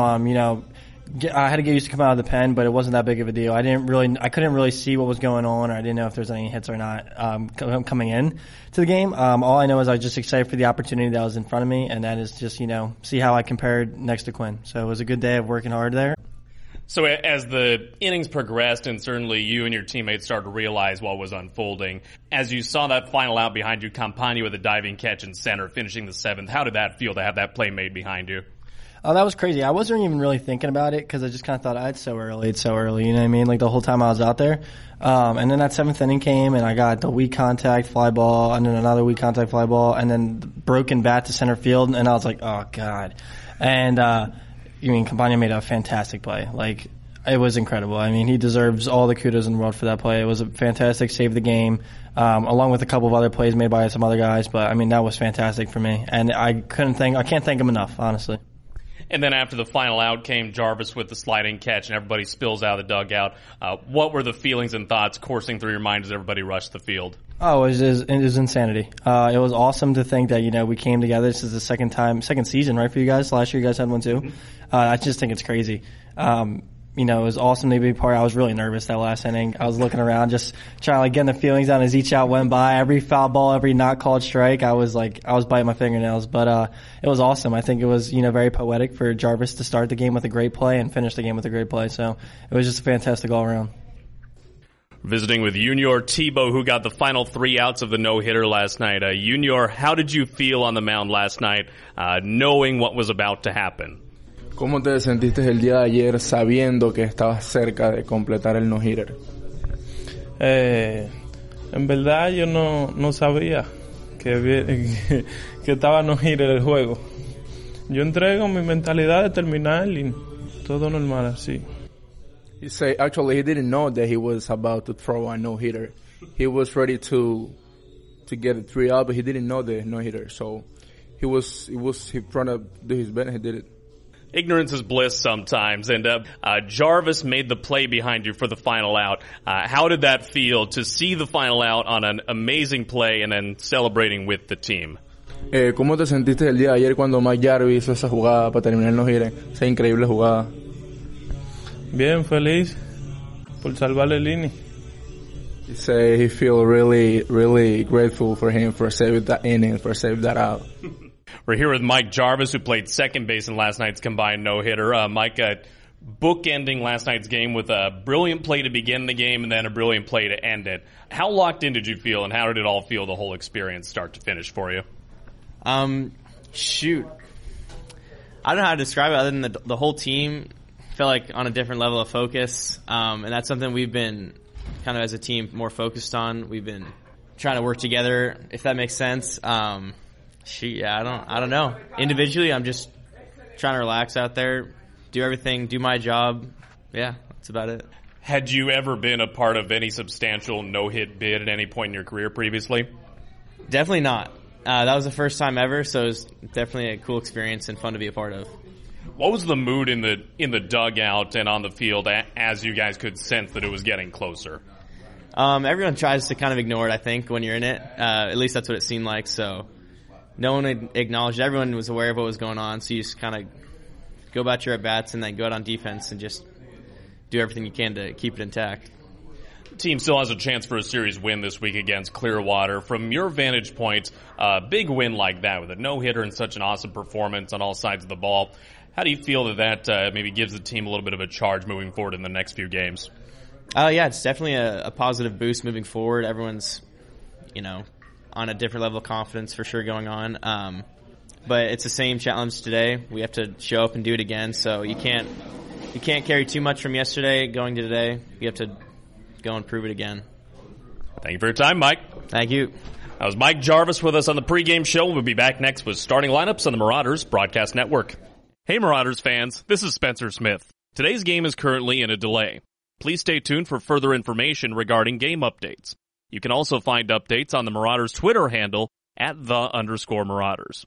I had to get used to coming out of the pen, but it wasn't that big of a deal. I couldn't really see what was going on, or I didn't know if there was any hits or not coming in to the game. All I know is I was just excited for the opportunity that was in front of me, and that is just see how I compared next to Quinn. So it was a good day of working hard there. So as the innings progressed, and certainly you and your teammates started to realize what was unfolding, as you saw that final out behind you, Campagna with a diving catch in center, finishing the 7th, how did that feel to have that play made behind you? Oh, that was crazy. I wasn't even really thinking about it because I just kind of thought, it's so early, you know what I mean? Like the whole time I was out there. And then that 7th inning came and I got the weak contact fly ball and then another weak contact fly ball and then broken bat to center field and I was like, oh God. And, Campagna made a fantastic play. Like, it was incredible. I mean, he deserves all the kudos in the world for that play. It was a fantastic save the game, along with a couple of other plays made by some other guys. But, I mean, that was fantastic for me. And I can't thank him enough, honestly. And then after the final out came Jarvis with the sliding catch and everybody spills out of the dugout. What were the feelings and thoughts coursing through your mind as everybody rushed the field? Oh, it was insanity. It was awesome to think that, we came together. This is the second season, right, for you guys? Last year you guys had one too. I just think it's crazy. It was awesome to be a part. I was really nervous that last inning. I was looking around, just trying to get the feelings down as each out went by. Every foul ball, every not called strike, I was biting my fingernails. But it was awesome. I think it was very poetic for Jarvis to start the game with a great play and finish the game with a great play. So it was just fantastic all around. Visiting with Junior Tebow, who got the final 3 outs of the no-hitter last night. Junior, how did you feel on the mound last night, knowing what was about to happen? ¿Cómo te sentiste el día de ayer sabiendo que estabas cerca de completar el no-hitter? En verdad yo no sabía que estaba no-hitter el juego. Yo entré con mi mentalidad de terminar y todo normal así. He said actually he didn't know that he was about to throw a no-hitter. He was ready to get a 3 out, but he didn't know the no-hitter. So he was trying to do his best and he did it. Ignorance is bliss sometimes, and Jarvis made the play behind you for the final out. How did that feel to see the final out on an amazing play and then celebrating with the team? ¿Cómo te sentiste el día de ayer cuando Mike Jarvis hizo esa jugada para terminar el no-hitter? Esa increíble jugada. Bien, feliz por salvarle el inning. He said he feel really, really grateful for him for saving that inning, for saving that out. We're here with Mike Jarvis, who played second base in last night's combined no-hitter. Mike, bookending last night's game with a brilliant play to begin the game and then a brilliant play to end it. How locked in did you feel, and how did it all feel, the whole experience, start to finish for you? Shoot. I don't know how to describe it other than the whole team felt like on a different level of focus, and that's something we've been kind of as a team more focused on. We've been trying to work together, if that makes sense. I don't know. Individually, I'm just trying to relax out there, do everything, do my job. Yeah, that's about it. Had you ever been a part of any substantial no-hit bid at any point in your career previously? Definitely not. That was the first time ever, so it was definitely a cool experience and fun to be a part of. What was the mood in the dugout and on the field as you guys could sense that it was getting closer? Everyone tries to kind of ignore it, I think, when you're in it. At least that's what it seemed like. So no one acknowledged it. Everyone was aware of what was going on, so you just kind of go about your at-bats and then go out on defense and just do everything you can to keep it intact. The team still has a chance for a series win this week against Clearwater. From your vantage point, a big win like that with a no-hitter and such an awesome performance on all sides of the ball, how do you feel that maybe gives the team a little bit of a charge moving forward in the next few games? Yeah, it's definitely a positive boost moving forward. Everyone's, on a different level of confidence for sure going on. But it's the same challenge today. We have to show up and do it again. So you can't carry too much from yesterday going to today. You have to go and prove it again. Thank you for your time, Mike. Thank you. That was Mike Jarvis with us on the pregame show. We'll be back next with starting lineups on the Marauders Broadcast Network. Hey Marauders fans, this is Spencer Smith. Today's game is currently in a delay. Please stay tuned for further information regarding game updates. You can also find updates on the Marauders Twitter handle at @the_Marauders.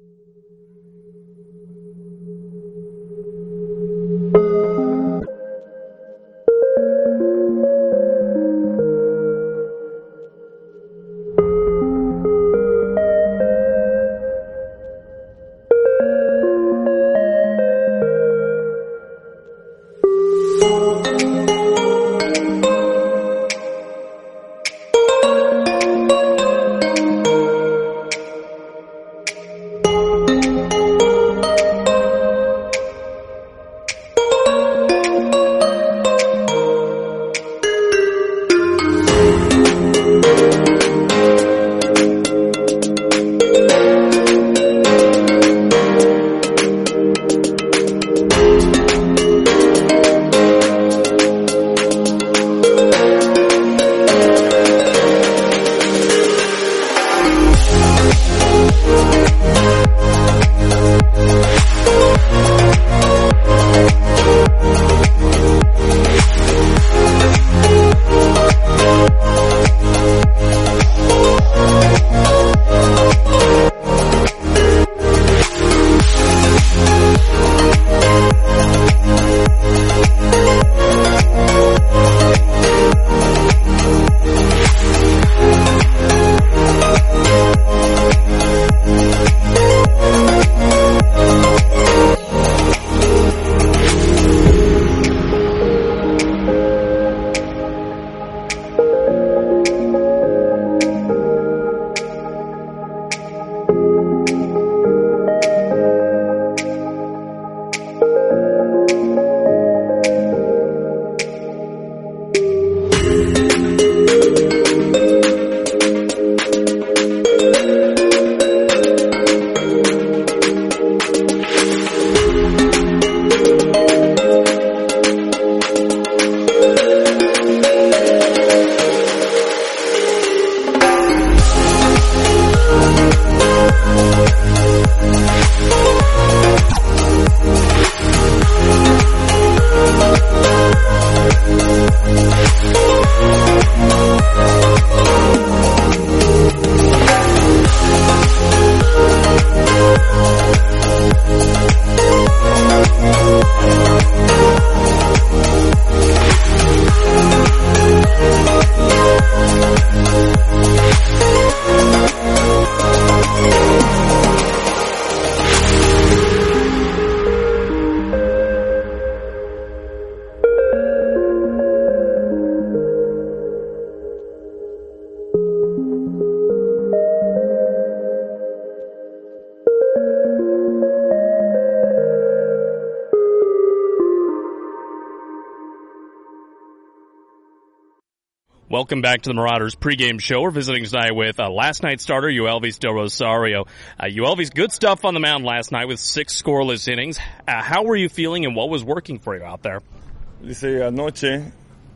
Welcome back to the Marauders pregame show. We're visiting tonight with last night's starter, Uelvis Del Rosario. Uelvis, good stuff on the mound last night with 6 scoreless innings. How were you feeling and what was working for you out there? Dice, anoche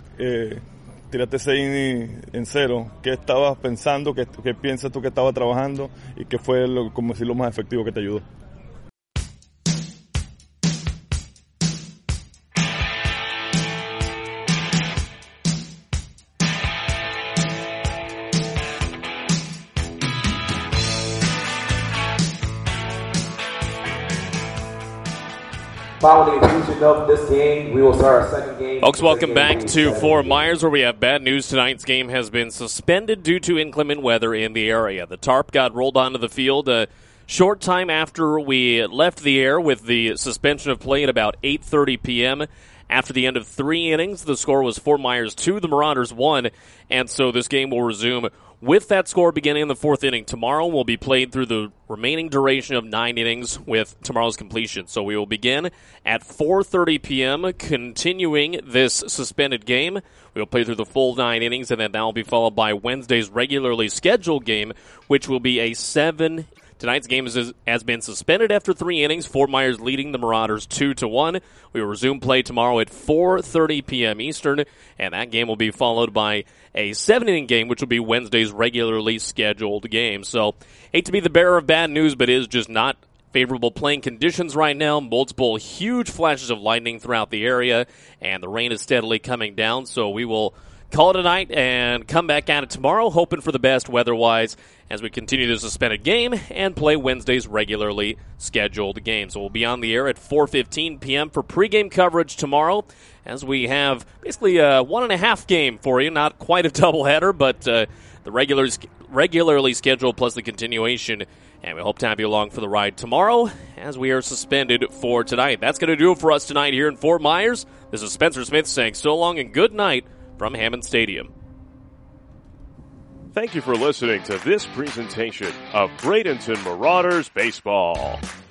tiraste 6 en 0. ¿Qué estabas pensando? ¿Qué piensas tú que estaba trabajando? ¿Y qué fue, como decir, lo más efectivo que te ayudó? Following the conclusion of this game, we will start our second game. Folks, welcome back to Fort Myers, where we have bad news. Tonight's game has been suspended due to inclement weather in the area. The tarp got rolled onto the field a short time after we left the air, with the suspension of play at about 8:30 p.m. After the end of 3 innings, the score was Fort Myers 2, the Marauders 1, and so this game will resume with that score beginning in the 4th inning. Tomorrow will be played through the remaining duration of 9 innings with tomorrow's completion. So we will begin at 4:30 p.m., continuing this suspended game. We will play through the full 9 innings, and then that will be followed by Wednesday's regularly scheduled game, which will be a 7. Tonight's game has been suspended after 3 innings. Fort Myers leading the Marauders 2-1. We will resume play tomorrow at 4:30 p.m. Eastern, and that game will be followed by a 7-inning game, which will be Wednesday's regularly scheduled game. So, hate to be the bearer of bad news, but it is just not favorable playing conditions right now. Multiple huge flashes of lightning throughout the area, and the rain is steadily coming down. So we will call it a night and come back at it tomorrow, hoping for the best weather-wise as we continue the suspended game and play Wednesday's regularly scheduled game. So we'll be on the air at 4:15 p.m. for pregame coverage tomorrow, as we have basically a 1.5 game for you. Not quite a doubleheader, but the regularly scheduled plus the continuation. And we hope to have you along for the ride tomorrow as we are suspended for tonight. That's going to do it for us tonight here in Fort Myers. This is Spencer Smith saying so long and good night from Hammond Stadium. Thank you for listening to this presentation of Bradenton Marauders Baseball.